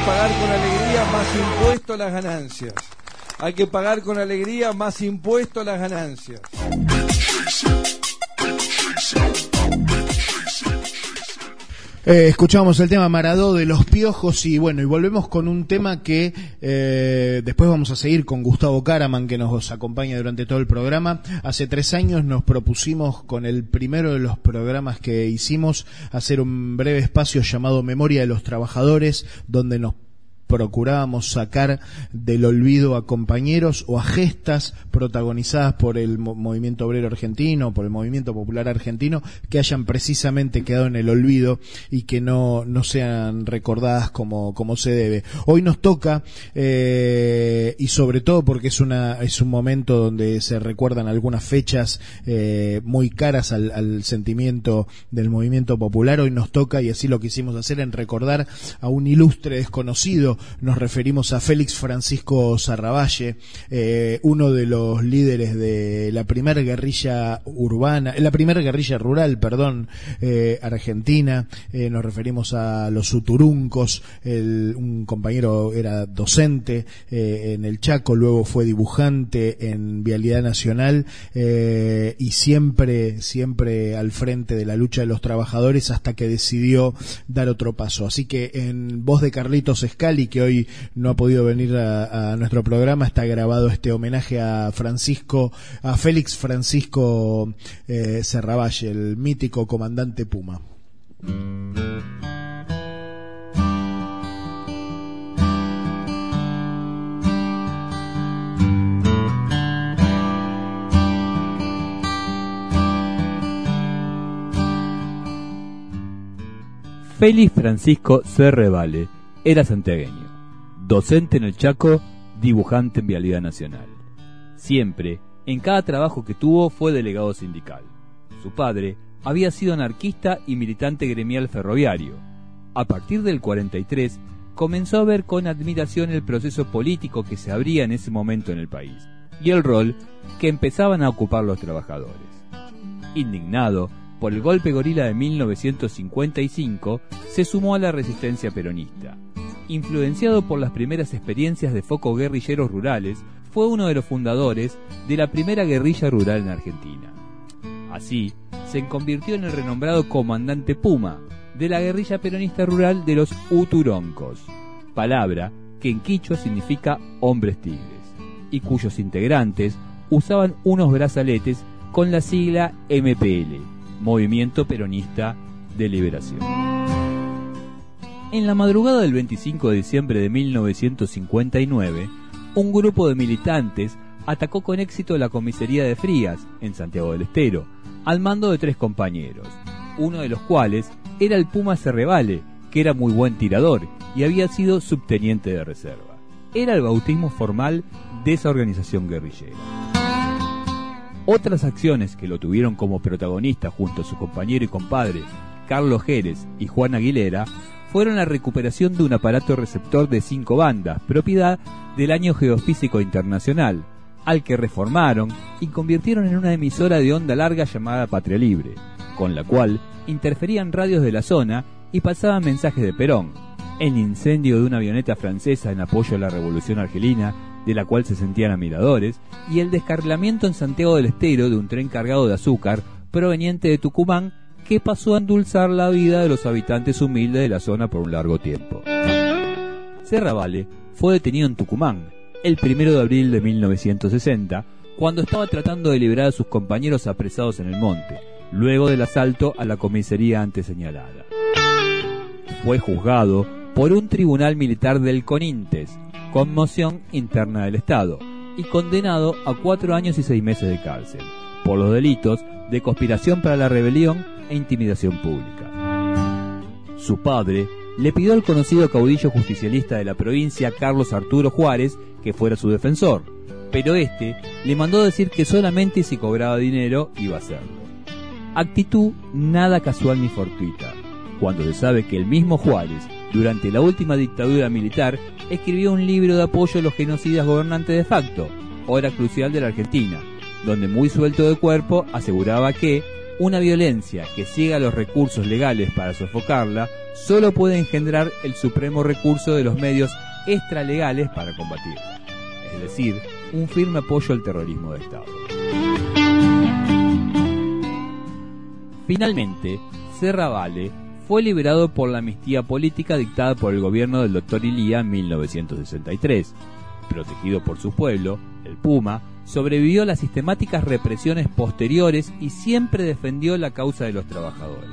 pagar con alegría más impuesto a las ganancias. Hay que pagar con alegría más impuesto a las ganancias. Eh, escuchamos el tema Maradó de Los Piojos y bueno, y volvemos con un tema que eh, después vamos a seguir con Gustavo Caraman, que nos acompaña durante todo el programa. Hace tres años nos propusimos, con el primero de los programas que hicimos, hacer un breve espacio llamado Memoria de los Trabajadores, donde nos procurábamos sacar del olvido a compañeros o a gestas protagonizadas por el mo- movimiento obrero argentino, por el movimiento popular argentino, que hayan precisamente quedado en el olvido y que no, no sean recordadas como, como se debe. Hoy nos toca, eh, y sobre todo porque es una, es un momento donde se recuerdan algunas fechas eh, muy caras al, al sentimiento del movimiento popular. Hoy nos toca, y así lo quisimos hacer, en recordar a un ilustre desconocido. Nos referimos a Félix Francisco Sarravalle, eh, uno de los líderes de la primera guerrilla urbana, la primera guerrilla rural, perdón, eh, argentina. Eh, nos referimos a los Uturuncos. El, un compañero era docente eh, en el Chaco, luego fue dibujante en Vialidad Nacional, eh, y siempre, siempre al frente de la lucha de los trabajadores hasta que decidió dar otro paso. Así que en voz de Carlitos Scali, que hoy no ha podido venir a, a nuestro programa, está grabado este homenaje a Francisco, a Félix Francisco eh, Sarravalle, el mítico comandante Puma. Félix Francisco Sarravalle era santiagueño, docente en el Chaco, dibujante en Vialidad Nacional. Siempre, en cada trabajo que tuvo, fue delegado sindical. Su padre había sido anarquista y militante gremial ferroviario. A partir del cuarenta y tres, comenzó a ver con admiración el proceso político que se abría en ese momento en el país, y el rol que empezaban a ocupar los trabajadores. Indignado por el golpe gorila de mil novecientos cincuenta y cinco, se sumó a la resistencia peronista. Influenciado por las primeras experiencias de focos guerrilleros rurales, fue uno de los fundadores de la primera guerrilla rural en Argentina. Así, se convirtió en el renombrado comandante Puma de la guerrilla peronista rural de los Uturoncos, palabra que en quichua significa hombres tigres, y cuyos integrantes usaban unos brazaletes con la sigla M P L, Movimiento Peronista de Liberación. En la madrugada del veinticinco de diciembre de mil novecientos cincuenta y nueve, un grupo de militantes atacó con éxito la comisaría de Frías, en Santiago del Estero, al mando de tres compañeros, uno de los cuales era el Puma Sarravalle, que era muy buen tirador y había sido subteniente de reserva. Era el bautismo formal de esa organización guerrillera. Otras acciones que lo tuvieron como protagonista junto a su compañero y compadre Carlos Jerez y Juan Aguilera fueron la recuperación de un aparato receptor de cinco bandas, propiedad del Año Geofísico Internacional, al que reformaron y convirtieron en una emisora de onda larga llamada Patria Libre, con la cual interferían radios de la zona y pasaban mensajes de Perón, el incendio de una avioneta francesa en apoyo a la Revolución Argelina, de la cual se sentían admiradores, y el descarrilamiento en Santiago del Estero de un tren cargado de azúcar proveniente de Tucumán, que pasó a endulzar la vida de los habitantes humildes de la zona por un largo tiempo. Sarravalle fue detenido en Tucumán el primero de abril de mil novecientos sesenta, cuando estaba tratando de liberar a sus compañeros apresados en el monte, luego del asalto a la comisaría antes señalada. Fue juzgado por un tribunal militar del Conintes, conmoción interna del Estado, y condenado a cuatro años y seis meses de cárcel, por los delitos de conspiración para la rebelión e intimidación pública. Su padre le pidió al conocido caudillo justicialista de la provincia, Carlos Arturo Juárez, que fuera su defensor, pero este le mandó decir que solamente si cobraba dinero iba a hacerlo. Actitud nada casual ni fortuita, cuando se sabe que el mismo Juárez, durante la última dictadura militar, escribió un libro de apoyo a los genocidas gobernantes de facto, hora crucial de la Argentina, donde muy suelto de cuerpo aseguraba que Una violencia que ciega los recursos legales para sofocarla solo puede engendrar el supremo recurso de los medios extralegales para combatirla, es decir, un firme apoyo al terrorismo de Estado. Finalmente, Serravalle fue liberado por la amnistía política dictada por el gobierno del doctor Ilía en mil novecientos sesenta y tres. Protegido por su pueblo, el Puma sobrevivió a las sistemáticas represiones posteriores y siempre defendió la causa de los trabajadores.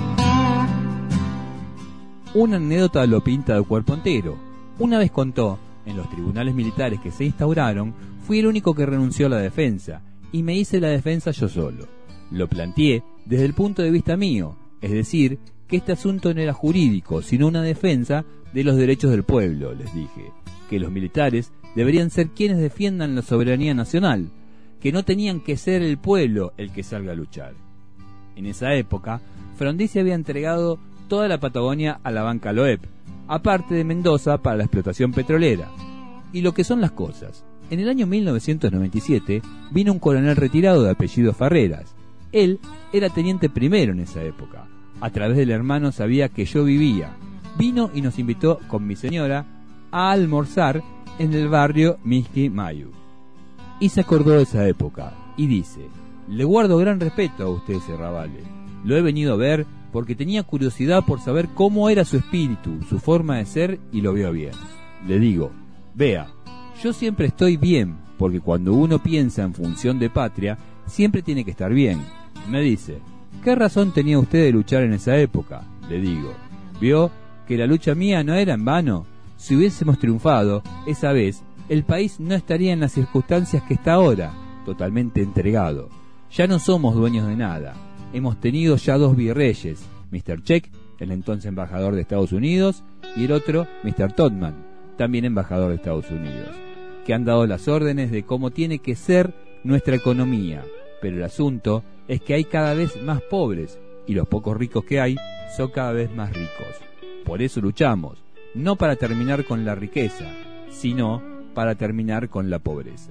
Una anécdota lo pinta de cuerpo entero. Una vez contó, en los tribunales militares que se instauraron, fui el único que renunció a la defensa, y me hice la defensa yo solo. Lo planteé desde el punto de vista mío, es decir, que este asunto no era jurídico, sino una defensa de los derechos del pueblo, les dije, que los militares deberían ser quienes defiendan la soberanía nacional, que no tenían que ser el pueblo el que salga a luchar. En esa época, Frondizi había entregado toda la Patagonia a la banca Loeb, aparte de Mendoza para la explotación petrolera. Y lo que son las cosas, en el año mil novecientos noventa y siete vino un coronel retirado de apellido Farreras. Él era teniente primero en esa época. A través del hermano sabía que yo vivía. Vino y nos invitó con mi señora a almorzar en el barrio Miski Mayu. Y se acordó de esa época y dice: le guardo gran respeto a usted, Serravalle. Lo he venido a ver porque tenía curiosidad por saber cómo era su espíritu, su forma de ser, y lo veo bien. Le digo: vea, yo siempre estoy bien, porque cuando uno piensa en función de patria, siempre tiene que estar bien. Me dice: ¿qué razón tenía usted de luchar en esa época? Le digo: ¿vio que la lucha mía no era en vano? Si hubiésemos triunfado, esa vez, el país no estaría en las circunstancias que está ahora, totalmente entregado. Ya no somos dueños de nada. Hemos tenido ya dos virreyes, mister Check, el entonces embajador de Estados Unidos, y el otro, mister Todman, también embajador de Estados Unidos, que han dado las órdenes de cómo tiene que ser nuestra economía. Pero el asunto es que hay cada vez más pobres, y los pocos ricos que hay son cada vez más ricos. Por eso luchamos, no para terminar con la riqueza, sino para terminar con la pobreza.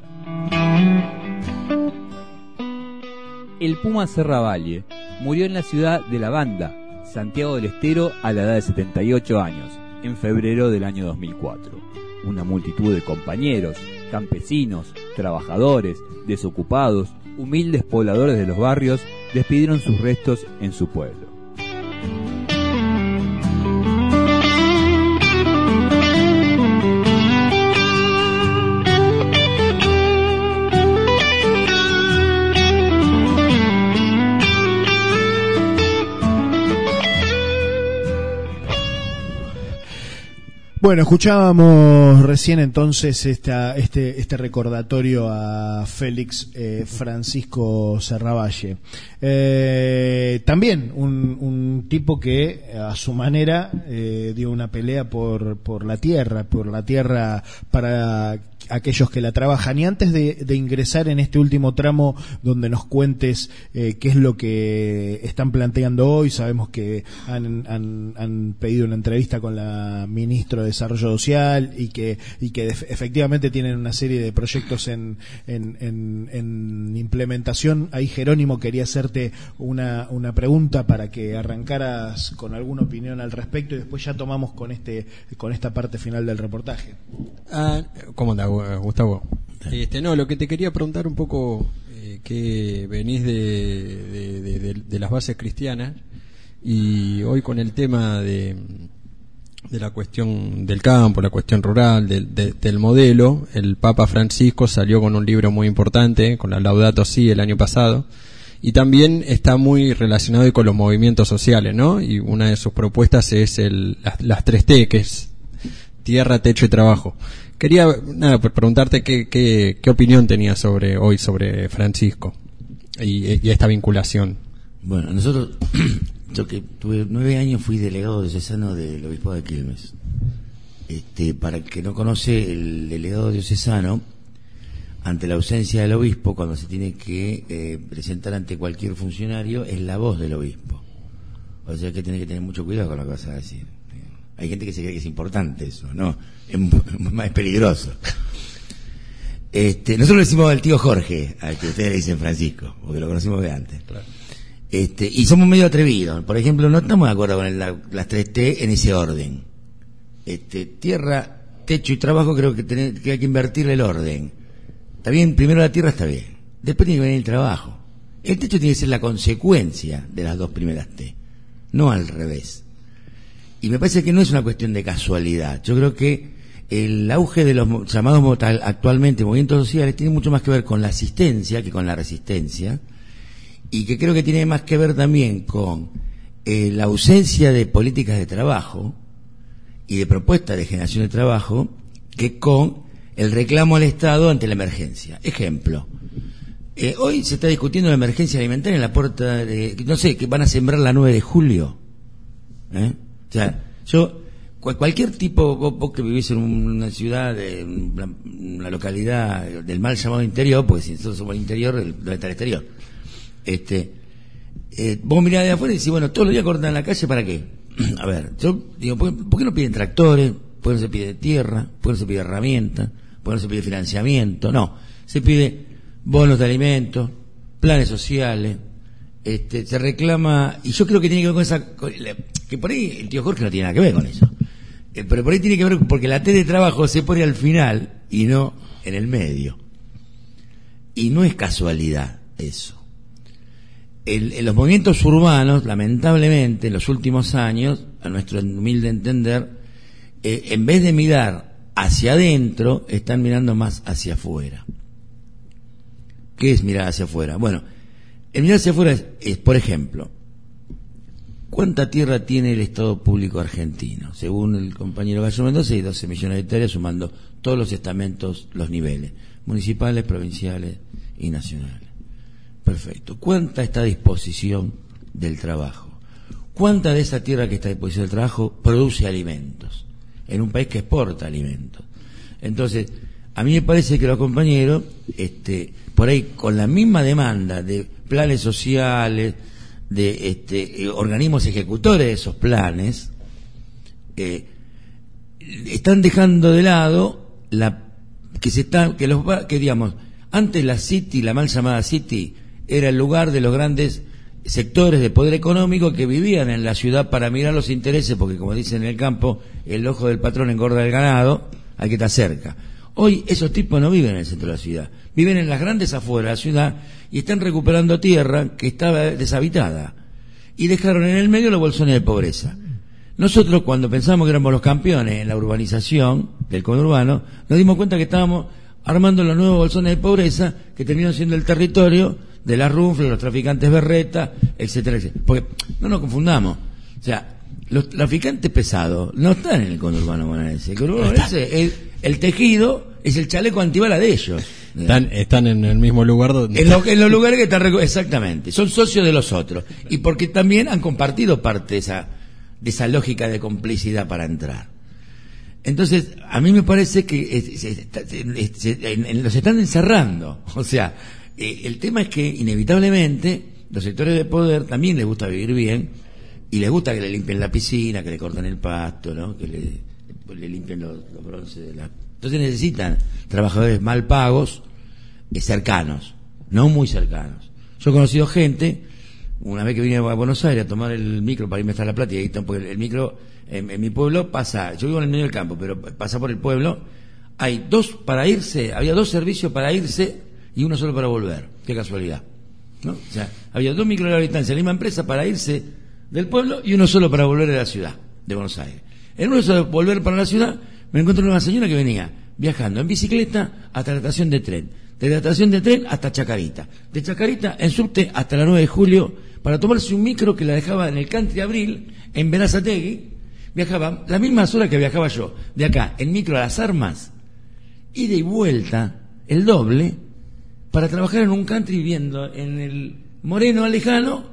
El Puma Serravalle murió en la ciudad de La Banda, Santiago del Estero, a la edad de setenta y ocho años, en febrero del año dos mil cuatro. Una multitud de compañeros, campesinos, trabajadores, desocupados, humildes pobladores de los barrios despidieron sus restos en su pueblo. Bueno, escuchábamos recién entonces esta, este, este recordatorio a Félix eh, Francisco Serravalle. Eh, también un, un tipo que a su manera eh, dio una pelea por, por la tierra, por la tierra para aquellos que la trabajan. Y antes de, de ingresar en este último tramo donde nos cuentes eh, qué es lo que están planteando hoy, sabemos que han, han, han pedido una entrevista con la ministra de Desarrollo Social y que, y que efectivamente tienen una serie de proyectos en, en, en, en implementación. Ahí, Jerónimo, quería hacerte una, una pregunta para que arrancaras con alguna opinión al respecto y después ya tomamos con, este, con esta parte final del reportaje. Ah, ¿cómo andás, Gustavo? Este, no, lo que te quería preguntar un poco, eh, que venís de, de, de, de, de las bases cristianas y hoy con el tema de, de la cuestión del campo, la cuestión rural, de, de, del modelo, el Papa Francisco salió con un libro muy importante, con la Laudato Si, el año pasado, y también está muy relacionado con los movimientos sociales, ¿no? Y una de sus propuestas es el, las, las tres T, que es tierra, techo y trabajo. Quería nada, pues preguntarte qué, qué, qué opinión tenías sobre hoy sobre Francisco y, y esta vinculación. Bueno, nosotros, yo que tuve nueve años fui delegado diocesano del Obispado de Quilmes. Este, para el que no conoce, el delegado diocesano, ante la ausencia del obispo, cuando se tiene que eh, presentar ante cualquier funcionario, es la voz del obispo. O sea que tiene que tener mucho cuidado con lo que vas a decir. Hay gente que se cree que es importante eso, no, es más peligroso. Este, nosotros le decimos al tío Jorge, al que ustedes le dicen Francisco, porque lo conocimos de antes. Claro. Este, y somos medio atrevidos. Por ejemplo, no estamos de acuerdo con el, la, las tres T en ese orden. Este, tierra, techo y trabajo, creo que, tener, que hay que invertirle el orden. Está bien, primero la tierra está bien. Después tiene que venir el trabajo. El techo tiene que ser la consecuencia de las dos primeras T, no al revés. Y me parece que no es una cuestión de casualidad. Yo creo que el auge de los llamados actualmente movimientos sociales tiene mucho más que ver con la asistencia que con la resistencia, y que creo que tiene más que ver también con eh, la ausencia de políticas de trabajo y de propuestas de generación de trabajo que con el reclamo al Estado ante la emergencia. Ejemplo, eh, hoy se está discutiendo la emergencia alimentaria en la puerta de, no sé, que van a sembrar la nueve de julio. ¿Eh? O sea, yo, cual, cualquier tipo, vos, vos que vivís en una ciudad, de una, una localidad del mal llamado interior, porque si nosotros somos el interior, ¿dónde está el exterior? Este, eh, vos mirás de afuera y decís, bueno, todos los días cortan la calle, ¿para qué? A ver, yo digo, ¿por, ¿por qué no piden tractores? ¿Por qué no se pide tierra? ¿Por qué no se pide herramientas? ¿Por qué no se pide financiamiento? No, se pide bonos de alimentos, planes sociales, este, se reclama, y yo creo que tiene que ver con esa, con, que por ahí el tío Jorge no tiene nada que ver con eso, eh, pero por ahí tiene que ver porque la T de trabajo se pone al final y no en el medio, y no es casualidad eso. El, en los movimientos urbanos, lamentablemente, en los últimos años, a nuestro humilde entender, eh, en vez de mirar hacia adentro, están mirando más hacia afuera. ¿Qué es mirar hacia afuera? Bueno, el mirar hacia afuera es, es, por ejemplo, ¿cuánta tierra tiene el Estado Público Argentino? Según el compañero Gallo Mendoza, hay doce millones de hectáreas, sumando todos los estamentos, los niveles, municipales, provinciales y nacionales. Perfecto. ¿Cuánta está a disposición del trabajo? ¿Cuánta de esa tierra que está a disposición del trabajo produce alimentos? En un país que exporta alimentos. Entonces, a mí me parece que los compañeros, este, por ahí, con la misma demanda de planes sociales, de este, organismos ejecutores de esos planes, eh, están dejando de lado la que se está, que los, que digamos, antes la City, la mal llamada City, era el lugar de los grandes sectores de poder económico que vivían en la ciudad para mirar los intereses, porque como dicen en el campo, el ojo del patrón engorda el ganado, hay que estar cerca. Hoy esos tipos no viven en el centro de la ciudad, viven en las grandes afueras de la ciudad y están recuperando tierra que estaba deshabitada y dejaron en el medio los bolsones de pobreza. Nosotros, cuando pensamos que éramos los campeones en la urbanización del conurbano, nos dimos cuenta que estábamos armando los nuevos bolsones de pobreza que terminaron siendo el territorio de las runflas, los traficantes berreta, etcétera, etcétera. Porque no nos confundamos. O sea, los traficantes pesados no están en el conurbano bonaerense. El conurbano bonaerense, el, el tejido es el chaleco antibala de ellos. Están, están en el mismo lugar donde... En, lo, en los lugares que están... Exactamente. Son socios de los otros. Y porque también han compartido parte de esa, de esa lógica de complicidad para entrar. Entonces, a mí me parece que es, es, es, es, en, en, los están encerrando. O sea, eh, el tema es que inevitablemente los sectores de poder también les gusta vivir bien y les gusta que le limpien la piscina, que le corten el pasto, ¿no? Que le, le limpien los, los bronces de la... Entonces necesitan trabajadores mal pagos, eh, cercanos, no muy cercanos. Yo he conocido gente, una vez que vine a Buenos Aires a tomar el micro para irme hasta La Plata, y ahí está, porque el micro en, en mi pueblo pasa, yo vivo en el medio del campo, pero pasa por el pueblo, hay dos para irse, había dos servicios para irse y uno solo para volver. Qué casualidad, ¿no? O sea, había dos micros de la distancia, la misma empresa para irse del pueblo y uno solo para volver a la ciudad de Buenos Aires. En uno de volver para la ciudad me encontré una señora que venía viajando en bicicleta hasta la estación de tren, de la estación de tren hasta Chacarita, de Chacarita en subte hasta la nueve de julio para tomarse un micro que la dejaba en el Country Abril, en Berazategui. Viajaba las mismas horas que viajaba yo, de acá en micro a Las Armas, ida y vuelta, el doble, para trabajar en un country viviendo en el Moreno Lejano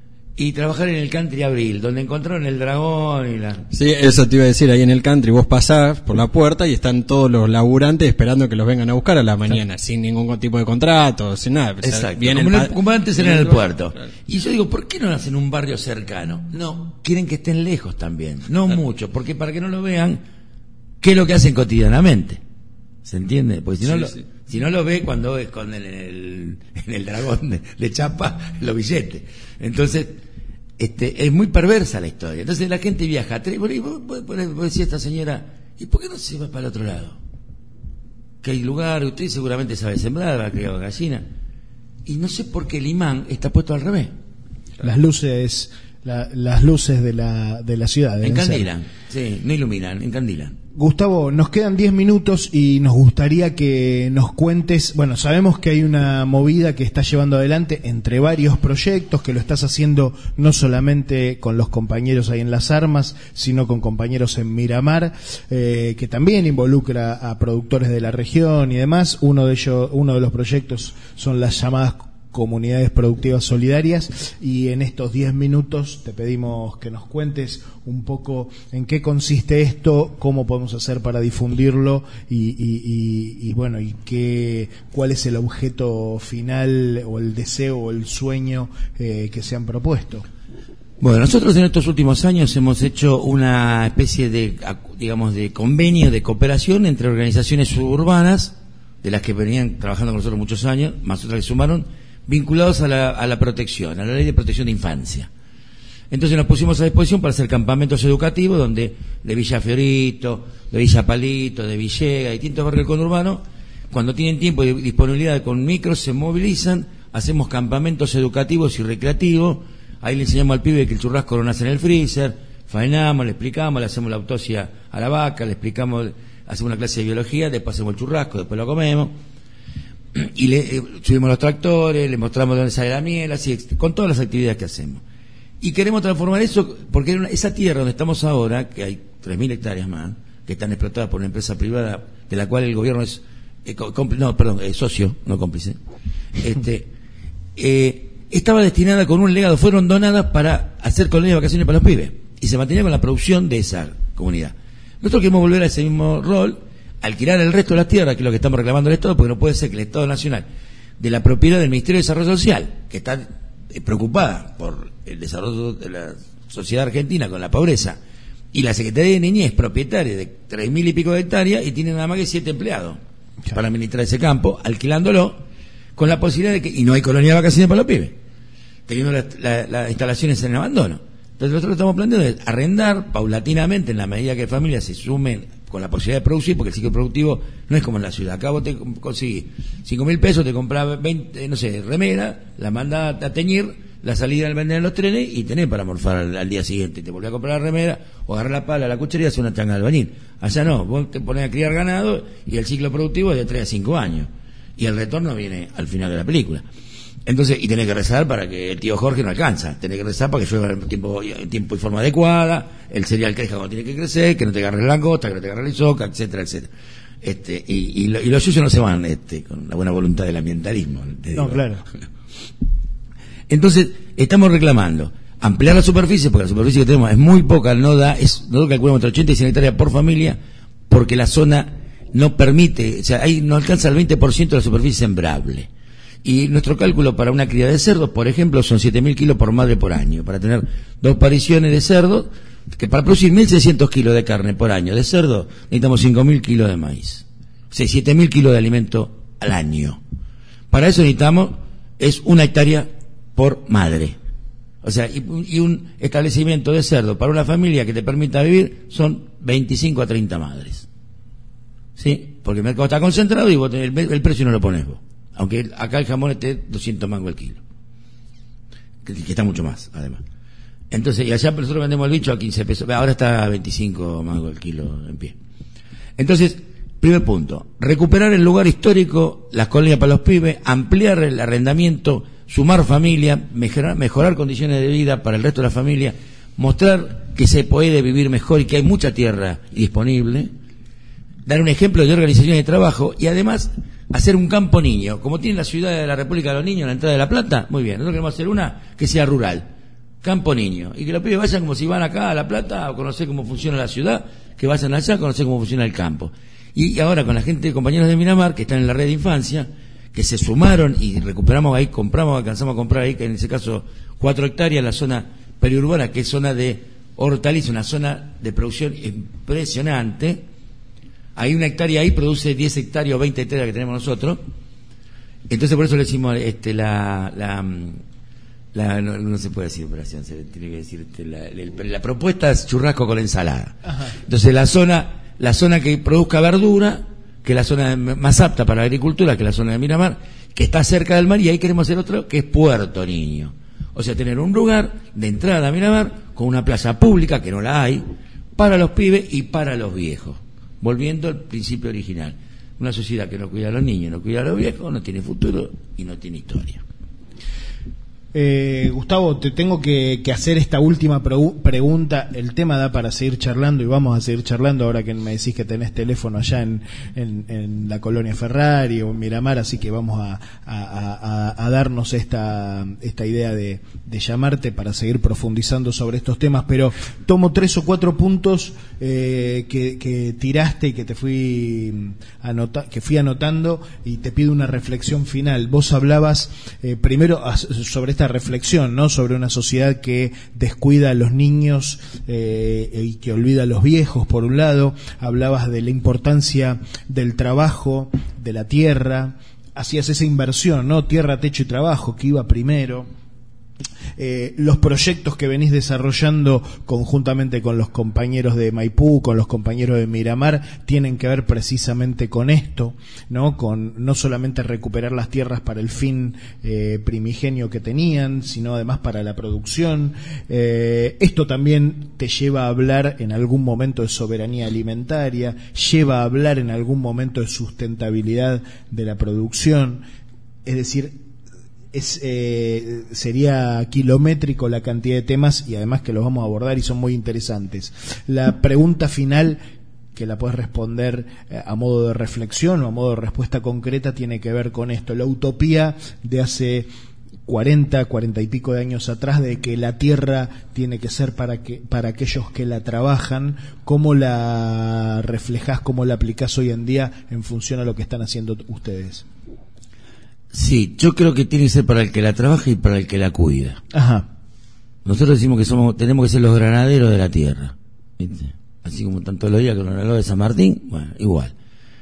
y trabajar en el Country Abril, donde encontraron el dragón y la... Sí, eso te iba a decir, ahí en el country vos pasás por la puerta y están todos los laburantes esperando que los vengan a buscar a la mañana, claro, sin ningún tipo de contrato, sin nada. Exacto, o sea, como, el, como antes era en el puerto. Claro. Y yo digo, ¿por qué no hacen un barrio cercano? No, quieren que estén lejos también, no claro, mucho, porque para que no lo vean, ¿qué es lo que hacen cotidianamente? ¿Se entiende? Porque si no, Sí, lo, sí. si no lo ve cuando esconden en el, en el dragón de, de chapa los billetes. Entonces, este, es muy perversa la historia. Entonces la gente viaja a tres, y vos, vos, vos, vos decís a esta señora, ¿y por qué no se va para el otro lado? Que hay lugar, usted seguramente sabe sembrar, va a criar gallina. Y no sé por qué el imán está puesto al revés. Las luces, la, las luces de la, de la ciudad. Encandilan, sí, no iluminan, encandilan. Gustavo, nos quedan diez minutos y nos gustaría que nos cuentes, bueno, sabemos que hay una movida que estás llevando adelante entre varios proyectos, que lo estás haciendo no solamente con los compañeros ahí en Las Armas, sino con compañeros en Miramar, eh, que también involucra a productores de la región y demás. Uno de ellos, uno de los proyectos son las llamadas comunidades productivas solidarias, y en estos diez minutos te pedimos que nos cuentes un poco en qué consiste esto, cómo podemos hacer para difundirlo y, y, y, y bueno, y qué, cuál es el objeto final o el deseo o el sueño eh, que se han propuesto. Bueno, nosotros en estos últimos años hemos hecho una especie de, digamos, de convenio de cooperación entre organizaciones suburbanas, de las que venían trabajando con nosotros muchos años, más otras que sumaron, vinculados a la, a la protección, a la ley de protección de infancia. Entonces nos pusimos a disposición para hacer campamentos educativos donde de Villa Fiorito, de Villa Palito, de Villega, distintos barrios del conurbano, cuando tienen tiempo y disponibilidad con micros, se movilizan, hacemos campamentos educativos y recreativos, ahí le enseñamos al pibe que el churrasco lo nace en el freezer, faenamos, le explicamos, le hacemos la autopsia a la vaca, le explicamos, hacemos una clase de biología, después hacemos el churrasco, después lo comemos. Y le eh, subimos los tractores, le mostramos dónde sale la miel, así, con todas las actividades que hacemos. Y queremos transformar eso, porque una, esa tierra donde estamos ahora, que hay tres mil hectáreas más, que están explotadas por una empresa privada, de la cual el gobierno es, eh, cómplice, no, perdón, es socio, no cómplice, este, eh, estaba destinada con un legado, fueron donadas para hacer colonias de vacaciones para los pibes, y se mantenía con la producción de esa comunidad. Nosotros queremos volver a ese mismo rol, alquilar el resto de las tierras, que es lo que estamos reclamando al Estado, porque no puede ser que el Estado Nacional, de la propiedad del Ministerio de Desarrollo Social, que está preocupada por el desarrollo de la sociedad argentina con la pobreza, y la Secretaría de Niñez, propietaria de tres mil y pico de hectáreas, y tiene nada más que siete empleados para administrar ese campo, alquilándolo, con la posibilidad de que, y no hay colonia de vacaciones para los pibes, teniendo las la, la instalaciones en abandono. Entonces nosotros estamos planteando arrendar paulatinamente, en la medida que familias se sumen con la posibilidad de producir, porque el ciclo productivo no es como en la ciudad. Acá vos te conseguís cinco mil pesos, te compras veinte, no sé, remera, la mandás a teñir, la salida al vender en los trenes y tenés para morfar al, al día siguiente. Te volvés a comprar la remera o agarrar la pala, la cuchara y hacer una changa de albañil. Allá no, vos te ponés a criar ganado y el ciclo productivo es de tres a cinco años. Y el retorno viene al final de la película. Entonces, y tenés que rezar para que el tío Jorge no alcanza, tenés que rezar para que llueva en tiempo, en tiempo y forma adecuada, el cereal crezca cuando tiene que crecer, que no te agarre la langosta, que no te agarre la isoca, etcétera, etcétera. Este, y, y, lo, y los suyos no se van este, con la buena voluntad del ambientalismo. Te digo. No, claro. Entonces, estamos reclamando ampliar la superficie, porque la superficie que tenemos es muy poca, no da, es, nosotros calculamos entre ochenta y cien hectáreas por familia, porque la zona no permite, o sea, ahí no alcanza el veinte por ciento de la superficie sembrable. Y nuestro cálculo para una cría de cerdos, por ejemplo, son siete mil kilos por madre por año. Para tener dos pariciones de cerdo, que para producir mil seiscientos kilos de carne por año de cerdo, necesitamos cinco mil kilos de maíz. O sea, siete mil kilos de alimento al año. Para eso necesitamos, es una hectárea por madre. O sea, y, y un establecimiento de cerdo para una familia que te permita vivir son veinticinco a treinta madres. ¿Sí? Porque el mercado está concentrado y vos tenés, el, el precio no lo pones vos. Aunque acá el jamón esté doscientos mangos el kilo, que, que está mucho más, además. Entonces, y allá nosotros vendemos el bicho a quince pesos, ahora está a veinticinco mangos el kilo en pie. Entonces, primer punto, recuperar el lugar histórico, las colonias para los pibes, ampliar el arrendamiento, sumar familia, mejorar, mejorar condiciones de vida para el resto de la familia, mostrar que se puede vivir mejor y que hay mucha tierra disponible, dar un ejemplo de organización de trabajo y además hacer un campo niño, como tiene la ciudad de la República de los Niños en la entrada de La Plata, muy bien, nosotros queremos hacer una que sea rural, campo niño, y que los pibes vayan como si van acá a La Plata a conocer cómo funciona la ciudad, que vayan allá a conocer cómo funciona el campo. Y ahora con la gente, compañeros de Miramar, que están en la red de infancia, que se sumaron y recuperamos ahí, compramos, alcanzamos a comprar ahí, que en ese caso cuatro hectáreas, la zona periurbana, que es zona de hortaliza, una zona de producción impresionante. Hay una hectárea ahí, produce diez hectáreas o veinte hectáreas que tenemos nosotros. Entonces por eso le decimos este, la... la, la no, no se puede decir operación, se tiene que decir este, la, la, la propuesta es churrasco con la ensalada. Ajá. Entonces la zona, la zona que produzca verdura, que es la zona más apta para la agricultura, que es la zona de Miramar, que está cerca del mar, y ahí queremos hacer otro que es Puerto Niño. O sea, tener un lugar de entrada a Miramar con una plaza pública, que no la hay, para los pibes y para los viejos. Volviendo al principio original. Una sociedad que no cuida a los niños, no cuida a los viejos, no tiene futuro y no tiene historia. Eh, Gustavo, te tengo que, que hacer esta última pro- pregunta. El tema da para seguir charlando y vamos a seguir charlando ahora que me decís que tenés teléfono allá en, en, en la colonia Ferrari o en Miramar, así que vamos a, a, a, a darnos esta, esta idea de, de llamarte para seguir profundizando sobre estos temas, pero tomo tres o cuatro puntos eh, que, que tiraste y que te fui anota- que fui anotando y te pido una reflexión final. Vos hablabas eh, primero sobre esta reflexión, ¿no? Sobre una sociedad que descuida a los niños eh, y que olvida a los viejos, por un lado. Hablabas de la importancia del trabajo, de la tierra, hacías esa inversión, ¿no? Tierra, techo y trabajo, que iba primero. Eh, los proyectos que venís desarrollando conjuntamente con los compañeros de Maipú, con los compañeros de Miramar, tienen que ver precisamente con esto, ¿no? Con no solamente recuperar las tierras para el fin eh, primigenio que tenían, sino además para la producción. Eh, esto también te lleva a hablar en algún momento de soberanía alimentaria, lleva a hablar en algún momento de sustentabilidad de la producción, es decir, Es, eh, sería kilométrico la cantidad de temas y además que los vamos a abordar y son muy interesantes. La pregunta final, que la puedes responder eh, a modo de reflexión o a modo de respuesta concreta, tiene que ver con esto. La utopía de hace cuarenta, cuarenta y pico de años atrás, de que la tierra tiene que ser para que para aquellos que la trabajan, ¿cómo la reflejás, cómo la aplicás hoy en día en función a lo que están haciendo ustedes? Sí, yo creo que tiene que ser para el que la trabaja y para el que la cuida. Ajá. Nosotros decimos que somos, tenemos que ser los granaderos de la tierra, ¿viste? Así como tanto los días con los granaderos de San Martín, bueno, igual.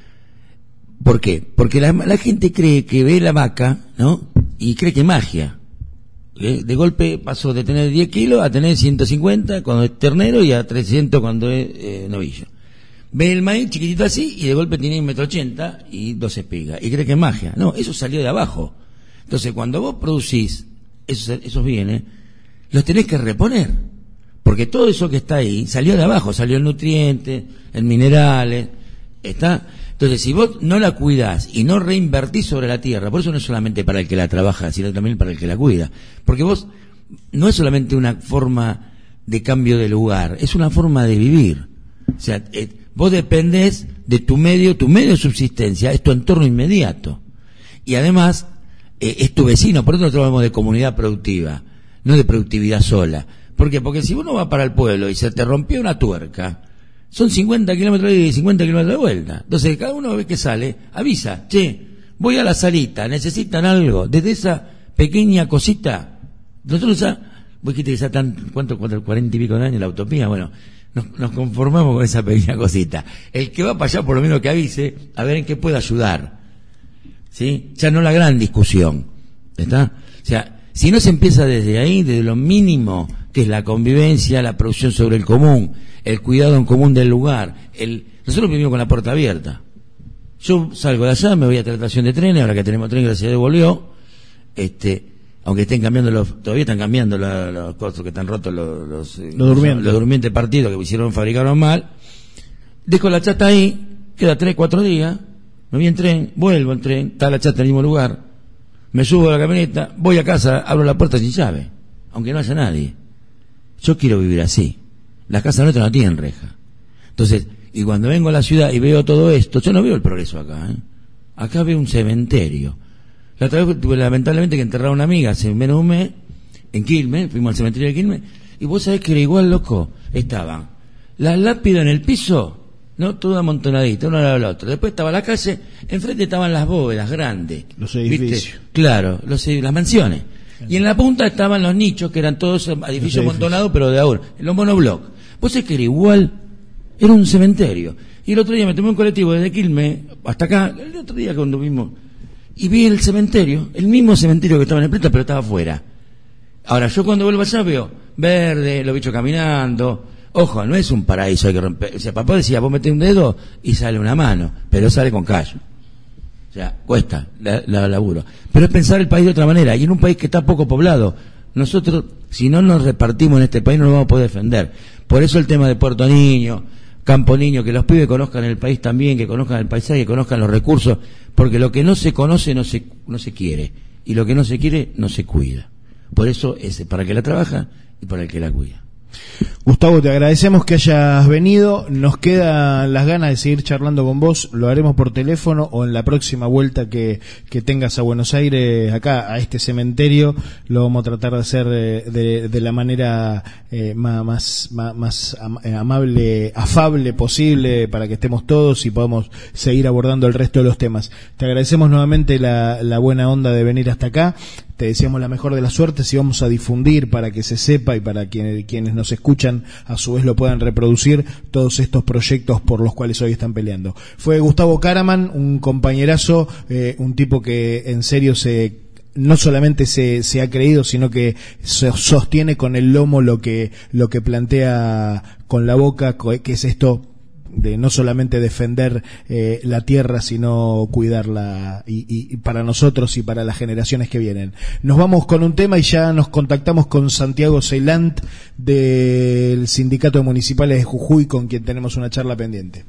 ¿Por qué? Porque la, la gente cree que ve la vaca, ¿no? Y cree que es magia. ¿Eh? De golpe pasó de tener diez kilos a tener ciento cincuenta cuando es ternero y a trescientos cuando es eh, novillo. Ve el maíz chiquitito así y de golpe tiene un metro ochenta y dos espigas y cree que es magia. No, eso salió de abajo. Entonces cuando vos producís esos, esos bienes, los tenés que reponer, porque todo eso que está ahí salió de abajo, salió en nutrientes, en minerales, está. Entonces si vos no la cuidás y no reinvertís sobre la tierra, por eso no es solamente para el que la trabaja, sino también para el que la cuida, porque vos no es solamente una forma de cambio de lugar, es una forma de vivir. O sea, eh, vos dependés de tu medio, tu medio de subsistencia es tu entorno inmediato. Y además, eh, es tu vecino, por eso nosotros hablamos de comunidad productiva, no de productividad sola. ¿Por qué? Porque si uno va para el pueblo y se te rompió una tuerca, son cincuenta kilómetros y cincuenta kilómetros de vuelta. Entonces, cada uno ve que sale, avisa, che, voy a la salita, necesitan algo. Desde esa pequeña cosita, nosotros ya, vos dijiste que ya están, ¿cuánto, cuánto, cuarenta y pico de años la utopía? Bueno, Nos, nos conformamos con esa pequeña cosita. El que va para allá por lo menos que avise a ver en qué puede ayudar, ¿sí? Ya no la gran discusión, ¿está? O sea, si no se empieza desde ahí, desde lo mínimo, que es la convivencia, la producción sobre el común, el cuidado en común del lugar, el nosotros vivimos con la puerta abierta. Yo salgo de allá, me voy a la estación de trenes, ahora que tenemos tren, gracias a Dios volvió, este aunque estén cambiando los, todavía están cambiando los, los costos que están rotos, los, los, los durmientes, los durmientes partidos que hicieron, fabricaron mal. Dejo la chata ahí, queda tres, cuatro días, me voy en tren, vuelvo en tren, está la chata en el mismo lugar, me subo a la camioneta, voy a casa, abro la puerta sin llave, aunque no haya nadie. Yo quiero vivir así. Las casas nuestras no tienen reja. Entonces, y cuando vengo a la ciudad y veo todo esto, yo no veo el progreso acá, ¿eh? Acá veo un cementerio. La otra vez tuve lamentablemente que enterrar a una amiga hace menos de un mes, en Quilmes, fuimos al cementerio de Quilmes, y vos sabés que era igual, loco. Estaban las lápidas en el piso, no, todo amontonadito, uno al lado del otro. Después estaba la calle, enfrente estaban las bóvedas grandes. Los edificios. ¿Viste? Claro, los, las mansiones. Y en la punta estaban los nichos, que eran todos edificios amontonados, pero de ahora, en los monoblocks. Vos sabés que era igual, era un cementerio. Y el otro día me tomé un colectivo desde Quilmes hasta acá, el otro día cuando vimos, y vi el cementerio, el mismo cementerio que estaba en el Plata, pero estaba afuera. Ahora, yo cuando vuelvo allá veo verde, los bichos caminando. Ojo, no es un paraíso, hay que romper. O sea, papá decía, vos metés un dedo y sale una mano, pero sale con callo. O sea, cuesta, la, la laburo. Pero es pensar el país de otra manera, y en un país que está poco poblado. Nosotros, si no nos repartimos en este país, no nos vamos a poder defender. Por eso el tema de Puerto Niño, Campo Niño, que los pibes conozcan el país también, que conozcan el paisaje, que conozcan los recursos, porque lo que no se conoce no se, no se quiere, y lo que no se quiere no se cuida. Por eso es para el que la trabaja y para el que la cuida. Gustavo, te agradecemos que hayas venido. Nos quedan las ganas de seguir charlando con vos. Lo haremos por teléfono o en la próxima vuelta que, que tengas a Buenos Aires, acá a este cementerio. Lo vamos a tratar de hacer de, de, de la manera eh, más, más, más amable, afable posible, para que estemos todos y podamos seguir abordando el resto de los temas. Te agradecemos nuevamente la, la buena onda de venir hasta acá. Te deseamos la mejor de las suertes y vamos a difundir para que se sepa y para quienes, quienes nos escuchan a su vez lo puedan reproducir todos estos proyectos por los cuales hoy están peleando. Fue Gustavo Karaman, un compañerazo, eh, un tipo que en serio se no solamente se, se ha creído, sino que se sostiene con el lomo lo que, lo que plantea con la boca, que es esto de no solamente defender eh, la tierra, sino cuidarla y, y, y para nosotros y para las generaciones que vienen. Nos vamos con un tema y ya nos contactamos con Santiago Ceylant del Sindicato de Municipales de Jujuy, con quien tenemos una charla pendiente.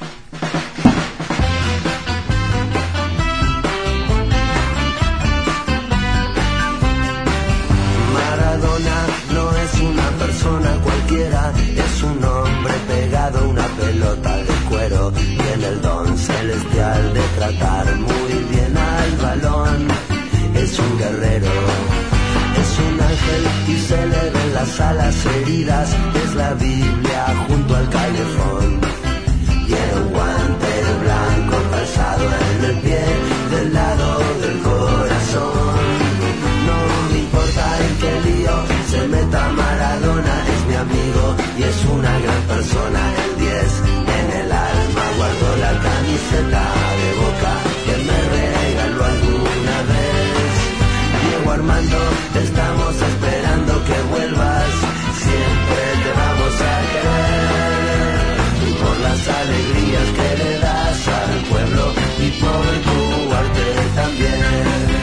Maradona no es una persona cualquiera, es un hombre pegado a una pelota de cuero, tiene el don celestial de tratar muy bien al balón, es un guerrero, es un ángel y se le ven las alas heridas, es la Biblia junto al calefón, tiene un guante blanco calzado en el pie del lado del corazón, no me importa en qué lío se meta Maradona, es mi amigo y es una gran persona, el diez en el alma, guardo la camiseta de Boca que me regaló alguna vez. Diego Armando, te estamos esperando que vuelvas, siempre te vamos a querer, por las alegrías que le das al pueblo y por tu arte también.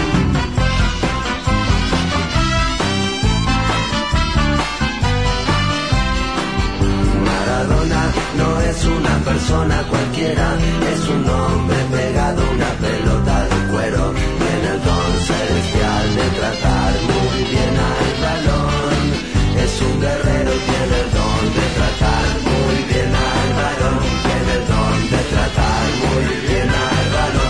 Maradona no es una persona cualquiera, es un hombre pegado a una pelota de cuero, tiene el don celestial de tratar muy bien al balón, es un guerrero, tiene el don de tratar muy bien al balón, tiene el don de tratar muy bien al balón.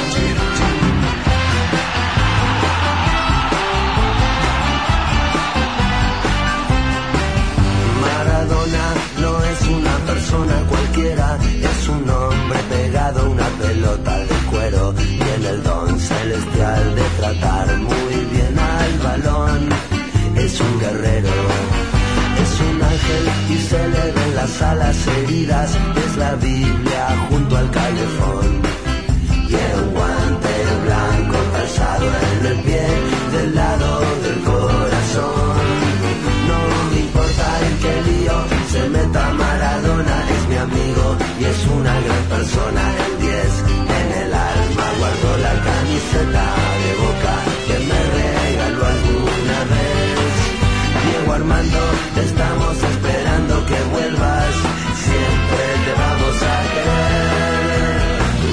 Maradona no es una persona cualquiera, es un hombre pegado a una pelota de cuero, tiene el don celestial de tratar muy bien al balón, es un guerrero, es un ángel y se le ven las alas heridas, es la Biblia junto al calefón, tiene un guante blanco calzado en el pie del lado del corazón, no me importa en qué lío se meta Maradona, es mi amigo y es una gran persona, el diez en el alma, guardo la camiseta de Boca que me regaló alguna vez. Diego Armando, te estamos esperando que vuelvas, siempre te vamos a querer,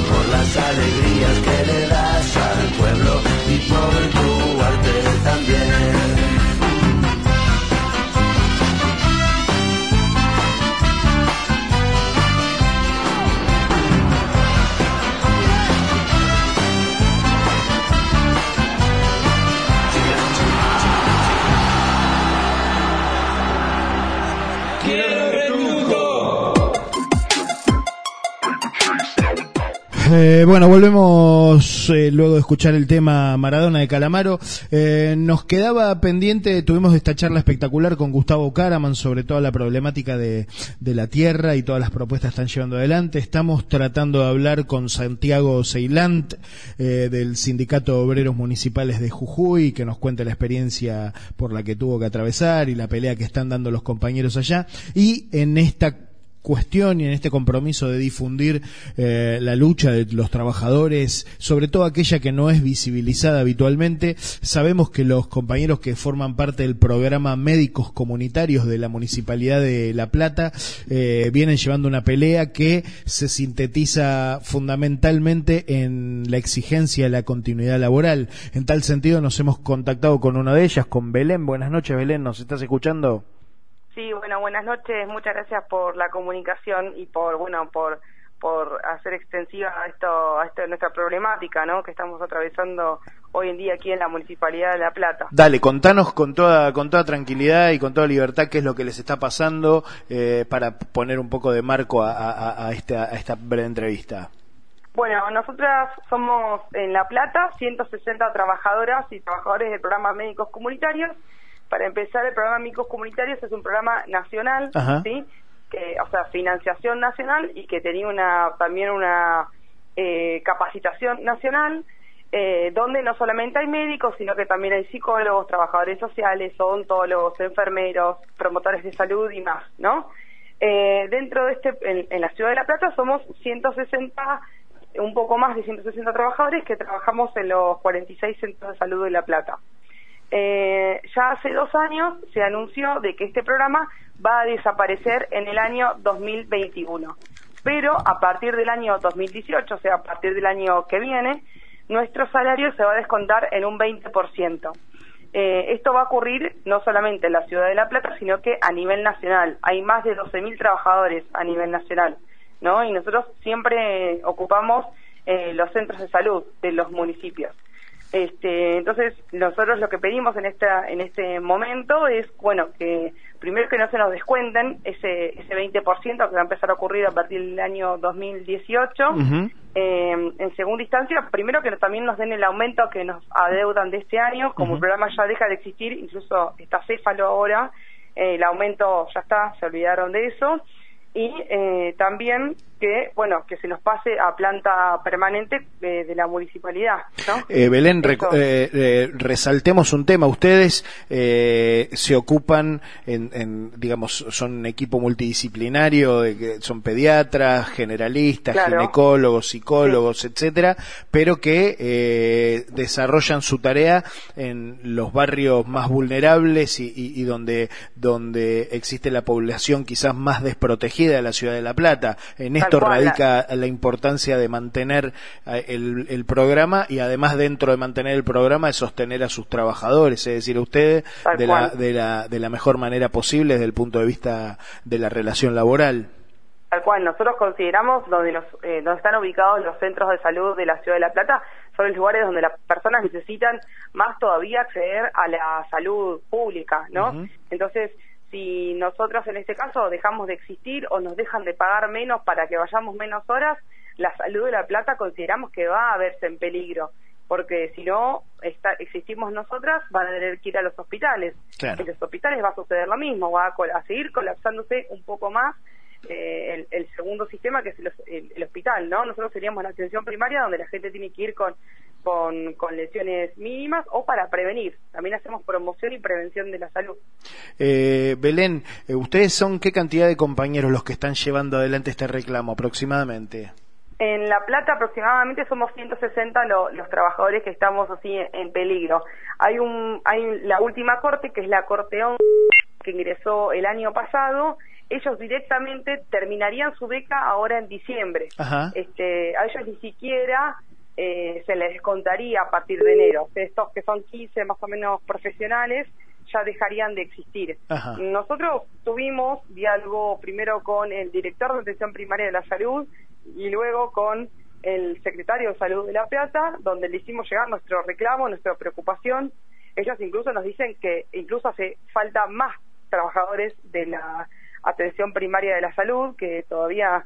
Eh, bueno, volvemos eh, luego de escuchar el tema Maradona de Calamaro. Eh, nos quedaba pendiente, tuvimos esta charla espectacular con Gustavo Caraman sobre toda la problemática de, de la tierra y todas las propuestas que están llevando adelante. Estamos tratando de hablar con Santiago Ceylant, eh, del Sindicato de Obreros Municipales de Jujuy, que nos cuenta la experiencia por la que tuvo que atravesar y la pelea que están dando los compañeros allá. Y en esta cuestión y en este compromiso de difundir eh, la lucha de los trabajadores, sobre todo aquella que no es visibilizada habitualmente. Sabemos que los compañeros que forman parte del programa Médicos Comunitarios de la Municipalidad de La Plata eh, vienen llevando una pelea que se sintetiza fundamentalmente en la exigencia de la continuidad laboral. En tal sentido nos hemos contactado con una de ellas, con Belén. Buenas noches, Belén, ¿nos estás escuchando? Sí, bueno, buenas noches, muchas gracias por la comunicación y por, bueno, por por hacer extensiva a esto, a esto de nuestra problemática, ¿no?, que estamos atravesando hoy en día aquí en la Municipalidad de La Plata. Dale, contanos con toda con toda tranquilidad y con toda libertad qué es lo que les está pasando, eh, para poner un poco de marco a, a, a, esta, a esta breve entrevista. Bueno, nosotras somos en La Plata ciento sesenta trabajadoras y trabajadores del programa Médicos Comunitarios. Para empezar, el programa Médicos Comunitarios es un programa nacional, Ajá. ¿sí? Que, o sea, financiación nacional y que tenía una también una eh, capacitación nacional, eh, donde no solamente hay médicos, sino que también hay psicólogos, trabajadores sociales, odontólogos, enfermeros, promotores de salud y más, ¿no? Eh, dentro de este, en, en la ciudad de La Plata somos ciento sesenta, un poco más de ciento sesenta trabajadores que trabajamos en los cuarenta y seis centros de salud de La Plata. Eh, ya hace dos años se anunció de que este programa va a desaparecer en el año dos mil veintiuno, pero a partir del año dos mil dieciocho, o sea, a partir del año que viene, nuestro salario se va a descontar en un veinte por ciento. Eh, esto va a ocurrir no solamente en la ciudad de La Plata, sino que a nivel nacional. Hay más de doce mil trabajadores a nivel nacional, ¿no? Y nosotros siempre ocupamos eh, los centros de salud de los municipios. Este, entonces nosotros lo que pedimos en esta en este momento es, bueno, que primero que no se nos descuenten ese ese veinte por ciento que va a empezar a ocurrir a partir del año dos mil dieciocho. Uh-huh. eh, en segunda instancia, primero que también nos den el aumento que nos adeudan de este año, como uh-huh. el programa ya deja de existir, incluso está céfalo ahora, eh, el aumento ya está, se olvidaron de eso. Y eh, también que, bueno, que se los pase a planta permanente eh, de la municipalidad, ¿no? Eh, Belén, rec eh, eh, resaltemos un tema. Ustedes eh, se ocupan, en, en, digamos, son un equipo multidisciplinario, de que son pediatras, generalistas, claro. ginecólogos, psicólogos, sí. etcétera, pero que eh, desarrollan su tarea en los barrios más vulnerables y, y, y donde, donde existe la población quizás más desprotegida de la ciudad de La Plata. En esto radica la importancia de mantener el, el programa y además dentro de mantener el programa de sostener a sus trabajadores, es decir, a ustedes de la, de la de la mejor manera posible desde el punto de vista de la relación laboral. Tal cual, nosotros consideramos donde, los, eh, donde están ubicados los centros de salud de la ciudad de La Plata son los lugares donde las personas necesitan más todavía acceder a la salud pública, ¿no? Uh-huh. Entonces, si nosotros en este caso dejamos de existir o nos dejan de pagar menos para que vayamos menos horas, la salud de La Plata consideramos que va a verse en peligro, porque si no está, existimos nosotras, van a tener que ir a los hospitales. Claro. En los hospitales va a suceder lo mismo, va a, a seguir colapsándose un poco más eh, el, el segundo sistema, que es el, el, el hospital, ¿no? Nosotros seríamos la atención primaria, donde la gente tiene que ir con Con, con lesiones mínimas o para prevenir. También hacemos promoción y prevención de la salud. Eh, Belén, eh, ¿ustedes son qué cantidad de compañeros los que están llevando adelante este reclamo aproximadamente? En La Plata aproximadamente somos ciento sesenta lo, los trabajadores que estamos así en, en peligro. Hay un hay la última corte, que es la Corte once, que ingresó el año pasado. Ellos directamente terminarían su beca ahora en diciembre. Ajá. Este, a ellos ni siquiera Eh, se les descontaría a partir de enero. Estos que son quince más o menos profesionales ya dejarían de existir. Ajá. Nosotros tuvimos diálogo primero con el director de atención primaria de la salud y luego con el secretario de salud de La Plata, donde le hicimos llegar nuestro reclamo, nuestra preocupación. Ellos incluso nos dicen que incluso hace falta más trabajadores de la atención primaria de la salud, que todavía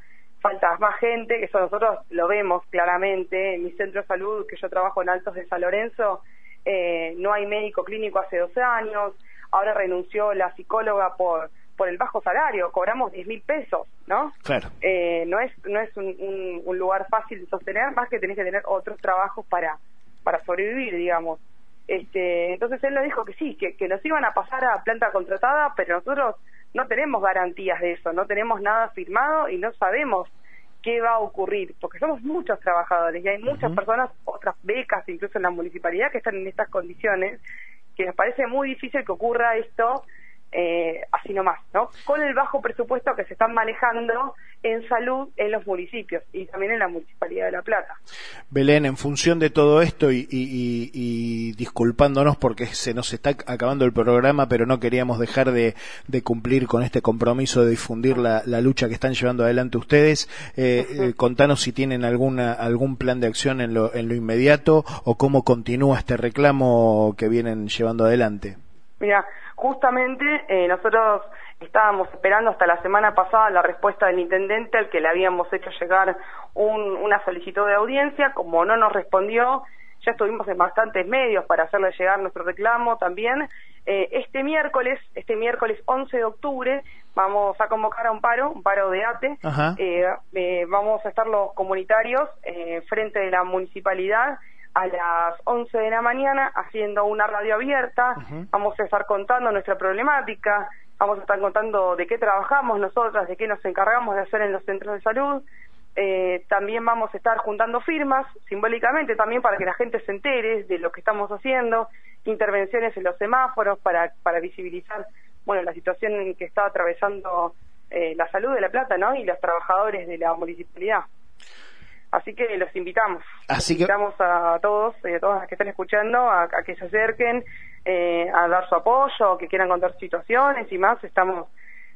falta más gente, que eso nosotros lo vemos claramente. En mi centro de salud, que yo trabajo en Altos de San Lorenzo, eh, no hay médico clínico hace doce años, ahora renunció la psicóloga por por el bajo salario, cobramos diez mil pesos, ¿no? Claro. Eh, no es no es un, un, un lugar fácil de sostener, más que tenés que tener otros trabajos para para sobrevivir, digamos. Este, entonces él nos dijo que sí, que, que nos iban a pasar a planta contratada, pero nosotros no tenemos garantías de eso, no tenemos nada firmado y no sabemos qué va a ocurrir, porque somos muchos trabajadores y hay muchas uh-huh. personas, otras becas, incluso en la municipalidad, que están en estas condiciones, que nos parece muy difícil que ocurra esto eh, así nomás, ¿no? Con el bajo presupuesto que se están manejando en salud en los municipios y también en la Municipalidad de La Plata. Belén, en función de todo esto y, y, y, y disculpándonos porque se nos está acabando el programa, pero no queríamos dejar de, de cumplir con este compromiso de difundir la, la lucha que están llevando adelante ustedes, eh, uh-huh. eh, contanos si tienen alguna algún plan de acción en lo, en lo inmediato o cómo continúa este reclamo que vienen llevando adelante. Mira, justamente eh, nosotros estábamos esperando hasta la semana pasada la respuesta del intendente, al que le habíamos hecho llegar un, una solicitud de audiencia. Como no nos respondió, ya estuvimos en bastantes medios para hacerle llegar nuestro reclamo también. Eh, este miércoles, este miércoles once de octubre, vamos a convocar a un paro, un paro de A T E. Eh, eh, vamos a estar los comunitarios eh, frente de la municipalidad a las once de la mañana haciendo una radio abierta. Uh-huh. Vamos a estar contando nuestra problemática, vamos a estar contando de qué trabajamos nosotras, de qué nos encargamos de hacer en los centros de salud. Eh, también vamos a estar juntando firmas, simbólicamente también para que la gente se entere de lo que estamos haciendo, intervenciones en los semáforos para, para visibilizar, bueno, la situación en que está atravesando eh, la salud de La Plata, ¿no? Y los trabajadores de la municipalidad. Así que los invitamos, Así los invitamos que... a todos y a todas las que están escuchando a, a que se acerquen eh, a dar su apoyo, que quieran contar situaciones y más. Estamos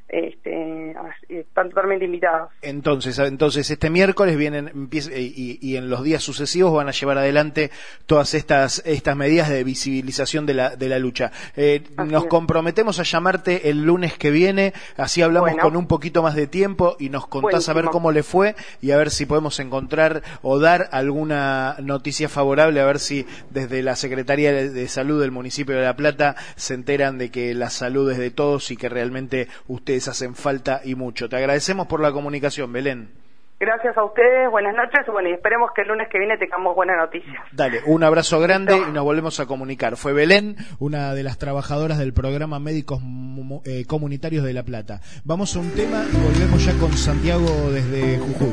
este, están totalmente invitados. Entonces, entonces este miércoles vienen empieza, y, y en los días sucesivos van a llevar adelante todas estas estas medidas de visibilización de la de la lucha. Eh, nos es. comprometemos a llamarte el lunes que viene, así hablamos bueno. con un poquito más de tiempo y nos contás Buenísimo. a ver cómo le fue y a ver si podemos encontrar o dar alguna noticia favorable, a ver si desde la Secretaría de Salud del municipio de La Plata se enteran de que la salud es de todos y que realmente ustedes hacen falta y mucho. Te agradecemos por la comunicación, Belén. Gracias a ustedes, buenas noches, bueno, y esperemos que el lunes que viene tengamos buenas noticias. Dale, un abrazo grande y nos volvemos a comunicar. Fue Belén, una de las trabajadoras del programa Médicos eh, Comunitarios de La Plata. Vamos a un tema y volvemos ya con Santiago desde Jujuy.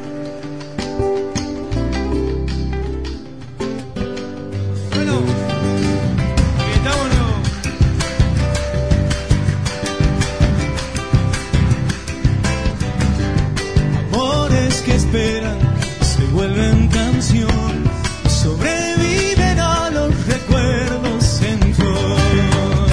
Esperan, se vuelven canción, sobreviven a los recuerdos en flor.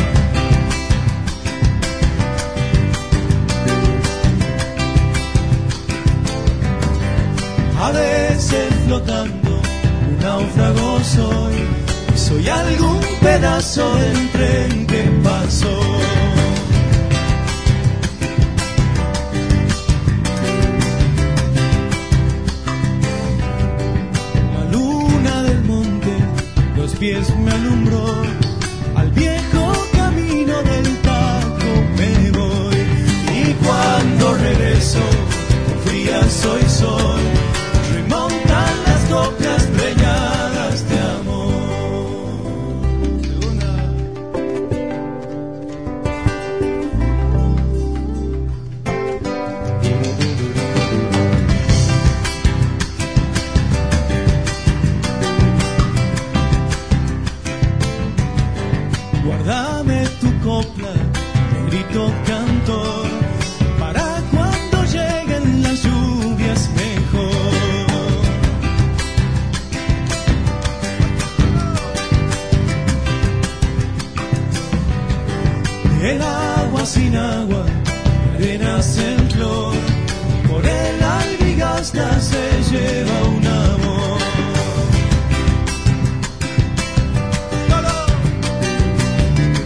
A veces flotando, un náufrago soy, soy algún pedazo del tren que pasó. Pies me alumbró, al viejo camino del Tajo me voy, y cuando regreso, con fría soy sol, remontan las coplas preñadas de amor. Guárdame tu copla, negrito cantor, para cuando lleguen las lluvias mejor. El agua sin agua, arenas en flor, por el albigasta se lleva un amor.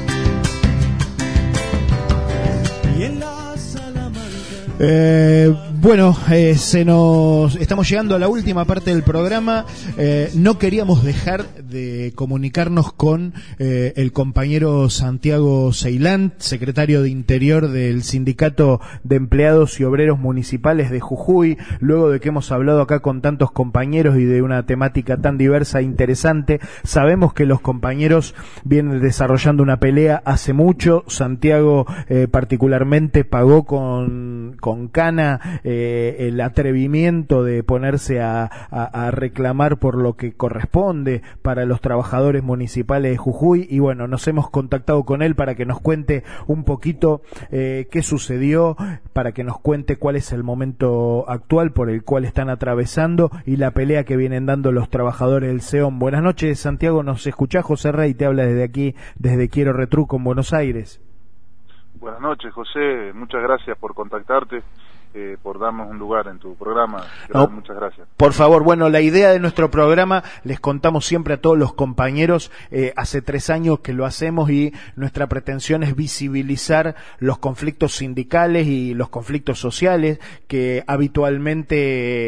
Eh, Bueno, eh, se nos estamos llegando a la última parte del programa. Eh, no queríamos dejar de comunicarnos con eh, el compañero Santiago Ceilán, secretario de Interior del Sindicato de Empleados y Obreros Municipales de Jujuy, luego de que hemos hablado acá con tantos compañeros y de una temática tan diversa e interesante. Sabemos que los compañeros vienen desarrollando una pelea hace mucho. Santiago eh, particularmente pagó con, con cana Eh, el atrevimiento de ponerse a, a, a reclamar por lo que corresponde para los trabajadores municipales de Jujuy, y bueno, nos hemos contactado con él para que nos cuente un poquito eh, qué sucedió, para que nos cuente cuál es el momento actual por el cual están atravesando y la pelea que vienen dando los trabajadores del SEOM. Buenas noches, Santiago, ¿nos escuchás? José Rey te habla desde aquí, desde Quiero Retruco en Buenos Aires. Buenas noches, José, muchas gracias por contactarte. Eh, por darnos un lugar en tu programa. No, muchas gracias. Por favor, bueno, la idea de nuestro programa, les contamos siempre a todos los compañeros, eh, hace tres años que lo hacemos y nuestra pretensión es visibilizar los conflictos sindicales y los conflictos sociales que habitualmente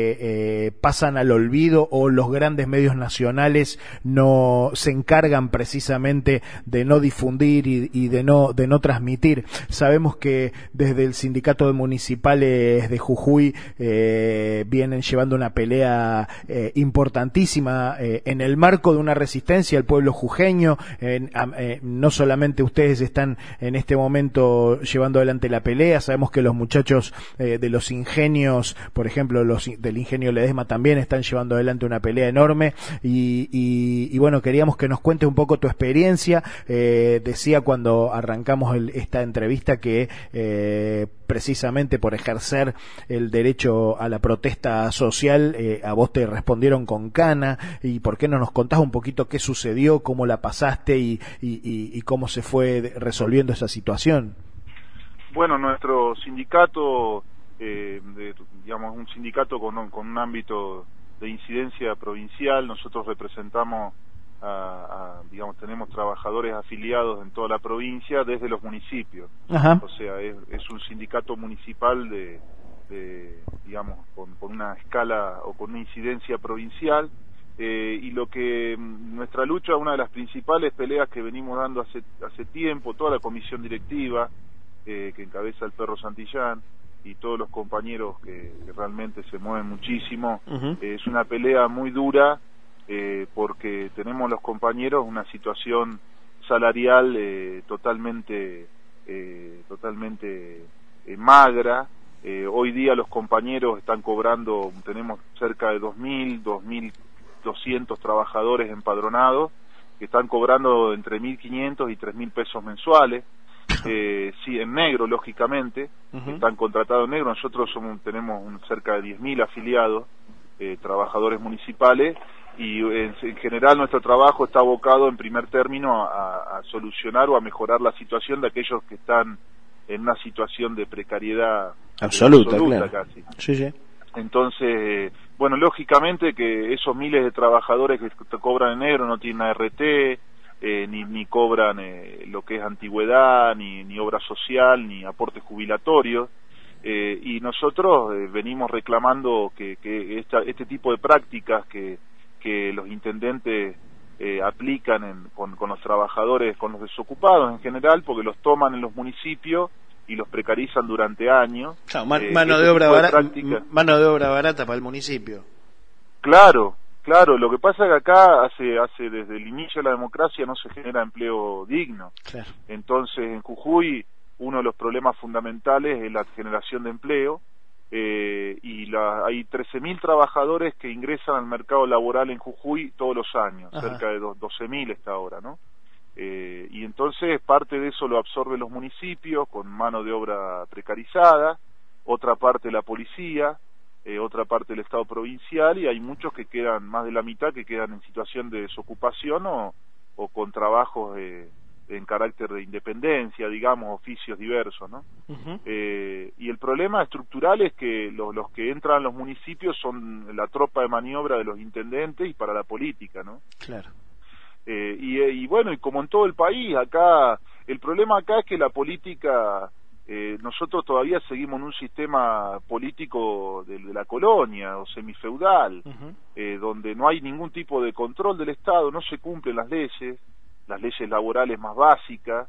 eh, pasan al olvido, o los grandes medios nacionales no se encargan precisamente de no difundir y, y de no de no transmitir. Sabemos que desde el Sindicato de Municipales de Jujuy eh, vienen llevando una pelea eh, importantísima eh, en el marco de una resistencia al pueblo jujeño. En, eh, no solamente ustedes están en este momento llevando adelante la pelea, sabemos que los muchachos eh, de los ingenios, por ejemplo los del ingenio Ledesma, también están llevando adelante una pelea enorme y, y, y bueno, queríamos que nos cuentes un poco tu experiencia. Eh, decía cuando arrancamos el, esta entrevista que eh, precisamente por ejercer el derecho a la protesta social, eh, a vos te respondieron con cana. ¿Y por qué no nos contás un poquito qué sucedió, cómo la pasaste y, y, y, y cómo se fue resolviendo esa situación? Bueno, nuestro sindicato, eh, de, digamos, un sindicato con un, con un ámbito de incidencia provincial. Nosotros representamos A, a, digamos, tenemos trabajadores afiliados en toda la provincia desde los municipios. Ajá. O sea, es, es un sindicato municipal de, de digamos, con, con una escala o con una incidencia provincial, eh, y lo que nuestra lucha, una de las principales peleas que venimos dando hace, hace tiempo, toda la comisión directiva eh, que encabeza el Perro Santillán y todos los compañeros que, que realmente se mueven muchísimo, uh-huh. eh, es una pelea muy dura. Eh, porque tenemos los compañeros una situación salarial eh, totalmente eh, totalmente eh, magra. Eh, hoy día los compañeros están cobrando, tenemos cerca de dos mil, dos mil doscientos trabajadores empadronados que están cobrando entre mil quinientos y tres mil pesos mensuales, eh, sí, en negro, lógicamente. Uh-huh. Están contratados en negro. Nosotros somos, tenemos un, cerca de diez mil afiliados, eh, trabajadores municipales, y en, en general nuestro trabajo está abocado en primer término a, a solucionar o a mejorar la situación de aquellos que están en una situación de precariedad absoluta, absoluta claro. casi. Sí, sí. Entonces, bueno, lógicamente que esos miles de trabajadores que te cobran en negro no tienen A R T, eh, ni, ni cobran eh, lo que es antigüedad, ni, ni obra social, ni aportes jubilatorios. Eh, y nosotros eh, venimos reclamando que, que esta, este tipo de prácticas que que los intendentes eh, aplican en, con, con los trabajadores, con los desocupados en general, porque los toman en los municipios y los precarizan durante años. Claro, man, eh, mano, de obra de barata, mano de obra barata para el municipio. Claro, claro. Lo que pasa es que acá hace, hace desde el inicio de la democracia no se genera empleo digno. Claro. Entonces, en Jujuy, uno de los problemas fundamentales es la generación de empleo. Eh, y la, hay trece mil trabajadores que ingresan al mercado laboral en Jujuy todos los años. Ajá. Cerca de doce mil está ahora, ¿no? Eh, y entonces parte de eso lo absorben los municipios con mano de obra precarizada, otra parte la policía, eh, otra parte el Estado provincial, y hay muchos que quedan, más de la mitad, que quedan en situación de desocupación o, o con trabajos eh, en carácter de independencia, digamos, oficios diversos, ¿no? Uh-huh. Eh, y el problema estructural es que los, los que entran a los municipios son la tropa de maniobra de los intendentes y para la política, ¿no? Claro. Eh, y, y bueno, y como en todo el país, acá, el problema acá es que la política Eh, nosotros todavía seguimos en un sistema político de, de la colonia o semifeudal, uh-huh. eh, donde no hay ningún tipo de control del Estado, no se cumplen las leyes, las leyes laborales más básicas,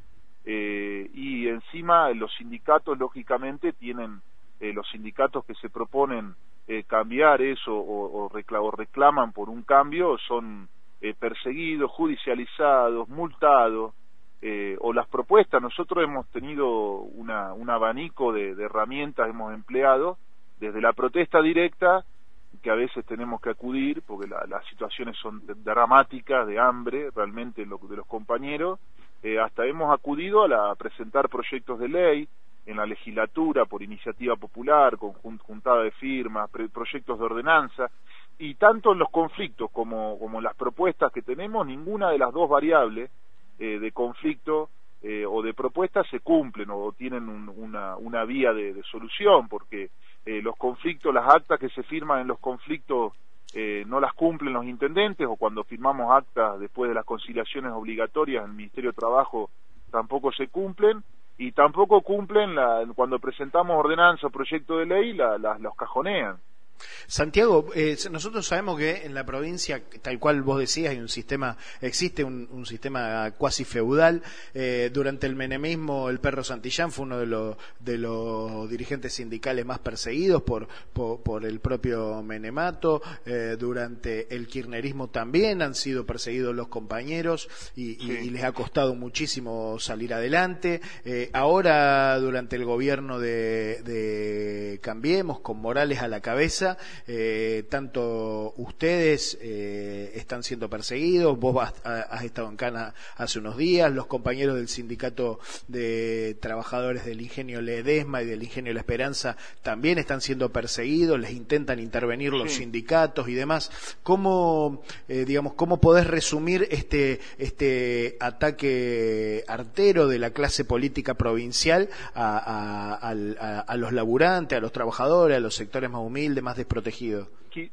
eh, y encima los sindicatos, lógicamente, tienen, eh, los sindicatos que se proponen eh, cambiar eso o, o, recla- o reclaman por un cambio, son eh, perseguidos, judicializados, multados, eh, o las propuestas. Nosotros hemos tenido una, un abanico de, de herramientas, hemos empleado, desde la protesta directa, que a veces tenemos que acudir, porque la, las situaciones son dramáticas, de hambre, realmente, lo, de los compañeros, eh, hasta hemos acudido a, la, a presentar proyectos de ley en la legislatura por iniciativa popular, con juntada de firmas, pre, proyectos de ordenanza, y tanto en los conflictos como, como en las propuestas que tenemos, ninguna de las dos variables eh, de conflicto eh, o de propuestas se cumplen o tienen un, una, una vía de, de solución, porque eh, los conflictos, las actas que se firman en los conflictos eh, no las cumplen los intendentes, o cuando firmamos actas después de las conciliaciones obligatorias en el Ministerio de Trabajo tampoco se cumplen, y tampoco cumplen la, cuando presentamos ordenanza o proyecto de ley, la, la, los cajonean. Santiago, eh, nosotros sabemos que en la provincia, tal cual vos decías, hay un sistema, existe un, un sistema cuasi feudal. Eh, durante el menemismo, el Perro Santillán fue uno de los de los dirigentes sindicales más perseguidos por por, por el propio menemato. Eh, durante el kirchnerismo también han sido perseguidos los compañeros y, sí. y, y les ha costado muchísimo salir adelante. Eh, ahora, durante el gobierno de, de Cambiemos, con Morales a la cabeza, Eh, tanto ustedes eh, están siendo perseguidos, vos has, has estado en Cana hace unos días, los compañeros del sindicato de trabajadores del Ingenio Ledesma y del Ingenio La Esperanza también están siendo perseguidos, les intentan intervenir los sí. sindicatos y demás. ¿Cómo, eh, digamos, cómo podés resumir este, este ataque artero de la clase política provincial a, a, a, a los laburantes, a los trabajadores, a los sectores más humildes, más desprotegido?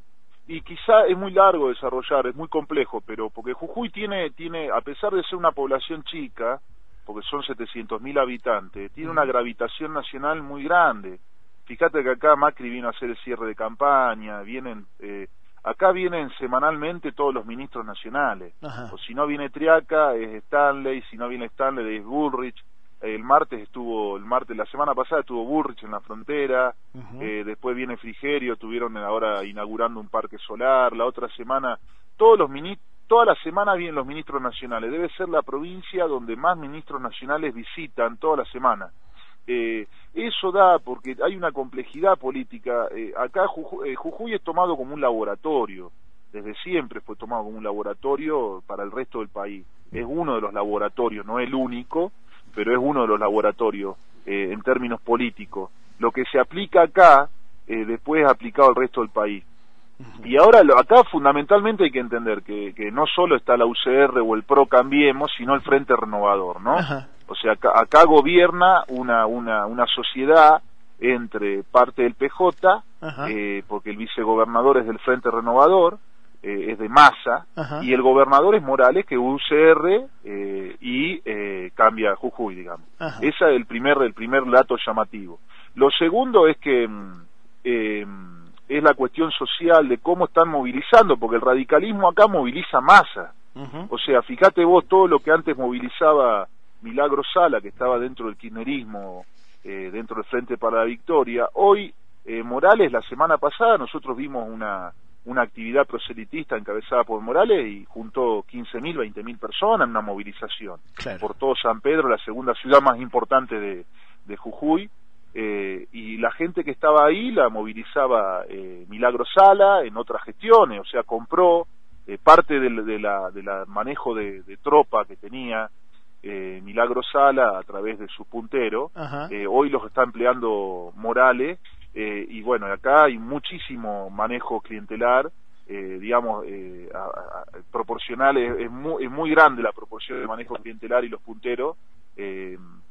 Y quizá es muy largo desarrollar, es muy complejo, pero porque Jujuy tiene, tiene a pesar de ser una población chica, porque son setecientos mil habitantes, tiene una gravitación nacional muy grande. Fíjate que acá Macri vino a hacer el cierre de campaña, vienen, eh, acá vienen semanalmente todos los ministros nacionales. Ajá. O si no viene Triaca, es Stanley, si no viene Stanley, es Bullrich. El martes estuvo, el martes, la semana pasada estuvo Bullrich en la frontera, uh-huh. eh, después viene Frigerio, estuvieron ahora inaugurando un parque solar, la otra semana, todos los ministros, toda la semana vienen los ministros nacionales, debe ser la provincia donde más ministros nacionales visitan toda la semana. Eh, eso da, porque hay una complejidad política, eh, acá Jujuy, eh, Jujuy es tomado como un laboratorio, desde siempre fue tomado como un laboratorio para el resto del país, es uno de los laboratorios, no el único, pero es uno de los laboratorios eh, en términos políticos. Lo que se aplica acá, eh, después es aplicado al resto del país. Uh-huh. Y ahora, lo, acá fundamentalmente hay que entender que, que no solo está la U C R o el PRO Cambiemos, sino el Frente Renovador, ¿no? Uh-huh. O sea, acá, acá gobierna una, una, una sociedad entre parte del P J, uh-huh. eh, porque el vicegobernador es del Frente Renovador, Eh, es de Massa, ajá. y el gobernador es Morales, que U C R eh, y eh, cambia Jujuy, digamos. Ajá. Ese es el primer, el primer dato llamativo. Lo segundo es que eh, es la cuestión social de cómo están movilizando, porque el radicalismo acá moviliza masa. Uh-huh. O sea, fíjate vos todo lo que antes movilizaba Milagro Sala, que estaba dentro del kirchnerismo, eh, dentro del Frente para la Victoria. Hoy, eh, Morales, la semana pasada, nosotros vimos una una actividad proselitista encabezada por Morales y juntó quince mil, veinte mil personas en una movilización. Claro. Por todo San Pedro, la segunda ciudad más importante de, de Jujuy, eh, y la gente que estaba ahí la movilizaba eh, Milagro Sala en otras gestiones, o sea, compró eh, parte del de la, de la manejo de, de tropa que tenía eh, Milagro Sala a través de su puntero, eh, hoy los está empleando Morales. Eh, y bueno, acá hay muchísimo manejo clientelar, eh, digamos, eh, a, a, proporcional, es, es, muy, es muy grande la proporción de manejo clientelar y los punteros, eh,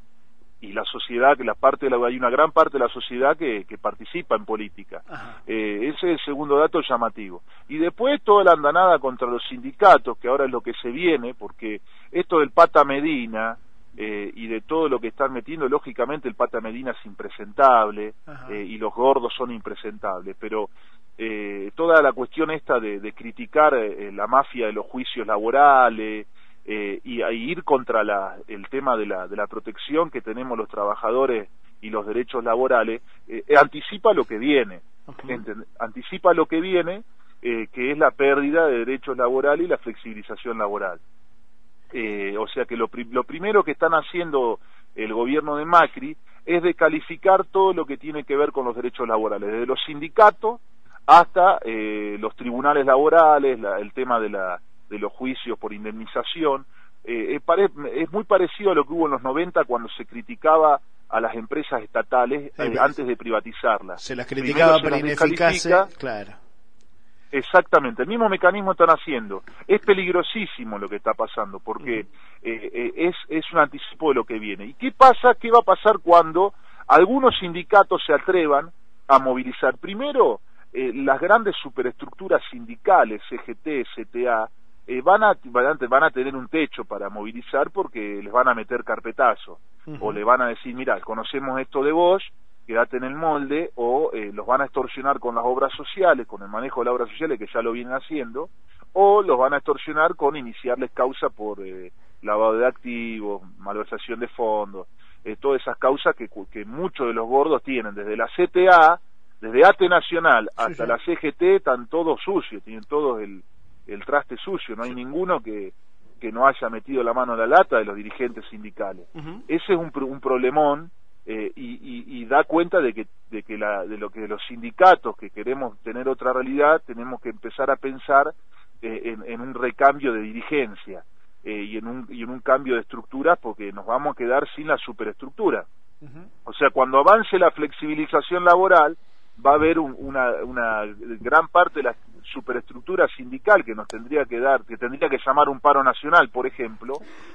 y la sociedad, que la parte de la, hay una gran parte de la sociedad que, que participa en política. Eh, ese es el segundo dato llamativo. Y después toda la andanada contra los sindicatos, que ahora es lo que se viene, porque esto del Pata Medina eh, y de todo lo que están metiendo. Lógicamente el Pata Medina es impresentable, eh, y los gordos son impresentables, pero eh, toda la cuestión esta de, de criticar eh, la mafia de los juicios laborales, eh, y, y ir contra la, el tema de la, de la protección que tenemos los trabajadores y los derechos laborales, eh, anticipa lo que viene, uh-huh. anticipa lo que viene, eh, que es la pérdida de derechos laborales y la flexibilización laboral. Eh, o sea que lo, pri lo primero que están haciendo el gobierno de Macri es descalificar todo lo que tiene que ver con los derechos laborales, desde los sindicatos hasta eh, los tribunales laborales, la, el tema de, la, de los juicios por indemnización. Eh, es, es muy parecido a lo que hubo en los noventa cuando se criticaba a las empresas estatales sí, eh, antes de privatizarlas. Se las criticaba por ineficacia, claro. Exactamente, el mismo mecanismo están haciendo. Es peligrosísimo lo que está pasando, porque uh-huh. eh, eh, es, es un anticipo de lo que viene. ¿Y qué pasa? ¿Qué va a pasar cuando algunos sindicatos se atrevan a movilizar? Primero, eh, las grandes superestructuras sindicales, C G T, C T A, eh, van, a, van a tener un techo para movilizar porque les van a meter carpetazo, uh-huh. o le van a decir, mira, conocemos esto de vos, quédate en el molde, o eh, los van a extorsionar con las obras sociales, con el manejo de las obras sociales, que ya lo vienen haciendo, o los van a extorsionar con iniciarles causa por eh, lavado de activos, malversación de fondos, eh, todas esas causas que, que muchos de los gordos tienen, desde la C T A, desde A T E Nacional hasta sí, sí. la C G T, están todos sucios, tienen todos el, el traste sucio, no hay ninguno que, que no haya metido la mano en la lata de los dirigentes sindicales. Uh-huh. Ese es un, un problemón. Eh, y, y, y da cuenta de que de que la, de lo que los sindicatos que queremos tener otra realidad tenemos que empezar a pensar eh, en, en un recambio de dirigencia eh, y en un y en un cambio de estructuras, porque nos vamos a quedar sin la superestructura. Uh-huh. O sea, cuando avance la flexibilización laboral va a haber un, una una gran parte de la superestructura sindical que nos tendría que dar, que tendría que llamar un paro nacional, por ejemplo,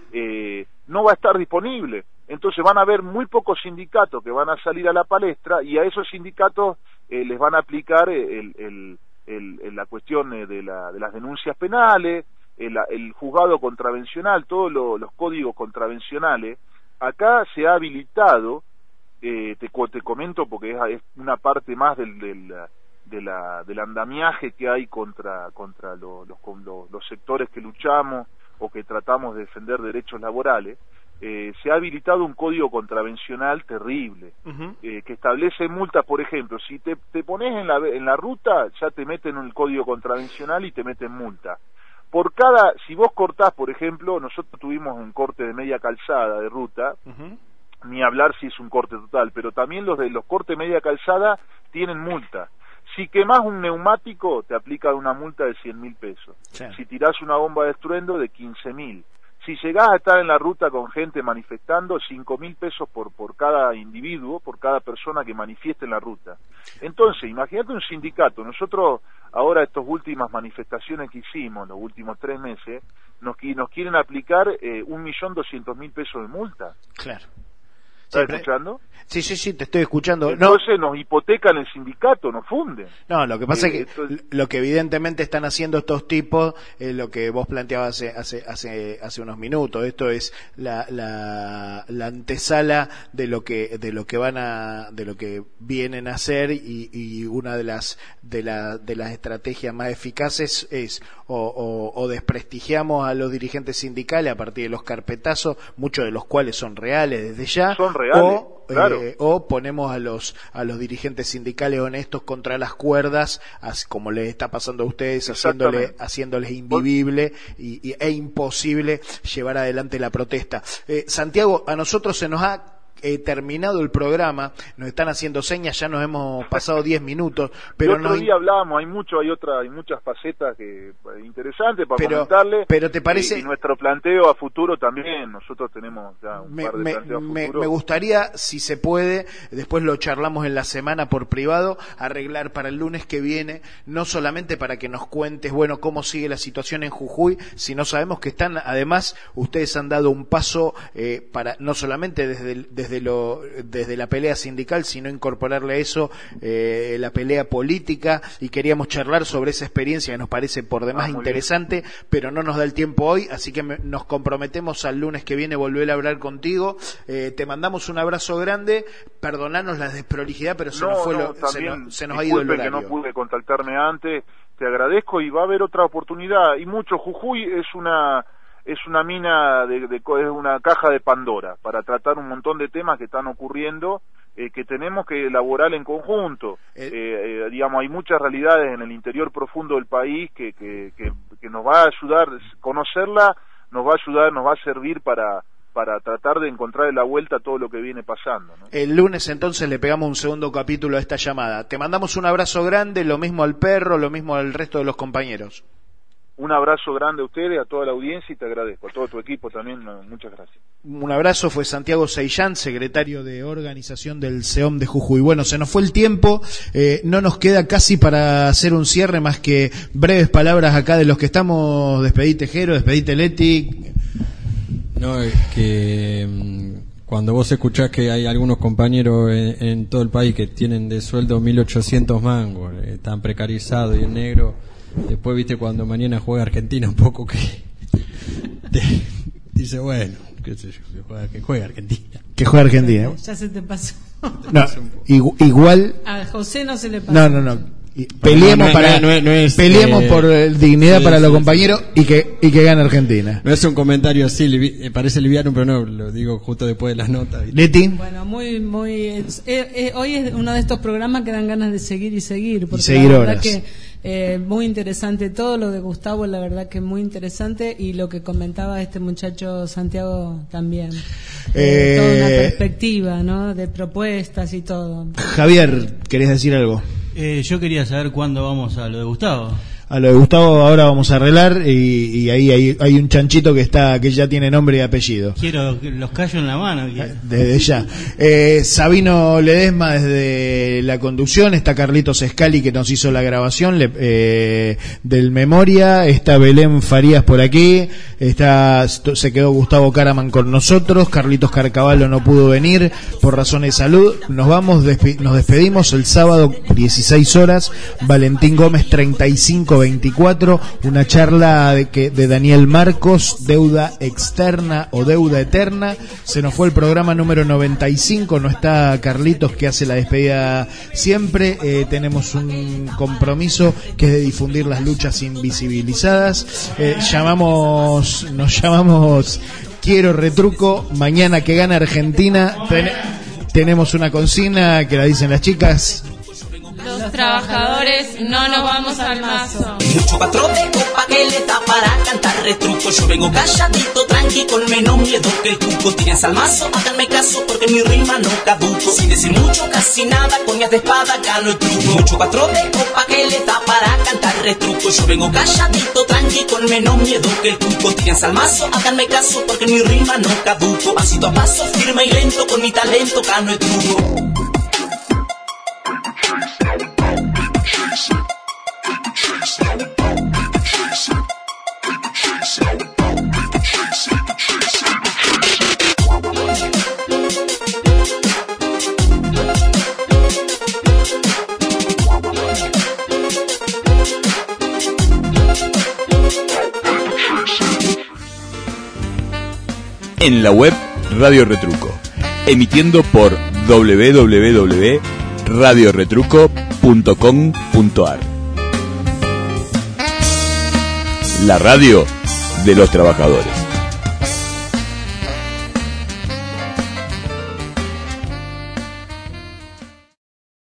eh, no va a estar disponible. Entonces van a haber muy pocos sindicatos que van a salir a la palestra, y a esos sindicatos eh, les van a aplicar el, el, el, el, la cuestión de, la, de las denuncias penales, el, el juzgado contravencional, todos lo, los códigos contravencionales. Acá se ha habilitado, eh, te, te comento porque es, es una parte más del, del, de la, del andamiaje que hay contra, contra lo, los, los, los sectores que luchamos o que tratamos de defender derechos laborales. Eh, se ha habilitado un código contravencional terrible, uh-huh. eh, que establece multas. Por ejemplo, si te, te pones en la, en la ruta, ya te meten en el código contravencional y te meten multa. Por cada, si vos cortás, por ejemplo, nosotros tuvimos un corte de media calzada de ruta, uh-huh. ni hablar si es un corte total, pero también los de los cortes media calzada tienen multa. Si quemás un neumático, te aplican una multa de cien mil pesos. Sí. Si tirás una bomba de estruendo, de quince mil. Si llegás a estar en la ruta con gente manifestando, cinco mil pesos por, por cada individuo, por cada persona que manifieste en la ruta. Entonces, imagínate un sindicato. Nosotros, ahora estas últimas manifestaciones que hicimos, los últimos tres meses, nos, nos quieren aplicar eh, un millón doscientos mil pesos de multa. Claro. ¿Estás Siempre... escuchando? Sí, sí, sí, te estoy escuchando. Entonces no. nos hipotecan el sindicato, nos funden. No, lo que pasa eh, es que entonces... lo que evidentemente están haciendo estos tipos es lo que vos planteabas hace hace hace, hace unos minutos. Esto es la, la la antesala de lo que de lo que van a de lo que vienen a hacer, y, y una de las de la de las estrategias más eficaces es o, o, o desprestigiamos a los dirigentes sindicales a partir de los carpetazos, muchos de los cuales son reales desde ya. Son reales. O, Claro. Eh, o ponemos a los a los dirigentes sindicales honestos contra las cuerdas, así como les está pasando a ustedes, haciéndole, haciéndoles invivible y, y, e imposible llevar adelante la protesta. Eh, Santiago, a nosotros se nos ha eh, terminado el programa, nos están haciendo señas, ya nos hemos pasado diez minutos, pero el otro nos... día hablábamos, hay mucho, hay otra, hay muchas facetas que interesantes para pero, comentarle. Pero te parece, y, y nuestro planteo a futuro también, nosotros tenemos ya un me, par de me, planteos a me, futuro. Me gustaría, si se puede, después lo charlamos en la semana por privado, arreglar para el lunes que viene, no solamente para que nos cuentes, bueno, cómo sigue la situación en Jujuy, sino sabemos que están, además, ustedes han dado un paso eh, para, no solamente desde el, desde desde lo desde la pelea sindical, sino incorporarle a eso eh, la pelea política, y queríamos charlar sobre esa experiencia que nos parece por demás ah, interesante, bien. Pero no nos da el tiempo hoy, así que me, nos comprometemos al lunes que viene volver a hablar contigo. Eh, te mandamos un abrazo grande, perdonanos la desprolijidad, pero se no, nos fue no, lo, se nos, se nos ha ido el horario. Que no pude contactarme antes, te agradezco, y va a haber otra oportunidad, y mucho. Jujuy es una es una mina de, de, es una caja de Pandora para tratar un montón de temas que están ocurriendo, eh, que tenemos que elaborar en conjunto. Eh, eh, digamos, hay muchas realidades en el interior profundo del país que, que, que, que nos va a ayudar, conocerla nos va a ayudar, nos va a servir para para tratar de encontrar la vuelta a todo lo que viene pasando, ¿no? El lunes entonces le pegamos un segundo capítulo a esta llamada. Te mandamos un abrazo grande, lo mismo al perro, lo mismo al resto de los compañeros. Un abrazo grande a ustedes, a toda la audiencia, y te agradezco, a todo tu equipo también, muchas gracias. Un abrazo, fue Santiago Seillán, secretario de organización del C E O M de Jujuy. Bueno, se nos fue el tiempo, eh, no nos queda casi para hacer un cierre más que breves palabras acá de los que estamos. Despedite Jero, despedite Leti. No, es que cuando vos escuchás que hay algunos compañeros en, en todo el país que tienen de sueldo mil ochocientos mangos, eh, están precarizados y en negro. Después, viste, cuando mañana juega Argentina, un poco que te, dice, bueno, qué sé yo, que juega, que juega Argentina. Que juega Argentina. Ya se te pasó. No, igual. A José no se le pasó. No, no, no. Peleemos no, para no, no, no es, peleemos eh, por dignidad sí, para sí, los compañeros sí. y que y que gane Argentina. No es un comentario así, livi, parece liviano, pero no, lo digo justo después de las notas. Leti. Bueno, muy muy eh, eh, hoy es uno de estos programas que dan ganas de seguir y seguir, porque y seguir la verdad horas. que eh, muy interesante todo lo de Gustavo, la verdad que muy interesante, y lo que comentaba este muchacho Santiago también. Eh, eh, toda una perspectiva, ¿no? De propuestas y todo. Javier, ¿querés decir algo? Eh, yo quería saber cuándo vamos a lo de Gustavo. A lo de Gustavo ahora vamos a arreglar, y, y ahí hay, hay un chanchito que está que ya tiene nombre y apellido. Quiero los callos en la mano. Quiero. Desde ya. Eh, Sabino Ledesma desde la conducción, está Carlitos Escali que nos hizo la grabación le, eh, del Memoria, está Belén Farías por aquí, está se quedó Gustavo Caraman con nosotros, Carlitos Carcavallo no pudo venir por razones de salud. Nos vamos, despe- nos despedimos el sábado dieciséis horas, Valentín Gómez treinta y cinco veinticuatro, una charla de, que, de Daniel Marcos, deuda externa o deuda eterna. Se nos fue el programa número noventa y cinco, no está Carlitos que hace la despedida siempre. Eh, tenemos un compromiso que es de difundir las luchas invisibilizadas. Eh, llamamos, nos llamamos Quiero Retruco, mañana que gana Argentina. Ten, tenemos una consigna que la dicen las chicas. Los trabajadores no nos vamos al mazo. Mucho patrón de copa que le da para cantar retruco. Yo vengo calladito, tranqui, con menos miedo que el cuco. Tírense al mazo, háganme caso porque mi rima no caduco. Sin decir mucho, casi nada, con mi de espada gano el truco. Mucho patrón de copa que le da para cantar retruco. Yo vengo calladito, tranqui, con menos miedo que el cuco. Tírense al mazo, háganme caso porque mi rima no caduco. Pasito a paso, firme y lento, con mi talento gano el truco. En la web Radio Retruco, emitiendo por doble u doble u doble u punto radio retruco punto com punto a r. La radio de los trabajadores.